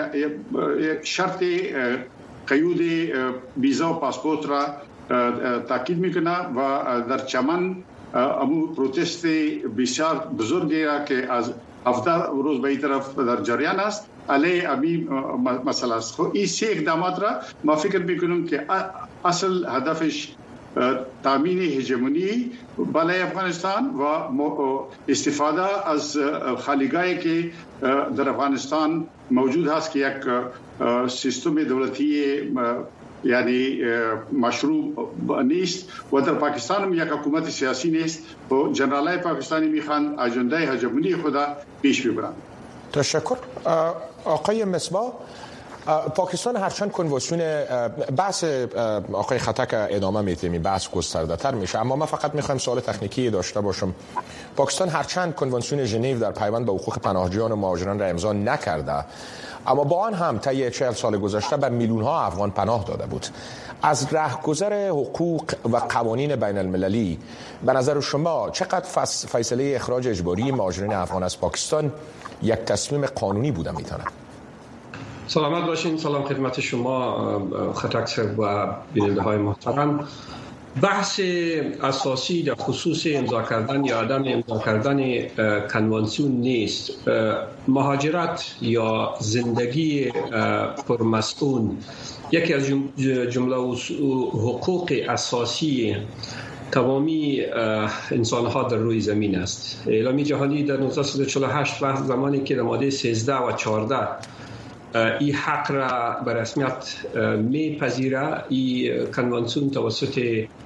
شرط قیود ویزا و پاسپورت را تاکید میکنه و در چمن امو پروتست بسیار بزرگی را که از 17 روز به این طرف در جریان است علیه امی مسئله است. این سه اقدامات را ما فکر میکنم که اصل هدفش تامین هژمونی بالای افغانستان و استفاده از خالیگاهی که در افغانستان موجود هست که یک سیستم دولتی یعنی مشروع نیست و در پاکستان هم یک حکومت سیاسی نیست و جنرالای پاکستانی میخوان اجنده هژمونی خود پیش ببرند. تشکر. آقای مصباح، پاکستان هرچند کنوانسیون بحث آقای خطک ادامه میتیم، بحث گسترده تر میشه، اما من فقط میخوایم سوال تکنیکی داشته باشم. پاکستان هرچند کنوانسیون ژنو در پیوند به حقوق پناهجویان و مهاجران را امضا نکرده، اما با آن هم طی 40 سال گذشته به میلیون ها افغان پناه داده بود. از رهگذر حقوق و قوانین بین المللی به نظر شما چقدر فیصله اخراج اجباری مهاجرین افغان از پاکستان یک تصمیم قانونی بوده میتونه؟ سلامت باشین. سلام خدمت شما خطک صاحب و بیننده های محترم. بحث اساسی در خصوص امضا کردن یا عدم امضا کردن کنوانسیون نیست. مهاجرت یا زندگی پرمسئول یکی از جمله حقوق اساسی تمامی انسان‌ها در روی زمین است. اعلامیه جهانی در 1948 و زمانی که در ماده 13 و 14 این حق را به رسمیت میپذیره، این کنوانسیون توسط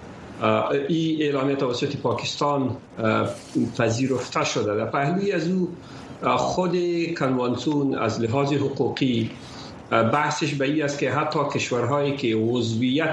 این اعلامیه توسط پاکستان پذیرفته شده. در پهلوی از او خود کنوانسیون از لحاظ حقوقی بحثش به این است که حتی کشورهایی که عضویت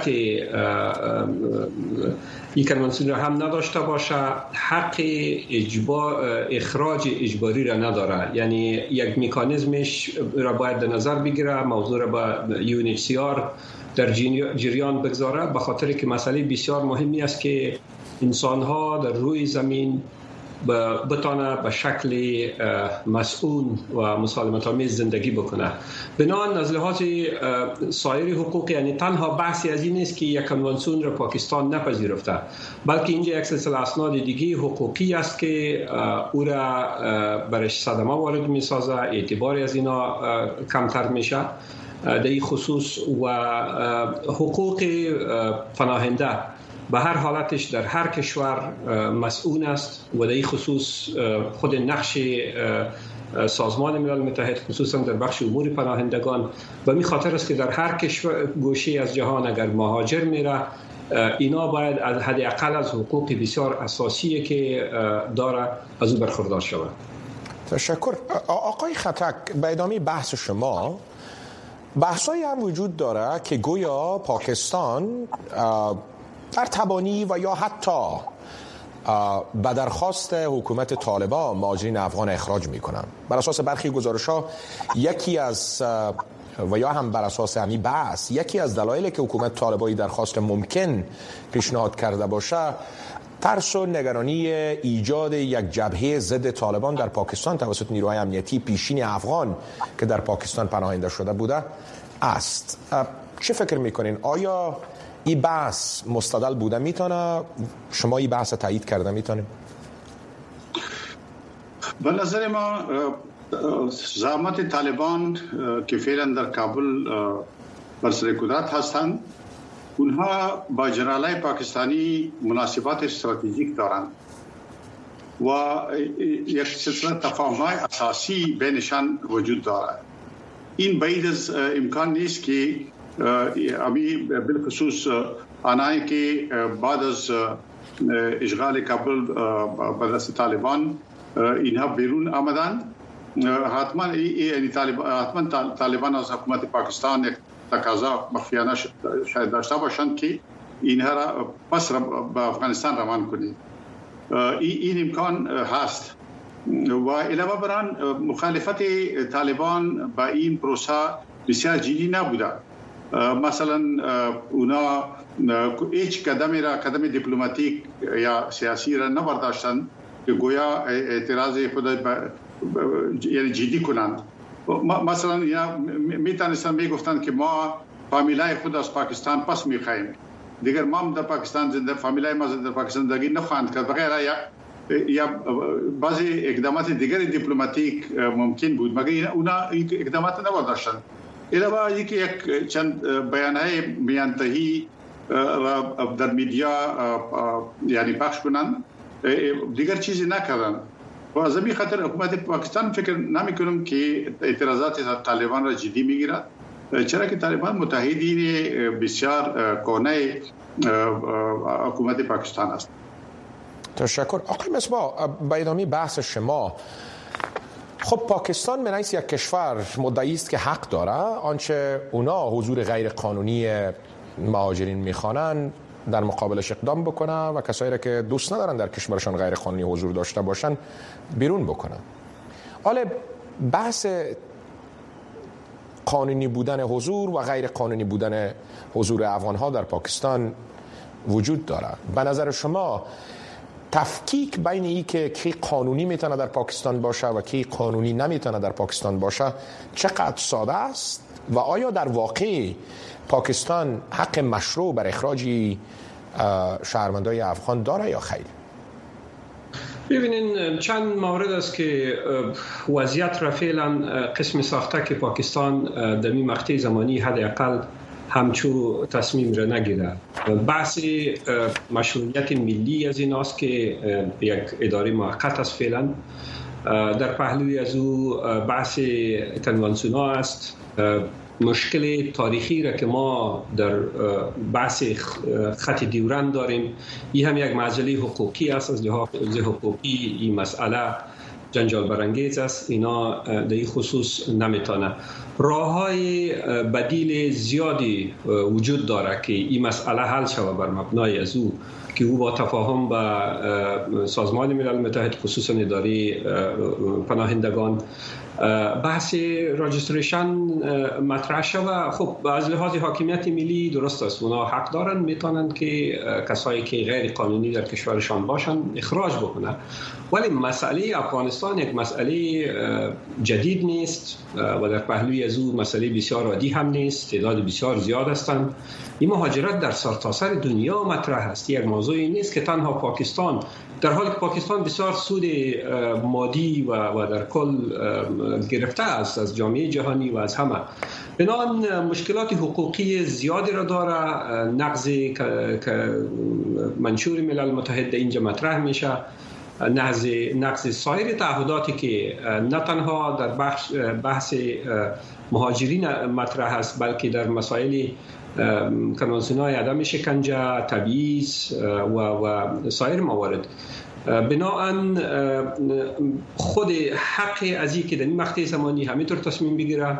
این کنوانسیون را هم نداشته باشه حق اخراج اجباری را نداره، یعنی یک مکانیزمش را باید در نظر بگیره، موضوع را با UNHCR در جریان بگذاره، به خاطر که مسئله بسیار مهمی است که انسان‌ها در روی زمین بتانه به شکل مسئول و مسالمت آمیز زندگی بکنه. بنابراین از لحاظ سایر حقوق، یعنی تنها بحثی از این نیست که یک کنوانسیون را پاکستان نپذیرفته، بلکه اینجا یک سلسله اسناد دیگه حقوقی است که او را برش صدمه وارد میسازه، اعتباری از اینا کمتر میشه. در این خصوص و حقوق پناهنده به هر حالتش در هر کشور مسئول است و در این خصوص خود نقش سازمان ملل متحد خصوصا در بخش امور پناهندگان و می خاطر است که در هر کشور گوشه از جهان اگر مهاجر میره، اینا باید از حداقل از حقوق بسیار اساسی که داره از او برخوردار شود. تشکر. آقای خطک، به ادامه بحث شما، بحثایی هم وجود داره که گویا پاکستان در تبانی و یا حتی به درخواست حکومت طالبان مهاجرین افغان اخراج میکنن. بر اساس برخی گزارش‌ها یکی از و یا هم بر اساس همین بحث یکی از دلایلی که حکومت طالبانی درخواست ممکن پیشنهاد کرده باشه ترس و نگرانی ایجاد یک جبهه ضد طالبان در پاکستان توسط نیروهای امنیتی پیشین افغان که در پاکستان پناهنده شده بوده است. چه فکر میکنین؟ آیا این بحث مستدل بوده میتونه؟ شما این بحث تایید کرده میتونید؟ به نظر ما زعامت طالبان که فعلا در کابل بر سر قدرت هستند، اونها با جنرالای پاکستانی مناسبات استراتژیک دارند و یک سلسله تفاهم‌های اساسی بینشان وجود دارد. این بعید از امکان نیست که امی بالخصوص آنهایی که بعد از اشغال کابل به دست طالبان اینها بیرون آمدند، حتما طالبان از حکومت پاکستان یک تقاضا مخفیانه شاید داشته باشند که اینها را پس به افغانستان روان کنید. این امکان هست و علاوه بر آن مخالفت طالبان با این پروسه بسیار جدی نبوده. مثلا اونا هیچ قدم دیپلماتیک یا سیاسی را نبرداشتند که گویا اعتراض خود یعنی جدی کنند. مثلا یا میتونستن میگفتند که ما فامیلای خود از پاکستان پس میخواهیم، دیگر ما در پاکستان زنده، فامیلای ما در پاکستان زندگی نخواهند کرد بغیر یا بعضی اقدامات دیگر دیپلماتیک ممکن بود، مگر اونا اقدامات نبرداشتند. علاوه اینکه یک چند بیانهای میانتهی در میدیا یعنی پخش کنند، دیگر چیزی نکردند. و از این خاطر حکومت پاکستان فکر نمی‌کنم که اعتراضات طالبان را جدی میگیرد، چرا که طالبان متحدین بسیار کهنه حکومت پاکستان است. تشکر. آقای مصباح، به ادامه بحث شما، خب پاکستان من حیث یک کشور مدعی است که حق داره آنچه اونا حضور غیر قانونی مهاجرین میخوانن در مقابلش اقدام بکنه و کسایی را که دوست ندارن در کشورشان غیر قانونی حضور داشته باشن بیرون بکنه. حالا بحث قانونی بودن حضور و غیر قانونی بودن حضور افغان‌ها در پاکستان وجود داره. به نظر شما تفکیک بین این که کی قانونی میتونه در پاکستان باشه و کی قانونی نمیتونه در پاکستان باشه چقدر ساده است و آیا در واقع پاکستان حق مشروع بر اخراج شهروندان افغان داره یا خیر؟ ببینین چند مورد است که وضعیت را فعلا قسم ساخته که پاکستان در این مقطع زمانی حداقل همچو تصمیم را نگیره. بحث مشروعیت ملی از این است که یک اداره موقت است فعلا. در پهلوی از او بحث کنوانسیون است. مشکل تاریخی را که ما در بحث خط دیورند داریم، این هم یک معضله حقوقی است. از لحاظ حقوقی این مسئله جنجال برانگیز است. اینا در این خصوص نمیتونه. راه‌های بدیل زیادی وجود داره که این مسئله حل شود بر مبنای از او که او با تفاهم با سازمان ملل متحد خصوصا اداره پناهندگان بحث راجستریشن مطرح شده. خب از لحاظ حاکمیت ملی درست است، اونا حق دارن، میتونن که کسایی که غیر قانونی در کشورشان باشن اخراج بکنن. ولی مسئله افغانستان یک مسئله جدید نیست و در پهلوی از او مسئله بسیار عادی هم نیست. تعداد بسیار زیاد هستند. این مهاجرت در سرتاسر دنیا مطرح است. یک موضوعی نیست که تنها پاکستان، در حالی که پاکستان بسیار سود مادی و در کل گرفته است از جامعه جهانی و از همه. بنابراین مشکلات حقوقی زیادی را داره. نقض که منشور ملل متحد اینجا مطرح میشه، نقض سایر تعهداتی که نه تنها در بحث مهاجرین مطرح است، بلکه در مسائل کنوانسیون‌های عدم شکنجه، تبعیض و سایر موارد. بنابراین خود حق از این که در این مقطع زمانی همینطور تصمیم بگیره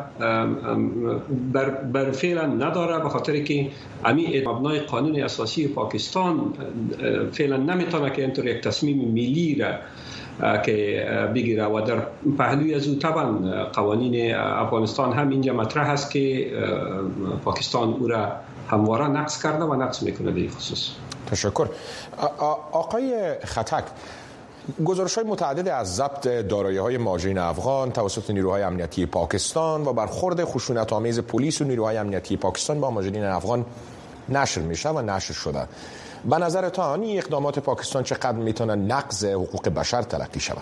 بر فعلا نداره، به خاطر که همین مبنای قانون اساسی پاکستان فعلا نمیتونه که اینطور یک تصمیم ملی را که بگیره و در پهلوی از او طبعا قوانین افغانستان هم اینجا مطرح است که پاکستان او را همواره نقض کرده و نقض میکنه به این خصوص. تشکر. آقای خطک، گزارش‌های متعدد از ضبط دارایی‌های مهاجرین افغان توسط نیروهای امنیتی پاکستان و برخورد خشونت‌آمیز پلیس و نیروهای امنیتی پاکستان با مهاجرین افغان نشر میشه و نشر شده. به نظرتان این اقدامات پاکستان چقدر میتونه نقض حقوق بشر تلقی شود؟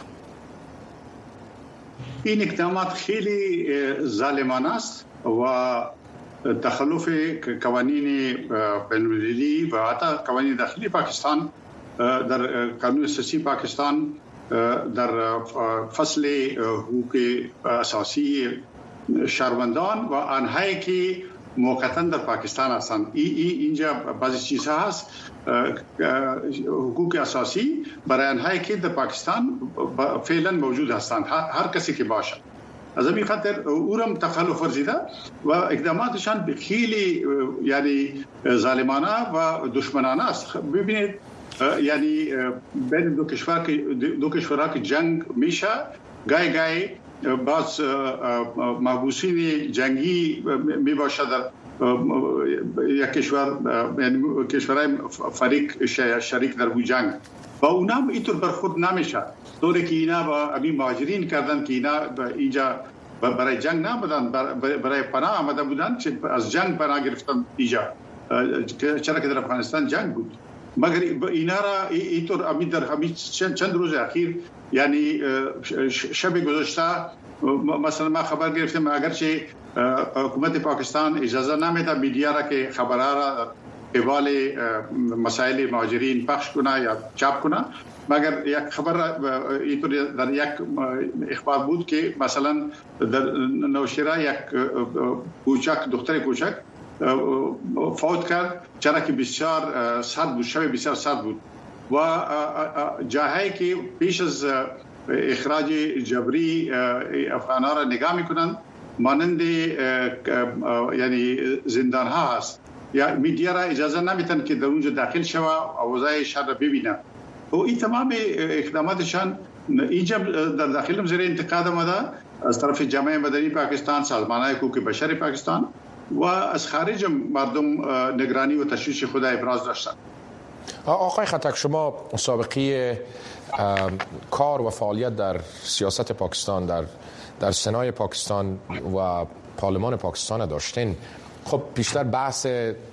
این اقدامات خیلی ظالمانه است و تخلف قوانین بین‌المللی و حتی قوانین داخلی پاکستان در قانون اساسی پاکستان در فصل حقوق اساسی شهروندان و آنهایی که موقتا در پاکستان هستند. اینجا بعضی چیزها هست حقوق اساسی برای آنهایی که در پاکستان فعلا موجود هستند، هر کسی که باشد. از همین خاطر اورم تخلف ورزیده و اقداماتشان خیلی یعنی ظالمانه و دشمنانه است. ببینید یعنی بین دو کشورها که جنگ میشه، گاهی باز محبوسین جنگی میباشه در یک کشور، یعنی کشورهای فریق شریک در جنگ و اونا اینطور برخورد نمیشه. طوری که اینا با همین مهاجرین کردن که اینا اینجا برای جنگ نبودن، برای پناه آمده بودن، چه از جنگ پناه گرفتن اینجا، چرا که در افغانستان جنگ بود. مگر اینا را اینطور در همین چند روز اخیر، یعنی شب گذشته مثلا ما خبر گرفتیم اگرچه حکومت پاکستان اجازه نمیده میدیا را که خبرها را قبال مسائل مهاجرین پخش کنه یا چاپ کنه، مگر یک خبر اینطور در یک اخبار بود که مثلا در نوشیره یک دختر کوچک فوت کرد، چرا که بسیار سرد بود، شب بسیار سرد بود و جاهایی که پیش از اخراج جبری افغان‌ها را نگاه میکنند مانند یعنی زندان ها هست، یا میدیا را اجازه نمیتن که در اونجا داخل شوه و اوضاع شهر را ببینه. و این تمام اقداماتشان اینجا در داخل زیر انتقاد آمده از طرف جامعه مدنی پاکستان، سازمان‌های حقوق بشر پاکستان و از خارج مردم نگرانی و تشویش خود ابراز داشتند. آقای خطک، شما سابقه کار و فعالیت در سیاست پاکستان، در سنای پاکستان و پارلمان پاکستان داشتین. خب بیشتر بحث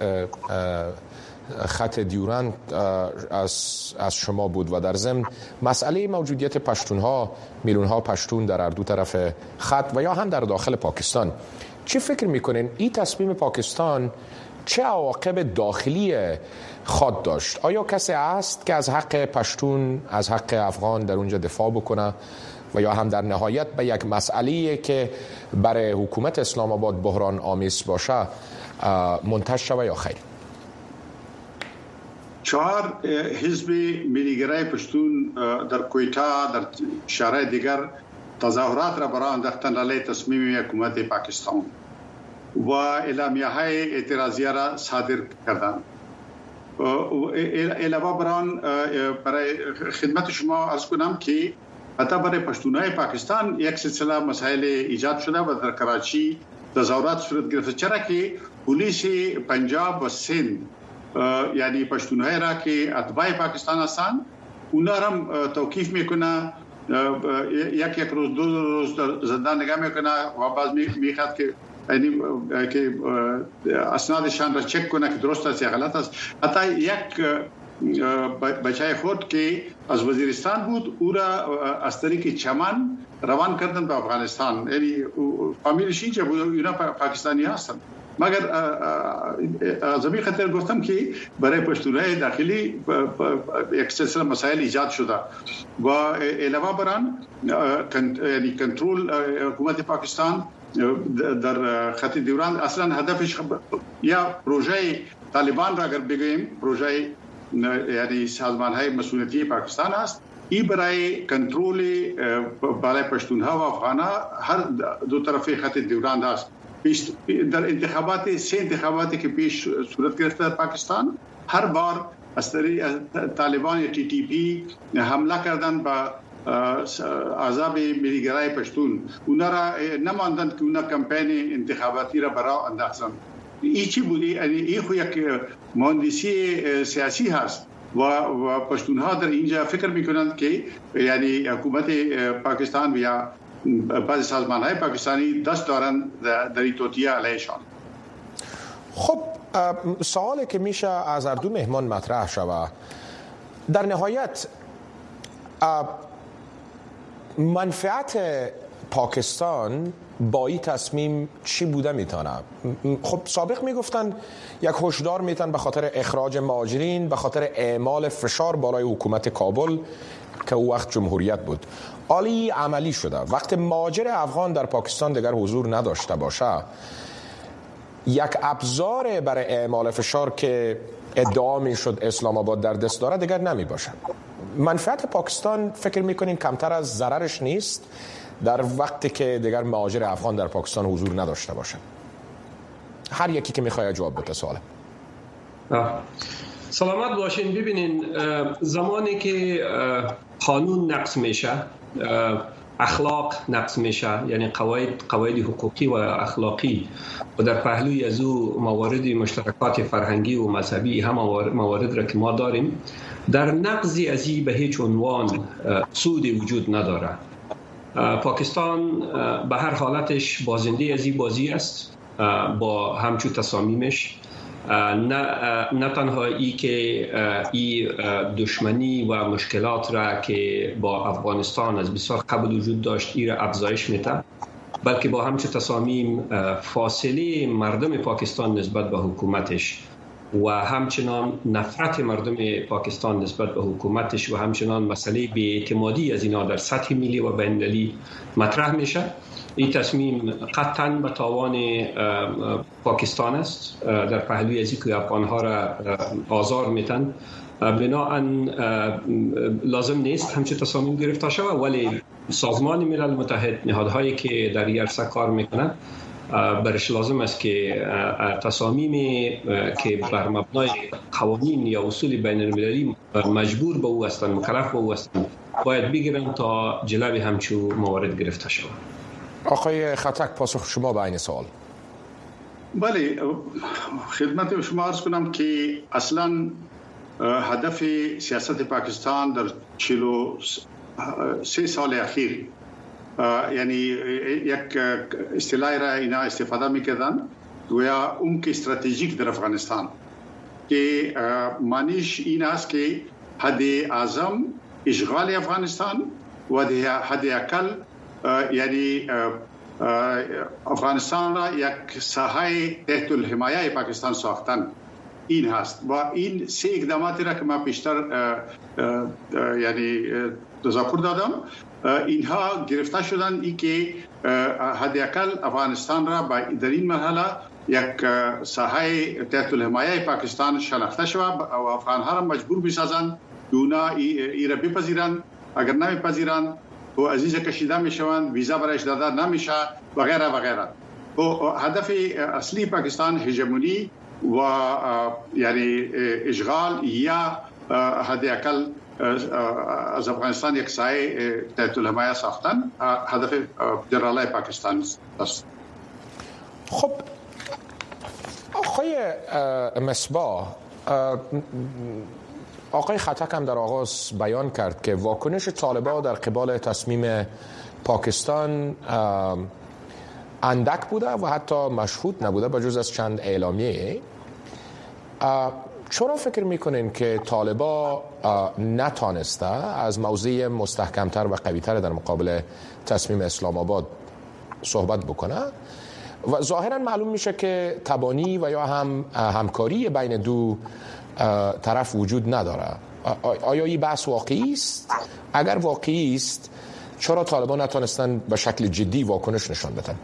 خط دیورند از شما بود و در ضمن مسئله موجودیت پشتونها، میلیون‌ها پشتون در هر دو طرف خط و یا هم در داخل پاکستان. چه فکر میکنین این تصمیم پاکستان چه عواقب داخلی خود داشت؟ آیا کسی هست که از حق پشتون، از حق افغان در اونجا دفاع بکنه و یا هم در نهایت به یک مسئله‌ای که برای حکومت اسلام آباد بحران آمیز باشه منتج شود یا خیر؟ 4 حزب ملیگرای پشتون در کویتا در شهرهای دیگر تظاهرات را برای انداختن علیه تصمیم حکومت پاکستان و اعلامیه‌های اعتراضیه را صادر کردند. علاوه بر آن برای خدمت شما عرض کنم که حتی برای پشتونهای پاکستان یک سلسله مسائل ایجاد شده و در کراچی تظاهرات صورت گرفته، چرا که پلیس پنجاب و سند یعنی پشتونهای را که اتباع پاکستان هستند اونا را توقیف میکنه، یک روز دو روز زندان نگاه میکنه و بعد میخواد که یعنی که اسنادشان را چک کنه که درست است یا غلط است. حتی یک بچه خود که از وزیرستان بود او را از طریق چمن روان کردن به افغانستان، یعنی فامیلش اینجا بود، اینا پاکستانی هستند. مگر از همین خاطر گفتم که برای پشتونهای داخلی یک سلسله مسائل ایجاد شده و علاوه بر آن یعنی کنترل حکومت پاکستان در خط دوران اصلا هدفش یا پروژه طالبان را اگر بگوییم پروژه یعنی سازمان‌های مسئولیتی پاکستان است، این برای کنترل بالای پشتونها و افغانها هر دو طرفه خط دوران است. در سه انتخاباتی که پیش صورت گرفته در پاکستان هر بار از طریق طالبان یا تی تی پی حمله کردن به احزاب ملیگرای پشتون، اونا را نماندند که اونا کمپین انتخاباتی را برای انداختند. این چی بودی؟ یعنی این خو یک مهندسی سیاسی هست و پشتونها در اینجا فکر میکنند که یعنی حکومت پاکستان یا بعضی سازمان‌های پاکستانی دست دارند در این توطئه علیهشان. خب سوالی که میشه از هر دو مهمان مطرح شود، در نهایت منفعت پاکستان با این تصمیم چی بوده میتونه؟ خب سابق میگفتن یک هشدار میتن به خاطر اخراج مهاجرین، به خاطر اعمال فشار بالای حکومت کابل که او وقت جمهوریت بود. عالی عملی شده. وقت مهاجر افغان در پاکستان دیگر حضور نداشته باشه، یک ابزار برای اعمال فشار که ادعا میشد اسلام آباد در دست داره دیگر نمی باشه. منفعت پاکستان فکر میکنین کمتر از ضررش نیست در وقتی که دیگر مهاجر افغان در پاکستان حضور نداشته باشه؟ هر یکی که میخواد جواب بده سواله. سلامت باشین. ببینین زمانی که قانون نقض میشه، اخلاق نقض میشه، یعنی قواعد حقوقی و اخلاقی و در پهلوی از او موارد مشترکات فرهنگی و مذهبی هم موارد را که ما داریم، در نقضی از این به هیچ عنوان سودی وجود نداره. پاکستان به هر حالتش بازنده از این بازی است با همچو تصامیمش. نه تنها ای که ای دشمنی و مشکلات را که با افغانستان از بسیار قبل وجود داشت ای را افزایش میده، بلکه با همچه تصامیم فاصله مردم پاکستان نسبت به حکومتش و همچنان نفرت مردم پاکستان نسبت به حکومتش و همچنان مسئله بی‌اعتمادی از اینا در سطح ملی و بین‌المللی مطرح میشه. این تصمیم قطعاً به تاوان پاکستان است در پهلوی از اینکه افغان‌ها را آزار میتن. بنابراین لازم نیست همچه تصامیم گرفته شود، ولی سازمان ملل متحد، نهادهایی که در این عرصه کار میکنن، برش لازم است که تصامیمی که بر مبنای قوانین یا اصول بین المللی مجبور به او هستند، مکلف به او هستند، باید بگیرن تا جلوی همچو موارد گرفته شود. آقای خطک، پاسخ شما به این سوال. بله، خدمت شما عرض کنم که اصلا هدف سیاست پاکستان در 43 سال اخیر، یعنی یک اصطلاحی را اینا استفاده میکردن گویا عمق استراتژیک در افغانستان، که معنیش این است که حد اعظم اشغال افغانستان و حد اقل یعنی افغانستان را یک ساحه تحت الحمایه پاکستان ساختن این هست. و این سه اقداماتی را که ما پیشتر یعنی تذکر دادم، اینها گرفته شدن ای که حداقل افغانستان را در این مرحله یک ساحه تحت الحمایه پاکستان شناخته شود و افغانها را مجبور بسازند که اونا ای را بپذیرند. اگر نمیپذیرند و عزیز کشیده میشوند، ویزا برایش داده نمیشه و غیره و غیره. و هدف اصلی پاکستان هژمونی و یعنی اشغال یا حداقل از افغانستان یک سایه تحت الحمایه ساختن هدف جنرالای پاکستان است. خب آقای مصباح، آقای خطک هم در آغاز بیان کرد که واکنش طالبان در قبال تصمیم پاکستان اندک بوده و حتی مشهود نبوده بجز از چند اعلامیه. چرا فکر میکنین که طالبان نتانسته از موضع مستحکمتر و قویتر در مقابل تصمیم اسلام آباد صحبت بکنه؟ و ظاهرا معلوم میشه که تبانی و یا همکاری بین دو طرف وجود نداره. آیا این بحث واقعی است؟ اگر واقعی است چرا طالبان نتونستن به شکل جدی واکنش نشان بدن؟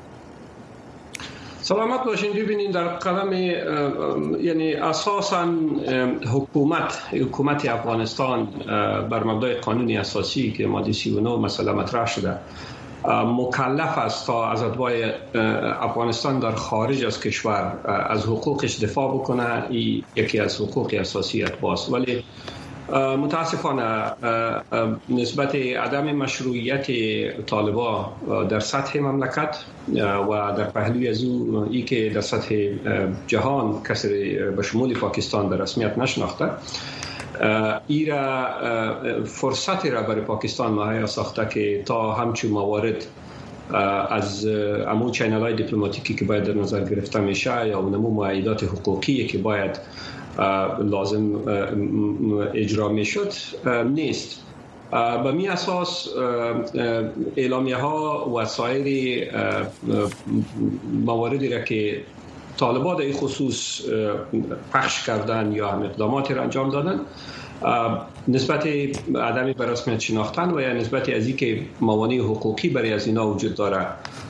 سلامت باشین. ببینید در قلم یعنی اساساً حکومت افغانستان بر مبنای قانون اساسی که ماده 39 مسئله مطرح شده مکلف است تا از اتباع افغانستان در خارج از کشور از حقوقش دفاع بکنه. این یکی از حقوق اساسی اتباعست، ولی متاسفانه نسبت عدم مشروعیت طالبان در سطح مملکت و در پهلوی از ای که در سطح جهان کسی به شمول پاکستان در رسمیت نشناخته، ایرا فرصتی را برای پاکستان مهیا ساخته که تا همچون موارد از امون چینل‌های دیپلماتیکی که باید در نظر گرفته میشه یا نمو معاهدات حقوقی که باید لازم اجرا میشد نیست. به می اساس اعلامیه ها و سایر مواردی را که طالبان در این خصوص پخش کردن یا هم اقداماتی را انجام دادن نسبت عدم به رسمیت شناختن و یا نسبت از این که موانع حقوقی برای از اینا وجود داره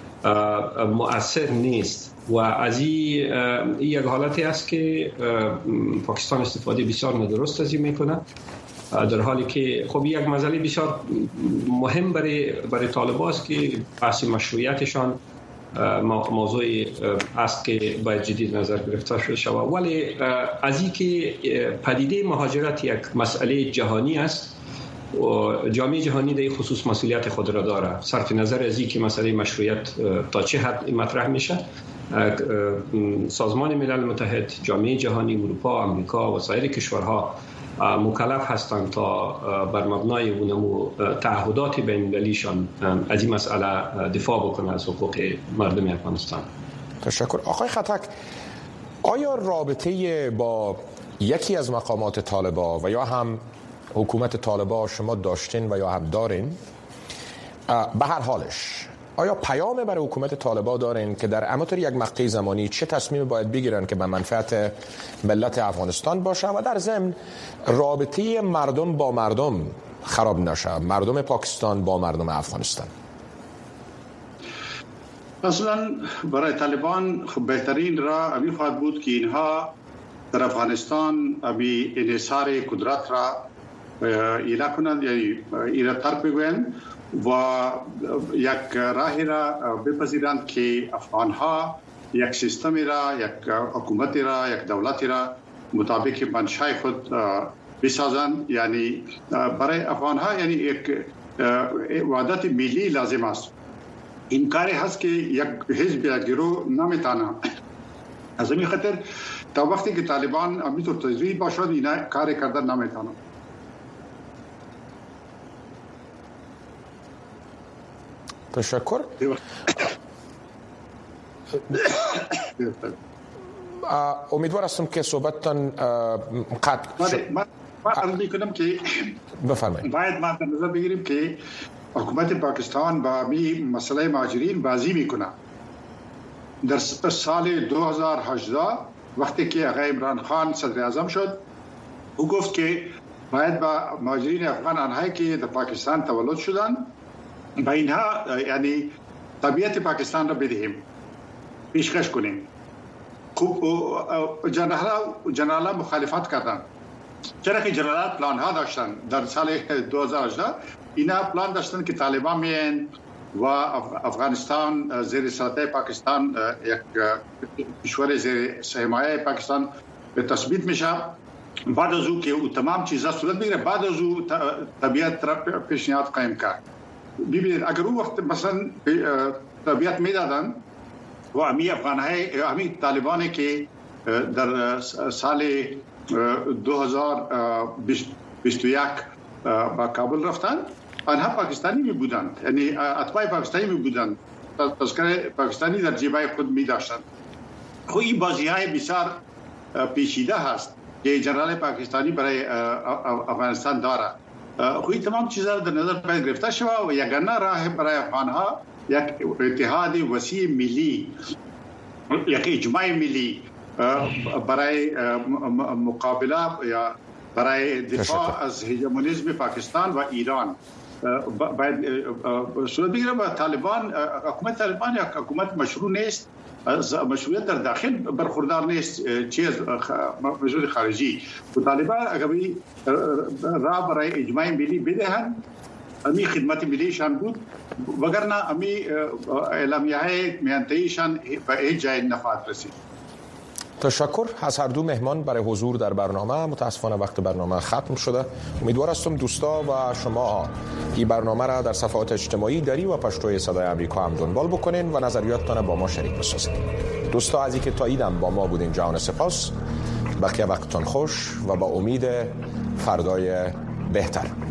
مؤثر نیست و از این یک حالتی است که پاکستان استفاده بسیار ندرست از این میکنه، در حالی که خب یک مسئله بسیار مهم برای طالبان است که بحث مشروعیتشان موضوعی است که باید جدی نظر گرفته شود. ولی از این که پدیده مهاجرت یک مسئله جهانی است و جامعه جهانی در این خصوص مسئولیت خود را داره، صرف نظر از این که مسئله مشروعیت تا چه حد مطرح میشه، سازمان ملل متحد، جامعه جهانی، اروپا، امریکا و سایر کشورها مکلف هستند تا بر مبنای اونمو تعهدات بین‌المللیشان از این مسئله دفاع بکنه از حقوق مردم افغانستان. تشکر. آقای خطک، آیا رابطه با یکی از مقامات طالبان و یا هم حکومت طالبان شما داشتین و یا هم دارین؟ به هر حالش آیا پیام برای حکومت طالبان دارین که در اماتر یک مقطع زمانی چه تصمیم باید بگیرن که به منفعت ملت افغانستان باشه و در ضمن رابطه مردم با مردم خراب نشه، مردم پاکستان با مردم افغانستان؟ اصلا برای طالبان بهترین راه امی خواهد بود که اینها در افغانستان امی انحصار قدرت را ایله کنند یا ایره ترک بگویند و یک راهی را بپذیرند که افغانها یک سیستمی را، یک حکومتی را، یک دولتی را مطابق منشأ خود بسازند. یعنی برای افغانها یعنی یک وحدت ملی لازم است. این کاری هست که یک حزب یا گروه نمیتونه. از این خاطر تا وقتی که طالبان همینطور تجویز باشد اینا کاری کردن نمیتونه. تشکر. امیدوار هستم که صحبتتان قطع شد. من عرض میکنم که بفرمایید. باید ما در نظر بگیریم که حکومت پاکستان با این مسئله مهاجرین بازی میکنه. در سال 2018 وقتی که آقای عمران خان صدر اعظم شد، او گفت که باید با مهاجرین افغان آنهایی که در پاکستان تولد شدن با اینها یعنی طبیعت پاکستان را بدهیم، پیشکش کنیم. خوب جنرالان مخالفت کردند، چرا که جنرالان پلان ها داشتن. در سال 2018 اینا پلان داشتن که طالبان میان و افغانستان زیر سلطه پاکستان یک کشور زیر حمایت پاکستان به تثبیت میشه بعد از او که او تمام چیزا صورت بگیره بعد از او طبیعت را پیشنهاد قائم کرد. ببینید اگر اون وقت مثلا طبیعت میدادن و امی طالبانی که در سال 2021 با کابل رفتن آنها پاکستانی می بودند، یعنی اتباع پاکستانی می بودند، تذکره پاکستانی در جیبای خود می داشتند. خب این بازی‌های بسیار پیچیده هست که جنرال پاکستانی برای افغانستان داره. خب این تمام چیزها در نظر باید گرفته شود و یگانه راه برای افغانها یک اتحاد وسیع ملی، یک اجماع ملی برای مقابله یا برای دفاع از هژمونیسم پاکستان و ایران باید صورت بگیره. و طالبان، حکومت طالبان یک حکومت مشروع نیست، از مشروعیت در داخل برخوردار نیست، چیز مشروع خارجی. و طالبان اگر راه برای اجماع ملی بدهند، امی خدمت ملیشان بود، وگرنه امی اعلامیه‌های میانتهیشان به هیچ جای نفعت رسید. تشکر از هر دو مهمان برای حضور در برنامه. متاسفانه وقت برنامه ختم شده. امیدوار هستم دوستا و شما این برنامه را در صفحات اجتماعی دری و پشتوی صدای آمریکا هم دنبال بکنین و نظریاتتان با ما شریک بسازید. دوستا از اینکه تا ایدم با ما بودین جان سپاس. بقیه وقتتان خوش و با امید فردای بهتر.